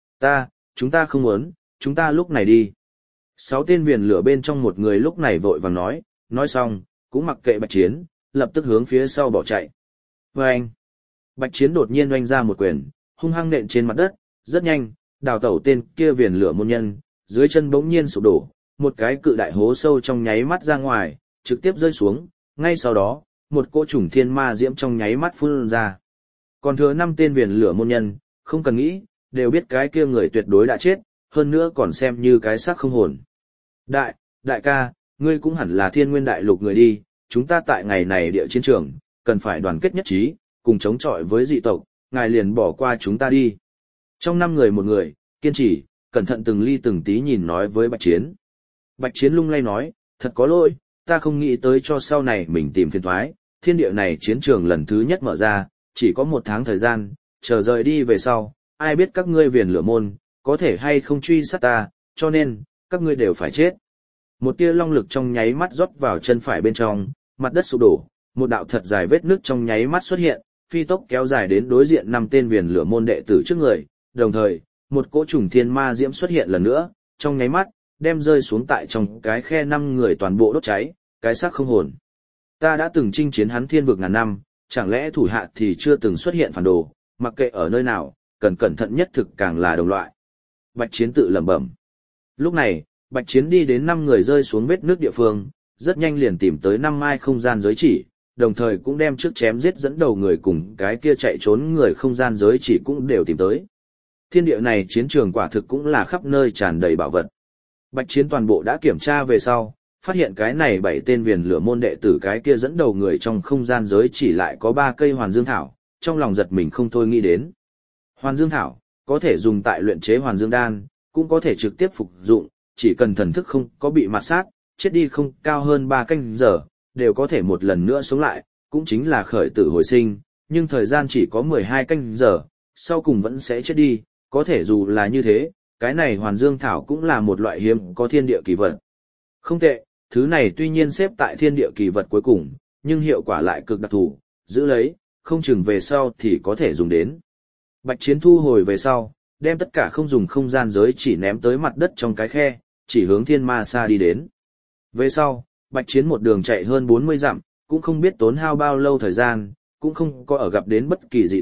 Chúng ta không muốn, chúng ta lúc này đi. 6 tên viền lửa bên trong một người lúc này vội vàng nói xong, cũng mặc kệ Bạch Chiến, lập tức hướng phía sau bỏ chạy. Và anh, Bạch Chiến đột nhiên oanh ra một quyền, hung hăng nện trên mặt đất, rất nhanh, đào tẩu tên kia viền lửa môn nhân, dưới chân bỗng nhiên sụp đổ, một cái cự đại hố sâu trong nháy mắt ra ngoài, trực tiếp rơi xuống, ngay sau đó, một cỗ trùng thiên ma diễm trong nháy mắt phun ra. Còn thừa 5 tên viền lửa môn nhân, không cần nghĩ, đều biết cái kia người tuyệt đối đã chết, hơn nữa còn xem như cái xác không hồn. Đại ca, ngươi cũng hẳn là Thiên Nguyên Đại Lục người đi, chúng ta tại ngày này địa chiến trường, cần phải đoàn kết nhất trí, cùng chống chọi với dị tộc, ngài liền bỏ qua chúng ta đi. Trong 5 người một người, kiên trì, cẩn thận từng ly từng tí nhìn nói với Bạch Chiến. Bạch Chiến lung lay nói, thật có lỗi, ta không nghĩ tới cho sau này mình tìm phiền toái, thiên địa này chiến trường lần thứ nhất mở ra, chỉ có 1 tháng thời gian, chờ rời đi về sau, ai biết các ngươi viền lửa môn, có thể hay không truy sát ta, cho nên, các ngươi đều phải chết. Một tia long lực trong nháy mắt rót vào chân phải bên trong, mặt đất sụp đổ, một đạo thật dài vết nước trong nháy mắt xuất hiện, phi tốc kéo dài đến đối diện 5 tên viền lửa môn đệ tử trước người, đồng thời, một cỗ trùng thiên ma diễm xuất hiện lần nữa, trong nháy mắt, đem rơi xuống tại trong cái khe 5 người toàn bộ đốt cháy, cái xác không hồn. Ta đã từng chinh chiến hắn thiên vực ngàn năm, chẳng lẽ thủ hạ thì chưa từng xuất hiện phản đồ, mặc kệ ở nơi nào, cần cẩn thận nhất thực càng là đồng loại. Bạch Chiến tự lẩm bẩm. Lúc này, Bạch Chiến đi đến 5 người rơi xuống vết nước địa phương, rất nhanh liền tìm tới 5 mai không gian giới chỉ, đồng thời cũng đem trước chém giết dẫn đầu người cùng cái kia chạy trốn người không gian giới chỉ cũng đều tìm tới. Thiên địa này chiến trường quả thực cũng là khắp nơi tràn đầy bảo vật. Bạch Chiến toàn bộ đã kiểm tra về sau, phát hiện cái này 7 tên viền lửa môn đệ tử cái kia dẫn đầu người trong không gian giới chỉ lại có 3 cây hoàn dương thảo, trong lòng giật mình không thôi nghĩ đến. Hoàn dương thảo, có thể dùng tại luyện chế hoàn dương đan, cũng có thể trực tiếp phục dụng, chỉ cần thần thức không có bị mạt sát, chết đi không cao hơn 3 canh giờ, đều có thể một lần nữa sống lại, cũng chính là khởi tử hồi sinh, nhưng thời gian chỉ có 12 canh giờ, sau cùng vẫn sẽ chết đi, có thể dù là như thế, cái này hoàn dương thảo cũng là một loại hiếm có thiên địa kỳ vật. Không tệ, thứ này tuy nhiên xếp tại thiên địa kỳ vật cuối cùng, nhưng hiệu quả lại cực đặc thù, giữ lấy, không chừng về sau thì có thể dùng đến. Bạch Chiến thu hồi về sau, đem tất cả không dùng không gian giới chỉ ném tới mặt đất trong cái khe, chỉ hướng thiên ma sa đi đến. Về sau, Bạch Chiến một đường chạy hơn 40 dặm, cũng không biết tốn hao bao lâu thời gian, cũng không có ở gặp đến bất kỳ dị tộc,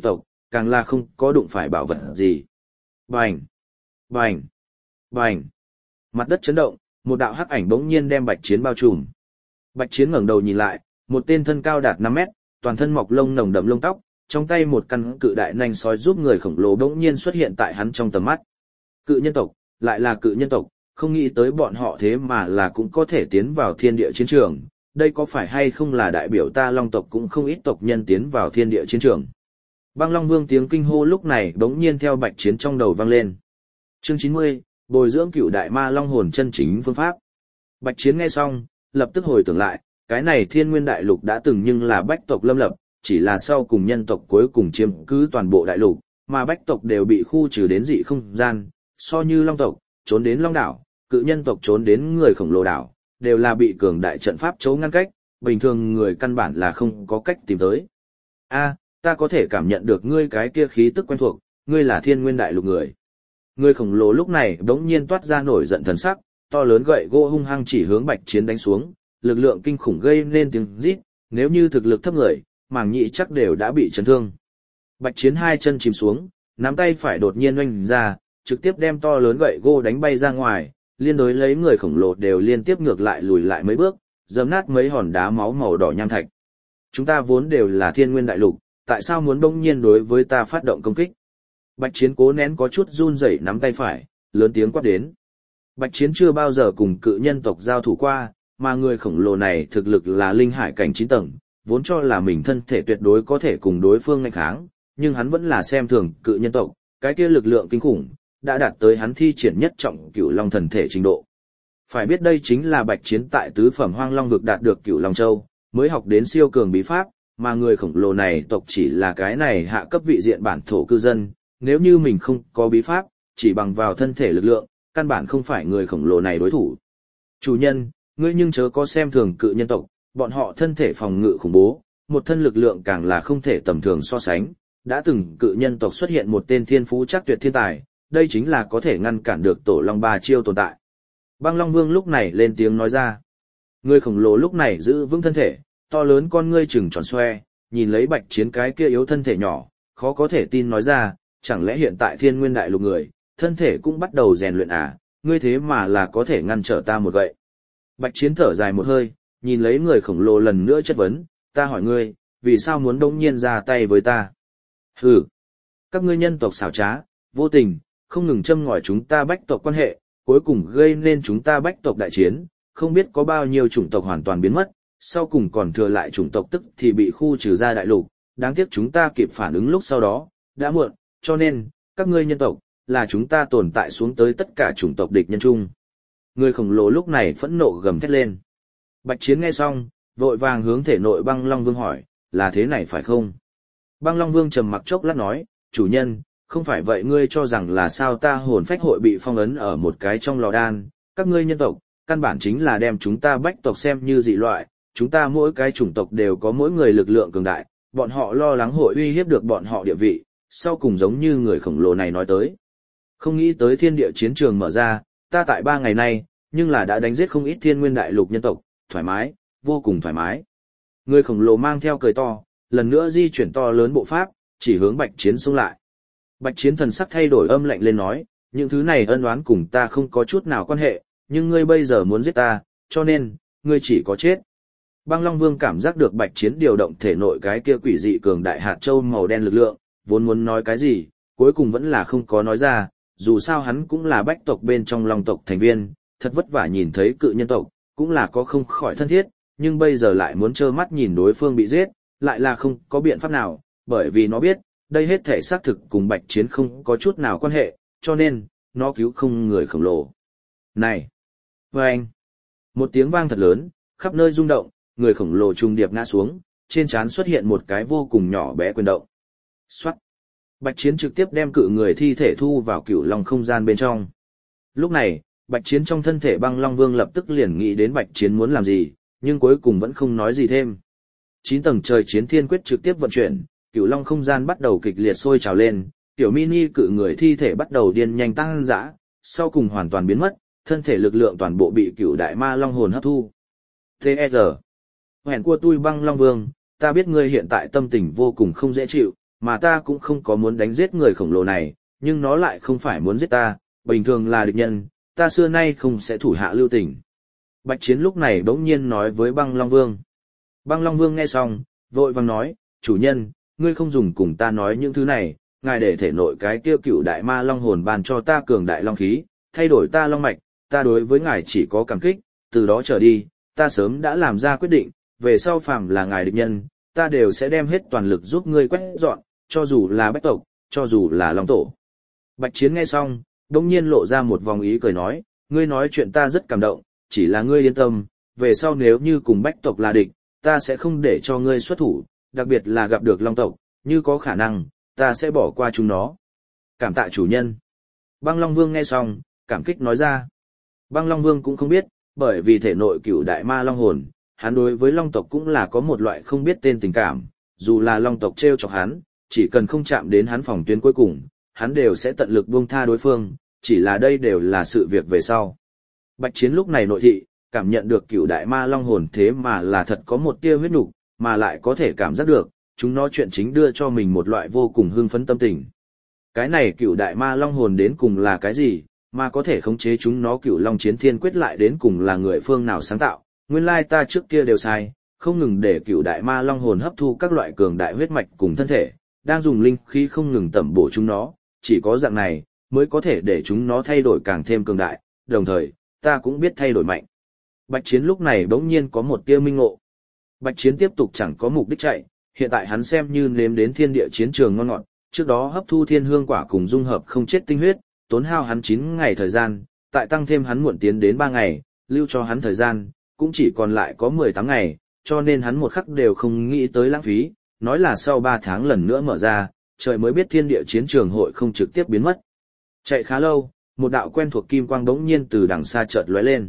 càng là không có đụng phải bảo vật gì. Bành! Bành! Bành! Mặt đất chấn động, một đạo hắc ảnh bỗng nhiên đem Bạch Chiến bao trùm. Bạch Chiến ngẩng đầu nhìn lại, một tên thân cao đạt 5 mét, toàn thân mọc lông nồng đậm lông tóc, trong tay một căn cự đại nanh sói giúp người khổng lồ bỗng nhiên xuất hiện tại hắn trong tầm mắt. Cự nhân tộc, lại là cự nhân tộc, không nghĩ tới bọn họ thế mà là cũng có thể tiến vào thiên địa chiến trường, đây có phải hay không là đại biểu ta Long tộc cũng không ít tộc nhân tiến vào thiên địa chiến trường. Băng Long Vương tiếng kinh hô lúc này bỗng nhiên theo Bạch Chiến trong đầu vang lên. Chương 90, bồi dưỡng cựu đại ma long hồn chân chính phương pháp. Bạch Chiến nghe xong, lập tức hồi tưởng lại, cái này Thiên Nguyên đại lục đã từng nhưng là bách tộc lâm lập, chỉ là sau cùng nhân tộc cuối cùng chiếm cứ toàn bộ đại lục, mà bách tộc đều bị khu trừ đến dị không gian, so như long tộc, trốn đến long đảo, cự nhân tộc trốn đến người khổng lồ đảo, đều là bị cường đại trận pháp chấu ngăn cách, bình thường người căn bản là không có cách tìm tới. A, ta có thể cảm nhận được ngươi cái kia khí tức quen thuộc, ngươi là Thiên Nguyên đại lục người. Người khổng lồ lúc này bỗng nhiên toát ra nổi giận thần sắc, to lớn gậy gỗ hung hăng chỉ hướng Bạch Chiến đánh xuống, lực lượng kinh khủng gây nên tiếng rít, nếu như thực lực thấp người, màng nhĩ chắc đều đã bị chấn thương. Bạch Chiến hai chân chìm xuống, nắm tay phải đột nhiên oanh ra, trực tiếp đem to lớn gậy gỗ đánh bay ra ngoài, liên đối lấy người khổng lồ đều liên tiếp ngược lại lùi lại mấy bước, dẫm nát mấy hòn đá máu màu đỏ nham thạch. Chúng ta vốn đều là Thiên Nguyên đại lục, tại sao muốn bỗng nhiên đối với ta phát động công kích? Bạch Chiến cố nén có chút run rẩy nắm tay phải, lớn tiếng quát đến. Bạch Chiến chưa bao giờ cùng cự nhân tộc giao thủ qua, mà người khổng lồ này thực lực là linh hải cảnh 9 tầng, vốn cho là mình thân thể tuyệt đối có thể cùng đối phương nghênh kháng, nhưng hắn vẫn là xem thường cự nhân tộc, cái kia lực lượng kinh khủng đã đạt tới hắn thi triển nhất trọng cửu long thần thể trình độ. Phải biết đây chính là Bạch Chiến tại tứ phẩm Hoang Long vực đạt được Cửu Long Châu, mới học đến siêu cường bí pháp, mà người khổng lồ này tộc chỉ là cái này hạ cấp vị diện bản thổ cư dân, nếu như mình không có bí pháp, chỉ bằng vào thân thể lực lượng, căn bản không phải người khổng lồ này đối thủ. Chủ nhân, ngươi nhưng chớ có xem thường cự nhân tộc, bọn họ thân thể phòng ngự khủng bố, một thân lực lượng càng là không thể tầm thường so sánh, đã từng cự nhân tộc xuất hiện một tên thiên phú chắc tuyệt thiên tài, đây chính là có thể ngăn cản được tổ long ba chiêu tồn tại. Băng Long Vương lúc này lên tiếng nói ra. Người khổng lồ lúc này giữ vững thân thể, to lớn con ngươi trừng tròn xoe, nhìn lấy Bạch Chiến cái kia yếu thân thể nhỏ, khó có thể tin nói ra, chẳng lẽ hiện tại Thiên Nguyên đại lục người, thân thể cũng bắt đầu rèn luyện à, ngươi thế mà là có thể ngăn trở ta một gậy. Bạch Chiến thở dài một hơi, nhìn lấy người khổng lồ lần nữa chất vấn, ta hỏi ngươi, vì sao muốn đông nhiên ra tay với ta? Hừ, các ngươi nhân tộc xảo trá, vô tình, không ngừng châm ngòi chúng ta bách tộc quan hệ, cuối cùng gây nên chúng ta bách tộc đại chiến, không biết có bao nhiêu chủng tộc hoàn toàn biến mất, sau cùng còn thừa lại chủng tộc tức thì bị khu trừ ra đại lục, đáng tiếc chúng ta kịp phản ứng lúc sau đó, đã muộn, cho nên, các ngươi nhân tộc, là chúng ta tồn tại xuống tới tất cả chủng tộc địch nhân chung. Người khổng lồ lúc này phẫn nộ gầm thét lên. Bạch Chiến nghe xong, vội vàng hướng thể nội Băng Long Vương hỏi, là thế này phải không? Băng Long Vương trầm mặc chốc lát nói, chủ nhân, không phải vậy ngươi cho rằng là sao ta hồn phách hội bị phong ấn ở một cái trong lò đan, các ngươi nhân tộc, căn bản chính là đem chúng ta bách tộc xem như dị loại, chúng ta mỗi cái chủng tộc đều có mỗi người lực lượng cường đại, bọn họ lo lắng hội uy hiếp được bọn họ địa vị, sau cùng giống như người khổng lồ này nói tới. Không nghĩ tới thiên địa chiến trường mở ra, ta tại 3 ngày nay, nhưng là đã đánh giết không ít Thiên Nguyên đại lục nhân tộc, thoải mái, vô cùng thoải mái. Người khổng lồ mang theo cười to, lần nữa di chuyển to lớn bộ pháp, chỉ hướng Bạch Chiến xông lại. Bạch Chiến thần sắc thay đổi âm lạnh lên nói, những thứ này ân oán cùng ta không có chút nào quan hệ, nhưng ngươi bây giờ muốn giết ta, cho nên, ngươi chỉ có chết. Băng Long Vương cảm giác được Bạch Chiến điều động thể nội cái kia quỷ dị cường đại hạt châu màu đen lực lượng, vốn muốn nói cái gì, cuối cùng vẫn là không có nói ra, dù sao hắn cũng là bách tộc bên trong Long tộc thành viên, thật vất vả nhìn thấy cự nhân tộc, cũng là có không khỏi thân thiết, nhưng bây giờ lại muốn trơ mắt nhìn đối phương bị giết, lại là không có biện pháp nào, bởi vì nó biết, đây hết thể xác thực cùng Bạch Chiến không có chút nào quan hệ, cho nên, nó cứu không người khổng lồ. Này! Vâng! Một tiếng vang thật lớn, khắp nơi rung động, người khổng lồ trùng điệp ngã xuống, trên trán xuất hiện một cái vô cùng nhỏ bé quyền động. Xoát! Bạch Chiến trực tiếp đem cự người thi thể thu vào Cửu Long không gian bên trong. Lúc này, Bạch Chiến trong thân thể Băng Long Vương lập tức liền nghĩ đến Bạch Chiến muốn làm gì, nhưng cuối cùng vẫn không nói gì thêm. 9 tầng trời chiến thiên quyết trực tiếp vận chuyển, Cửu Long không gian bắt đầu kịch liệt sôi trào lên, tiểu mini cự người thi thể bắt đầu điên nhanh tăng dã, sau cùng hoàn toàn biến mất, thân thể lực lượng toàn bộ bị Cửu đại ma long hồn hấp thu. T.E.R. Hèn của tôi Băng Long Vương, ta biết ngươi hiện tại tâm tình vô cùng không dễ chịu, mà ta cũng không có muốn đánh giết người khổng lồ này, nhưng nó lại không phải muốn giết ta, bình thường là địch nhân, ta xưa nay không sẽ thủ hạ lưu tình. Bạch Chiến lúc này bỗng nhiên nói với Băng Long Vương. Băng Long Vương nghe xong, vội vàng nói, chủ nhân, ngươi không dùng cùng ta nói những thứ này, ngài để thể nội cái kia cựu đại ma long hồn ban cho ta cường đại long khí, thay đổi ta long mạch, ta đối với ngài chỉ có cảm kích, từ đó trở đi, ta sớm đã làm ra quyết định, về sau phàm là ngài địch nhân, ta đều sẽ đem hết toàn lực giúp ngươi quét dọn, cho dù là bách tộc, cho dù là long tổ. Bạch Chiến nghe xong, đông nhiên lộ ra một vòng ý cười nói, ngươi nói chuyện ta rất cảm động, chỉ là ngươi yên tâm, về sau nếu như cùng bách tộc là địch, ta sẽ không để cho ngươi xuất thủ, đặc biệt là gặp được long tộc, như có khả năng, ta sẽ bỏ qua chúng nó. Cảm tạ chủ nhân. Băng Long Vương nghe xong, cảm kích nói ra. Băng Long Vương cũng không biết, bởi vì thể nội cửu đại ma long hồn, hắn đối với long tộc cũng là có một loại không biết tên tình cảm, dù là long tộc trêu chọc hắn, chỉ cần không chạm đến hắn phòng tuyến cuối cùng, hắn đều sẽ tận lực buông tha đối phương, chỉ là đây đều là sự việc về sau. Bạch Chiến lúc này nội thị, cảm nhận được cửu đại ma long hồn thế mà là thật có một tia huyết nục, mà lại có thể cảm giác được, chúng nó chuyện chính đưa cho mình một loại vô cùng hưng phấn tâm tình. Cái này cửu đại ma long hồn đến cùng là cái gì, mà có thể khống chế chúng nó cửu long chiến thiên quyết lại đến cùng là người phương nào sáng tạo, nguyên lai ta trước kia đều sai, không ngừng để cửu đại ma long hồn hấp thu các loại cường đại huyết mạch cùng thân thể, đang dùng linh khí không ngừng tẩm bổ chúng nó, chỉ có dạng này mới có thể để chúng nó thay đổi càng thêm cường đại, đồng thời, ta cũng biết thay đổi mạnh. Bạch Chiến lúc này bỗng nhiên có một tia minh ngộ. Bạch Chiến tiếp tục chẳng có mục đích chạy, hiện tại hắn xem như nếm đến thiên địa chiến trường ngon ngọt, trước đó hấp thu thiên hương quả cùng dung hợp không chết tinh huyết, tốn hao hắn 9 ngày thời gian, tại tăng thêm hắn muộn tiến đến 3 ngày, lưu cho hắn thời gian, cũng chỉ còn lại có 18 ngày, cho nên hắn một khắc đều không nghĩ tới lãng phí, nói là sau 3 tháng lần nữa mở ra, trời mới biết thiên địa chiến trường hội không trực tiếp biến mất. Chạy khá lâu, một đạo quen thuộc kim quang bỗng nhiên từ đằng xa chợt lóe lên.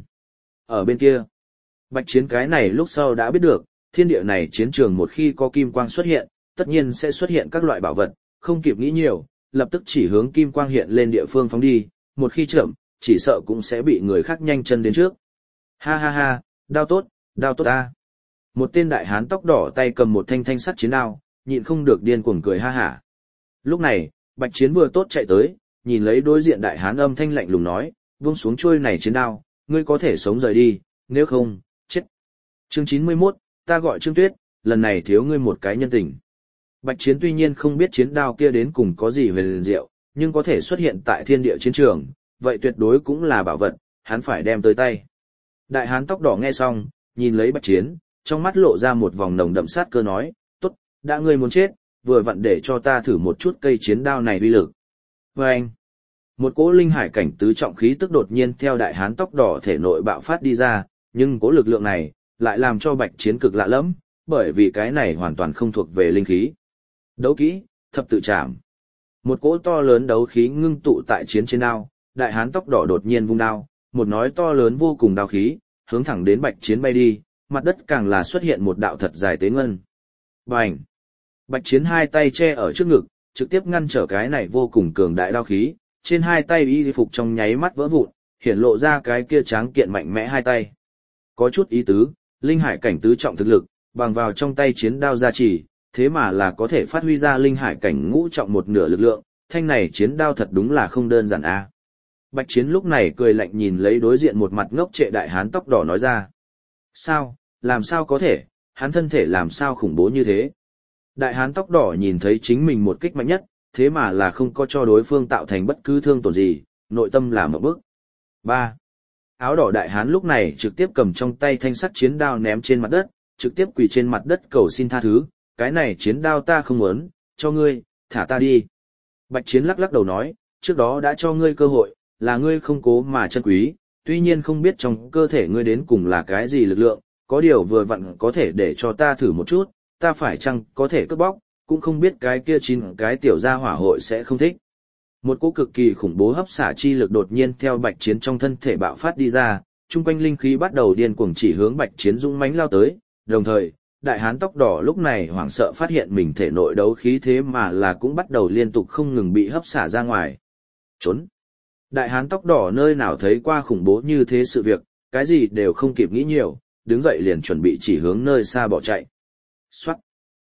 Ở bên kia, Bạch Chiến cái này lúc sau đã biết được, thiên địa này chiến trường một khi có kim quang xuất hiện, tất nhiên sẽ xuất hiện các loại bảo vật, không kịp nghĩ nhiều, lập tức chỉ hướng kim quang hiện lên địa phương phóng đi, một khi chậm, chỉ sợ cũng sẽ bị người khác nhanh chân đến trước. Ha ha ha, đao tốt ta. Một tên đại hán tóc đỏ tay cầm một thanh thanh sắt chiến đao, nhịn không được điên cuồng cười ha hả. Lúc này, Bạch Chiến vừa tốt chạy tới, nhìn lấy đối diện đại hán âm thanh lạnh lùng nói, buông xuống chuôi này chiến đao, ngươi có thể sống rời đi, nếu không, chết. Chương 91, ta gọi Trương Tuyết, lần này thiếu ngươi một cái nhân tình. Bạch Chiến tuy nhiên không biết chiến đao kia đến cùng có gì về liền diệu, nhưng có thể xuất hiện tại thiên địa chiến trường, vậy tuyệt đối cũng là bảo vật, hắn phải đem tới tay. Đại hán tóc đỏ nghe xong, nhìn lấy Bạch Chiến, trong mắt lộ ra một vòng nồng đậm sát cơ nói, tốt, đã ngươi muốn chết, vừa vặn để cho ta thử một chút cây chiến đao này uy lực. Và anh, một cỗ linh hải cảnh tứ trọng khí tức đột nhiên theo đại hán tóc đỏ thể nội bạo phát đi ra, nhưng cỗ lực lượng này lại làm cho Bạch Chiến cực lạ lẫm, bởi vì cái này hoàn toàn không thuộc về linh khí. Đấu kỹ, thập tự trảm. Một cỗ to lớn đấu khí ngưng tụ tại chiến trên đao, đại hán tóc đỏ đột nhiên vung đao, một nói to lớn vô cùng đao khí, hướng thẳng đến Bạch Chiến bay đi, mặt đất càng là xuất hiện một đạo thật dài tế ngân. Bành! Bạch Chiến hai tay che ở trước ngực, trực tiếp ngăn trở cái này vô cùng cường đại đao khí, trên hai tay y phục trong nháy mắt vỡ vụn, hiển lộ ra cái kia tráng kiện mạnh mẽ hai tay. Có chút ý tứ, linh hải cảnh tứ trọng thực lực, bằng vào trong tay chiến đao gia trì, thế mà là có thể phát huy ra linh hải cảnh ngũ trọng một nửa lực lượng, thanh này chiến đao thật đúng là không đơn giản a. Bạch Chiến lúc này cười lạnh nhìn lấy đối diện một mặt ngốc trệ đại hán tóc đỏ nói ra. Sao, làm sao có thể, hắn thân thể làm sao khủng bố như thế? Đại hán tóc đỏ nhìn thấy chính mình một kích mạnh nhất, thế mà là không có cho đối phương tạo thành bất cứ thương tổn gì, nội tâm là một bức. 3. Áo đỏ đại hán lúc này trực tiếp cầm trong tay thanh sắt chiến đao ném trên mặt đất, trực tiếp quỳ trên mặt đất cầu xin tha thứ, cái này chiến đao ta không muốn, cho ngươi, thả ta đi. Bạch Chiến lắc lắc đầu nói, trước đó đã cho ngươi cơ hội, là ngươi không cố mà chân quý, tuy nhiên không biết trong cơ thể ngươi đến cùng là cái gì lực lượng, có điều vừa vặn có thể để cho ta thử một chút, ta phải chăng có thể cướp bóc, cũng không biết cái kia 9 cái tiểu gia hỏa hội sẽ không thích. Một cỗ cực kỳ khủng bố hấp xả chi lực đột nhiên theo Bạch Chiến trong thân thể bạo phát đi ra, chung quanh linh khí bắt đầu điên cuồng chỉ hướng Bạch Chiến dũng mãnh lao tới, đồng thời, đại hán tóc đỏ lúc này hoảng sợ phát hiện mình thể nội đấu khí thế mà là cũng bắt đầu liên tục không ngừng bị hấp xả ra ngoài. Trốn! Đại hán tóc đỏ nơi nào thấy qua khủng bố như thế sự việc, cái gì đều không kịp nghĩ nhiều, đứng dậy liền chuẩn bị chỉ hướng nơi xa bỏ chạy. Xoát!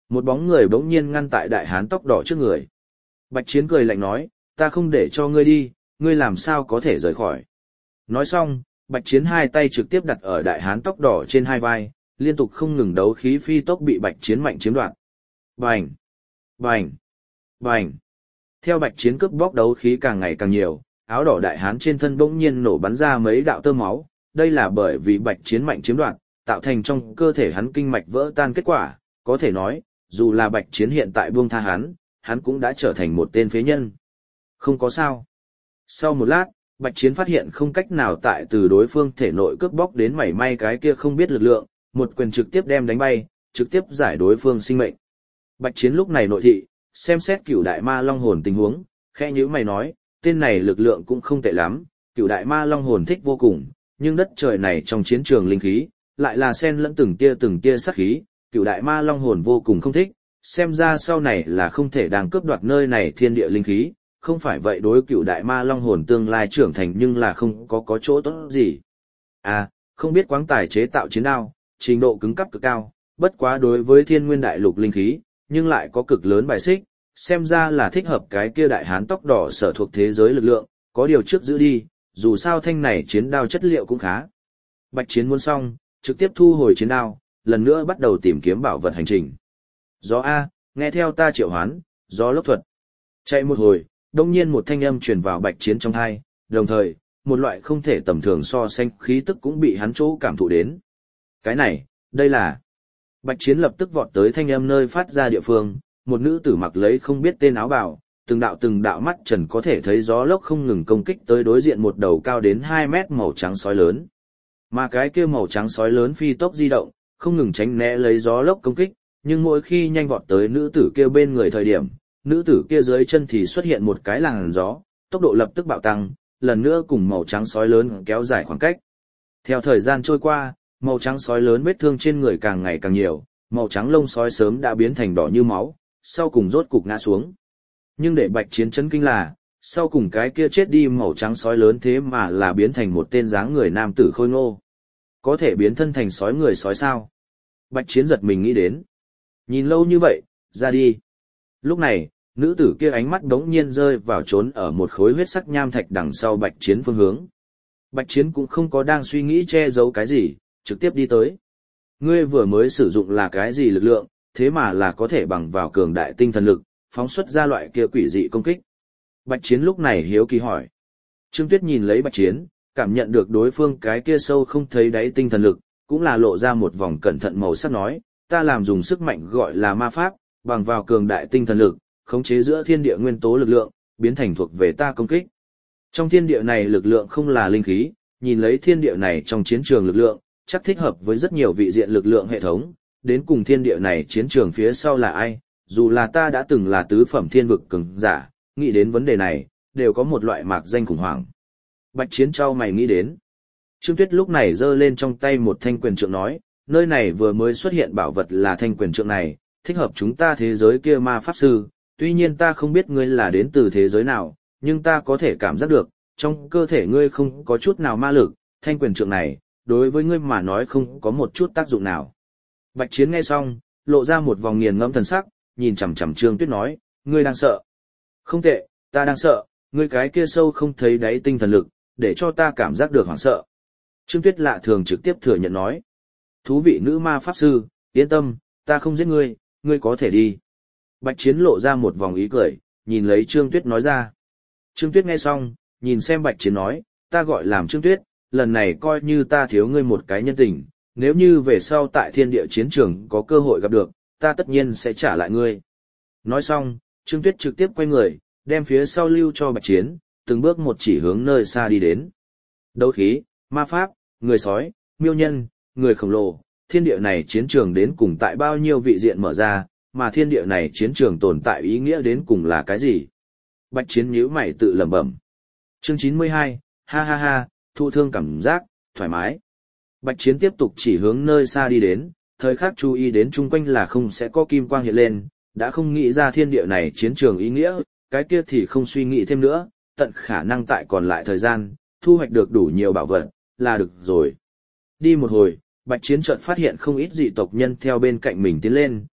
Một bóng người bỗng nhiên ngăn tại đại hán tóc đỏ trước người. Bạch Chiến cười lạnh nói, ta không để cho ngươi đi, ngươi làm sao có thể rời khỏi. Nói xong, Bạch Chiến hai tay trực tiếp đặt ở đại hán tóc đỏ trên hai vai, liên tục không ngừng đấu khí phi tốc bị Bạch Chiến mạnh chiếm đoạt. Bành! Bành! Bành! Theo Bạch Chiến cướp bóc đấu khí càng ngày càng nhiều, áo đỏ đại hán trên thân bỗng nhiên nổ bắn ra mấy đạo tơ máu, đây là bởi vì Bạch Chiến mạnh chiếm đoạt, tạo thành trong cơ thể hắn kinh mạch vỡ tan kết quả, có thể nói, dù là Bạch Chiến hiện tại buông tha hắn cũng đã trở thành một tên phế nhân. Không có sao. Sau một lát, Bạch Chiến phát hiện không cách nào tại từ đối phương thể nội cướp bóc đến mảy may cái kia không biết lực lượng, một quyền trực tiếp đem đánh bay, trực tiếp giải đối phương sinh mệnh. Bạch Chiến lúc này nội thị, xem xét Cửu Đại Ma Long hồn tình huống, khẽ nhíu mày nói, tên này lực lượng cũng không tệ lắm, Cửu Đại Ma Long hồn thích vô cùng, nhưng đất trời này trong chiến trường linh khí, lại là xen lẫn từng tia sát khí, Cửu Đại Ma Long hồn vô cùng không thích, xem ra sau này là không thể đang cướp đoạt nơi này thiên địa linh khí, không phải vậy đối Cửu Đại Ma Long hồn tương lai trưởng thành nhưng là không có chỗ tốt gì. À, không biết quáng tài chế tạo chiến đao, trình độ cứng cáp cực cao, bất quá đối với Thiên Nguyên Đại Lục linh khí, nhưng lại có cực lớn bài xích, xem ra là thích hợp cái kia đại hán tóc đỏ sở thuộc thế giới lực lượng, có điều trước giữ đi, dù sao thanh này chiến đao chất liệu cũng khá. Bạch Chiến muốn xong, trực tiếp thu hồi chiến đao, lần nữa bắt đầu tìm kiếm bảo vật hành trình. Gió A, nghe theo ta triệu hoán, gió lốc thuật. Chạy một hồi, đông nhiên một thanh âm truyền vào Bạch Chiến trong tai, đồng thời, một loại không thể tầm thường so sánh khí tức cũng bị hắn chỗ cảm thụ đến. Cái này, đây là... Bạch Chiến lập tức vọt tới thanh âm nơi phát ra địa phương, một nữ tử mặc lấy không biết tên áo bào, từng đạo mắt trần có thể thấy gió lốc không ngừng công kích tới đối diện một đầu cao đến 2 mét màu trắng sói lớn. Mà cái kia màu trắng sói lớn phi tốc di động, không ngừng tránh né lấy gió lốc công kích, nhưng mỗi khi nhanh vọt tới nữ tử kia bên người thời điểm, nữ tử kia dưới chân thì xuất hiện một cái làn gió, tốc độ lập tức bạo tăng, lần nữa cùng màu trắng sói lớn kéo dài khoảng cách. Theo thời gian trôi qua, màu trắng sói lớn vết thương trên người càng ngày càng nhiều, màu trắng lông sói sớm đã biến thành đỏ như máu, sau cùng rốt cục ngã xuống. Nhưng để Bạch Chiến chấn kinh là, sau cùng cái kia chết đi màu trắng sói lớn thế mà là biến thành một tên dáng người nam tử khôi ngô. Có thể biến thân thành sói người sói sao? Bạch Chiến giật mình nghĩ đến. Nhìn lâu như vậy, ra đi. Lúc này, nữ tử kia ánh mắt đống nhiên rơi vào trốn ở một khối huyết sắc nham thạch đằng sau Bạch Chiến phương hướng. Bạch Chiến cũng không có đang suy nghĩ che giấu cái gì, trực tiếp đi tới. Ngươi vừa mới sử dụng là cái gì lực lượng, thế mà là có thể bằng vào cường đại tinh thần lực, phóng xuất ra loại kia quỷ dị công kích. Bạch Chiến lúc này hiếu kỳ hỏi. Trương Tuyết nhìn lấy Bạch Chiến, cảm nhận được đối phương cái kia sâu không thấy đáy tinh thần lực, cũng là lộ ra một vòng cẩn thận màu sắc nói, ta làm dùng sức mạnh gọi là ma pháp, bằng vào cường đại tinh thần lực, khống chế giữa thiên địa nguyên tố lực lượng, biến thành thuộc về ta công kích. Trong thiên địa này lực lượng không là linh khí, nhìn lấy thiên địa này trong chiến trường lực lượng, chắc thích hợp với rất nhiều vị diện lực lượng hệ thống, đến cùng thiên địa này chiến trường phía sau là ai, dù là ta đã từng là tứ phẩm thiên vực cường giả, nghĩ đến vấn đề này, đều có một loại mạc danh khủng hoảng. Bạch Chiến trao mày nghĩ đến. Trương Tuyết lúc này giơ lên trong tay một thanh quyền trượng nói, nơi này vừa mới xuất hiện bảo vật là thanh quyền trượng này, thích hợp chúng ta thế giới kia ma pháp sư, tuy nhiên ta không biết ngươi là đến từ thế giới nào, nhưng ta có thể cảm giác được, trong cơ thể ngươi không có chút nào ma lực, thanh quyền trượng này, đối với ngươi mà nói không có một chút tác dụng nào. Bạch Chiến nghe xong, lộ ra một vòng nghiền ngẫm thần sắc, nhìn chằm chằm Trương Tuyết nói, ngươi đang sợ. Không tệ, ta đang sợ, ngươi cái kia sâu không thấy đáy tinh thần lực, để cho ta cảm giác được hoảng sợ. Trương Tuyết lạ thường trực tiếp thừa nhận nói. Thú vị nữ ma pháp sư, yên tâm, ta không giết ngươi, ngươi có thể đi. Bạch Chiến lộ ra một vòng ý cười, nhìn lấy Trương Tuyết nói ra. Trương Tuyết nghe xong, nhìn xem Bạch Chiến nói, ta gọi làm Trương Tuyết, lần này coi như ta thiếu ngươi một cái nhân tình, nếu như về sau tại thiên địa chiến trường có cơ hội gặp được, ta tất nhiên sẽ trả lại ngươi. Nói xong, Trương Tuyết trực tiếp quay người, đem phía sau lưu cho Bạch Chiến, từng bước một chỉ hướng nơi xa đi đến. Đấu khí, ma pháp, người sói, miêu nhân, người khổng lồ, thiên địa này chiến trường đến cùng tại bao nhiêu vị diện mở ra, mà thiên địa này chiến trường tồn tại ý nghĩa đến cùng là cái gì? Bạch Chiến nhíu mày tự lẩm bẩm. Chương 92, ha ha ha, thụ thương cảm giác, thoải mái. Bạch Chiến tiếp tục chỉ hướng nơi xa đi đến, thời khắc chú ý đến chung quanh là không sẽ có kim quang hiện lên, đã không nghĩ ra thiên địa này chiến trường ý nghĩa, cái kia thì không suy nghĩ thêm nữa, tận khả năng tại còn lại thời gian, thu hoạch được đủ nhiều bảo vật, là được rồi. Đi một hồi, Bạch Chiến chợt phát hiện không ít dị tộc nhân theo bên cạnh mình tiến lên,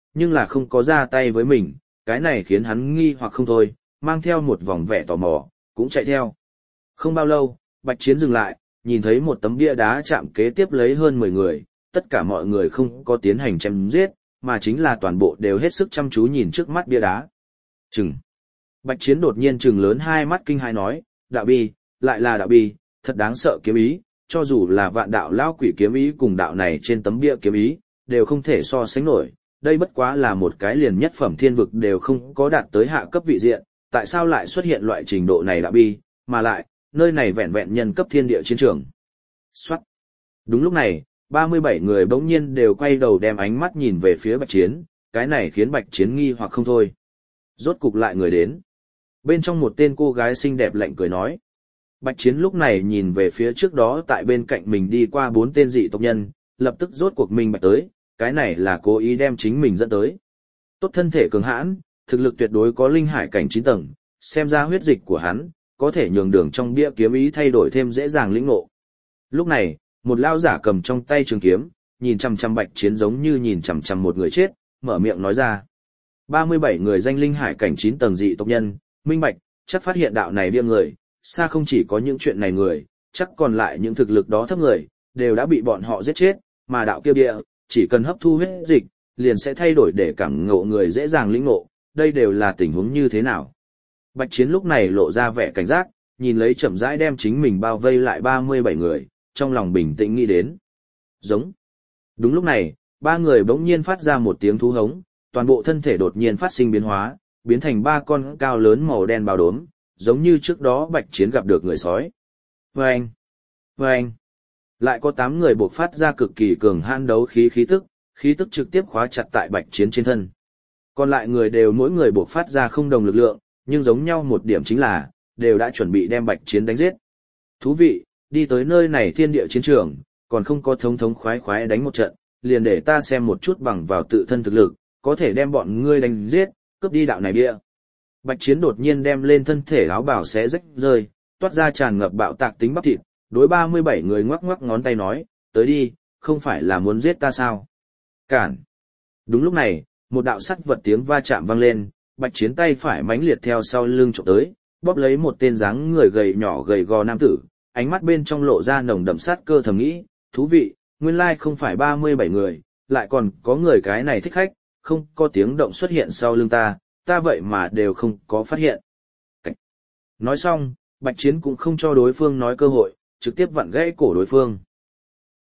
nhưng là không có ra tay với mình, cái này khiến hắn nghi hoặc không thôi, mang theo một vòng vẻ tò mò, cũng chạy theo. Không bao lâu, Bạch Chiến dừng lại, nhìn thấy một tấm bia đá chạm kế tiếp lấy hơn 10 người, tất cả mọi người không có tiến hành chém giết, mà chính là toàn bộ đều hết sức chăm chú nhìn trước mắt bia đá. Chừng. Bạch Chiến đột nhiên trừng lớn hai mắt kinh hãi nói, đạo bi, lại là đạo bi, thật đáng sợ kiếm ý, cho dù là vạn đạo lão quỷ kiếm ý cùng đạo này trên tấm bia kiếm ý, đều không thể so sánh nổi, đây bất quá là một cái liền nhất phẩm thiên vực đều không có đạt tới hạ cấp vị diện, tại sao lại xuất hiện loại trình độ này đạo bi, mà lại, nơi này vẹn vẹn nhân cấp thiên địa chiến trường. Soát. Đúng lúc này, 37 người bỗng nhiên đều quay đầu đem ánh mắt nhìn về phía Bạch Chiến, cái này khiến Bạch Chiến nghi hoặc không thôi. Rốt cục lại người đến. Bên trong một tên cô gái xinh đẹp lạnh cười nói. Bạch Chiến lúc này nhìn về phía trước đó tại bên cạnh mình đi qua 4 tên dị tộc nhân, lập tức rốt cuộc mình bạch tới, cái này là cố ý đem chính mình dẫn tới. Tốt thân thể cường hãn, thực lực tuyệt đối có linh hải cảnh 9 tầng, xem ra huyết dịch của hắn, có thể nhường đường trong bia kiếm ý thay đổi thêm dễ dàng lĩnh ngộ. Lúc này, một lao giả cầm trong tay trường kiếm, nhìn chằm chằm Bạch Chiến giống như nhìn chằm chằm một người chết, mở miệng nói ra. 37 người danh linh hải cảnh 9 tầng dị tộc nhân, minh bạch, chắc phát hiện đạo này bia người, xa không chỉ có những chuyện này người, chắc còn lại những thực lực đó thấp người, đều đã bị bọn họ giết chết, mà đạo kia bia, chỉ cần hấp thu huyết dịch, liền sẽ thay đổi để cảm ngộ người dễ dàng lĩnh ngộ, đây đều là tình huống như thế nào. Bạch Chiến lúc này lộ ra vẻ cảnh giác, nhìn lấy chậm rãi đem chính mình bao vây lại 37 người, trong lòng bình tĩnh nghĩ đến. Giống. Đúng lúc này, 3 người bỗng nhiên phát ra một tiếng thú hống, toàn bộ thân thể đột nhiên phát sinh biến hóa, biến thành 3 con cao lớn màu đen bao đốm, giống như trước đó Bạch Chiến gặp được người sói. Vâng! Vâng! Lại có 8 người buộc phát ra cực kỳ cường hãn đấu khí tức trực tiếp khóa chặt tại Bạch Chiến trên thân. Còn lại người đều mỗi người buộc phát ra không đồng lực lượng, nhưng giống nhau một điểm chính là, đều đã chuẩn bị đem Bạch Chiến đánh giết. Thú vị, đi tới nơi này thiên địa chiến trường, còn không có thống khoái đánh một trận, liền để ta xem một chút bằng vào tự thân thực lực, có thể đem bọn ngươi đánh giết, cướp đi đạo này bia. Bạch Chiến đột nhiên đem lên thân thể áo bào xé rách rơi, toát ra tràn ngập bạo tạc tính bắp thịt, đối 37 người ngoắc ngoắc ngón tay nói, tới đi, không phải là muốn giết ta sao? Cản! Đúng lúc này, một đạo sắt vật tiếng va chạm vang lên, Bạch Chiến tay phải mãnh liệt theo sau lưng chụp tới, bóp lấy một tên dáng người gầy nhỏ gầy gò nam tử, ánh mắt bên trong lộ ra nồng đậm sát cơ thầm nghĩ, thú vị, nguyên lai không phải 37 người, lại còn có người cái này thích khách, không có tiếng động xuất hiện sau lưng ta vậy mà đều không có phát hiện. Nói xong, Bạch Chiến cũng không cho đối phương nói cơ hội, trực tiếp vặn gãy cổ đối phương.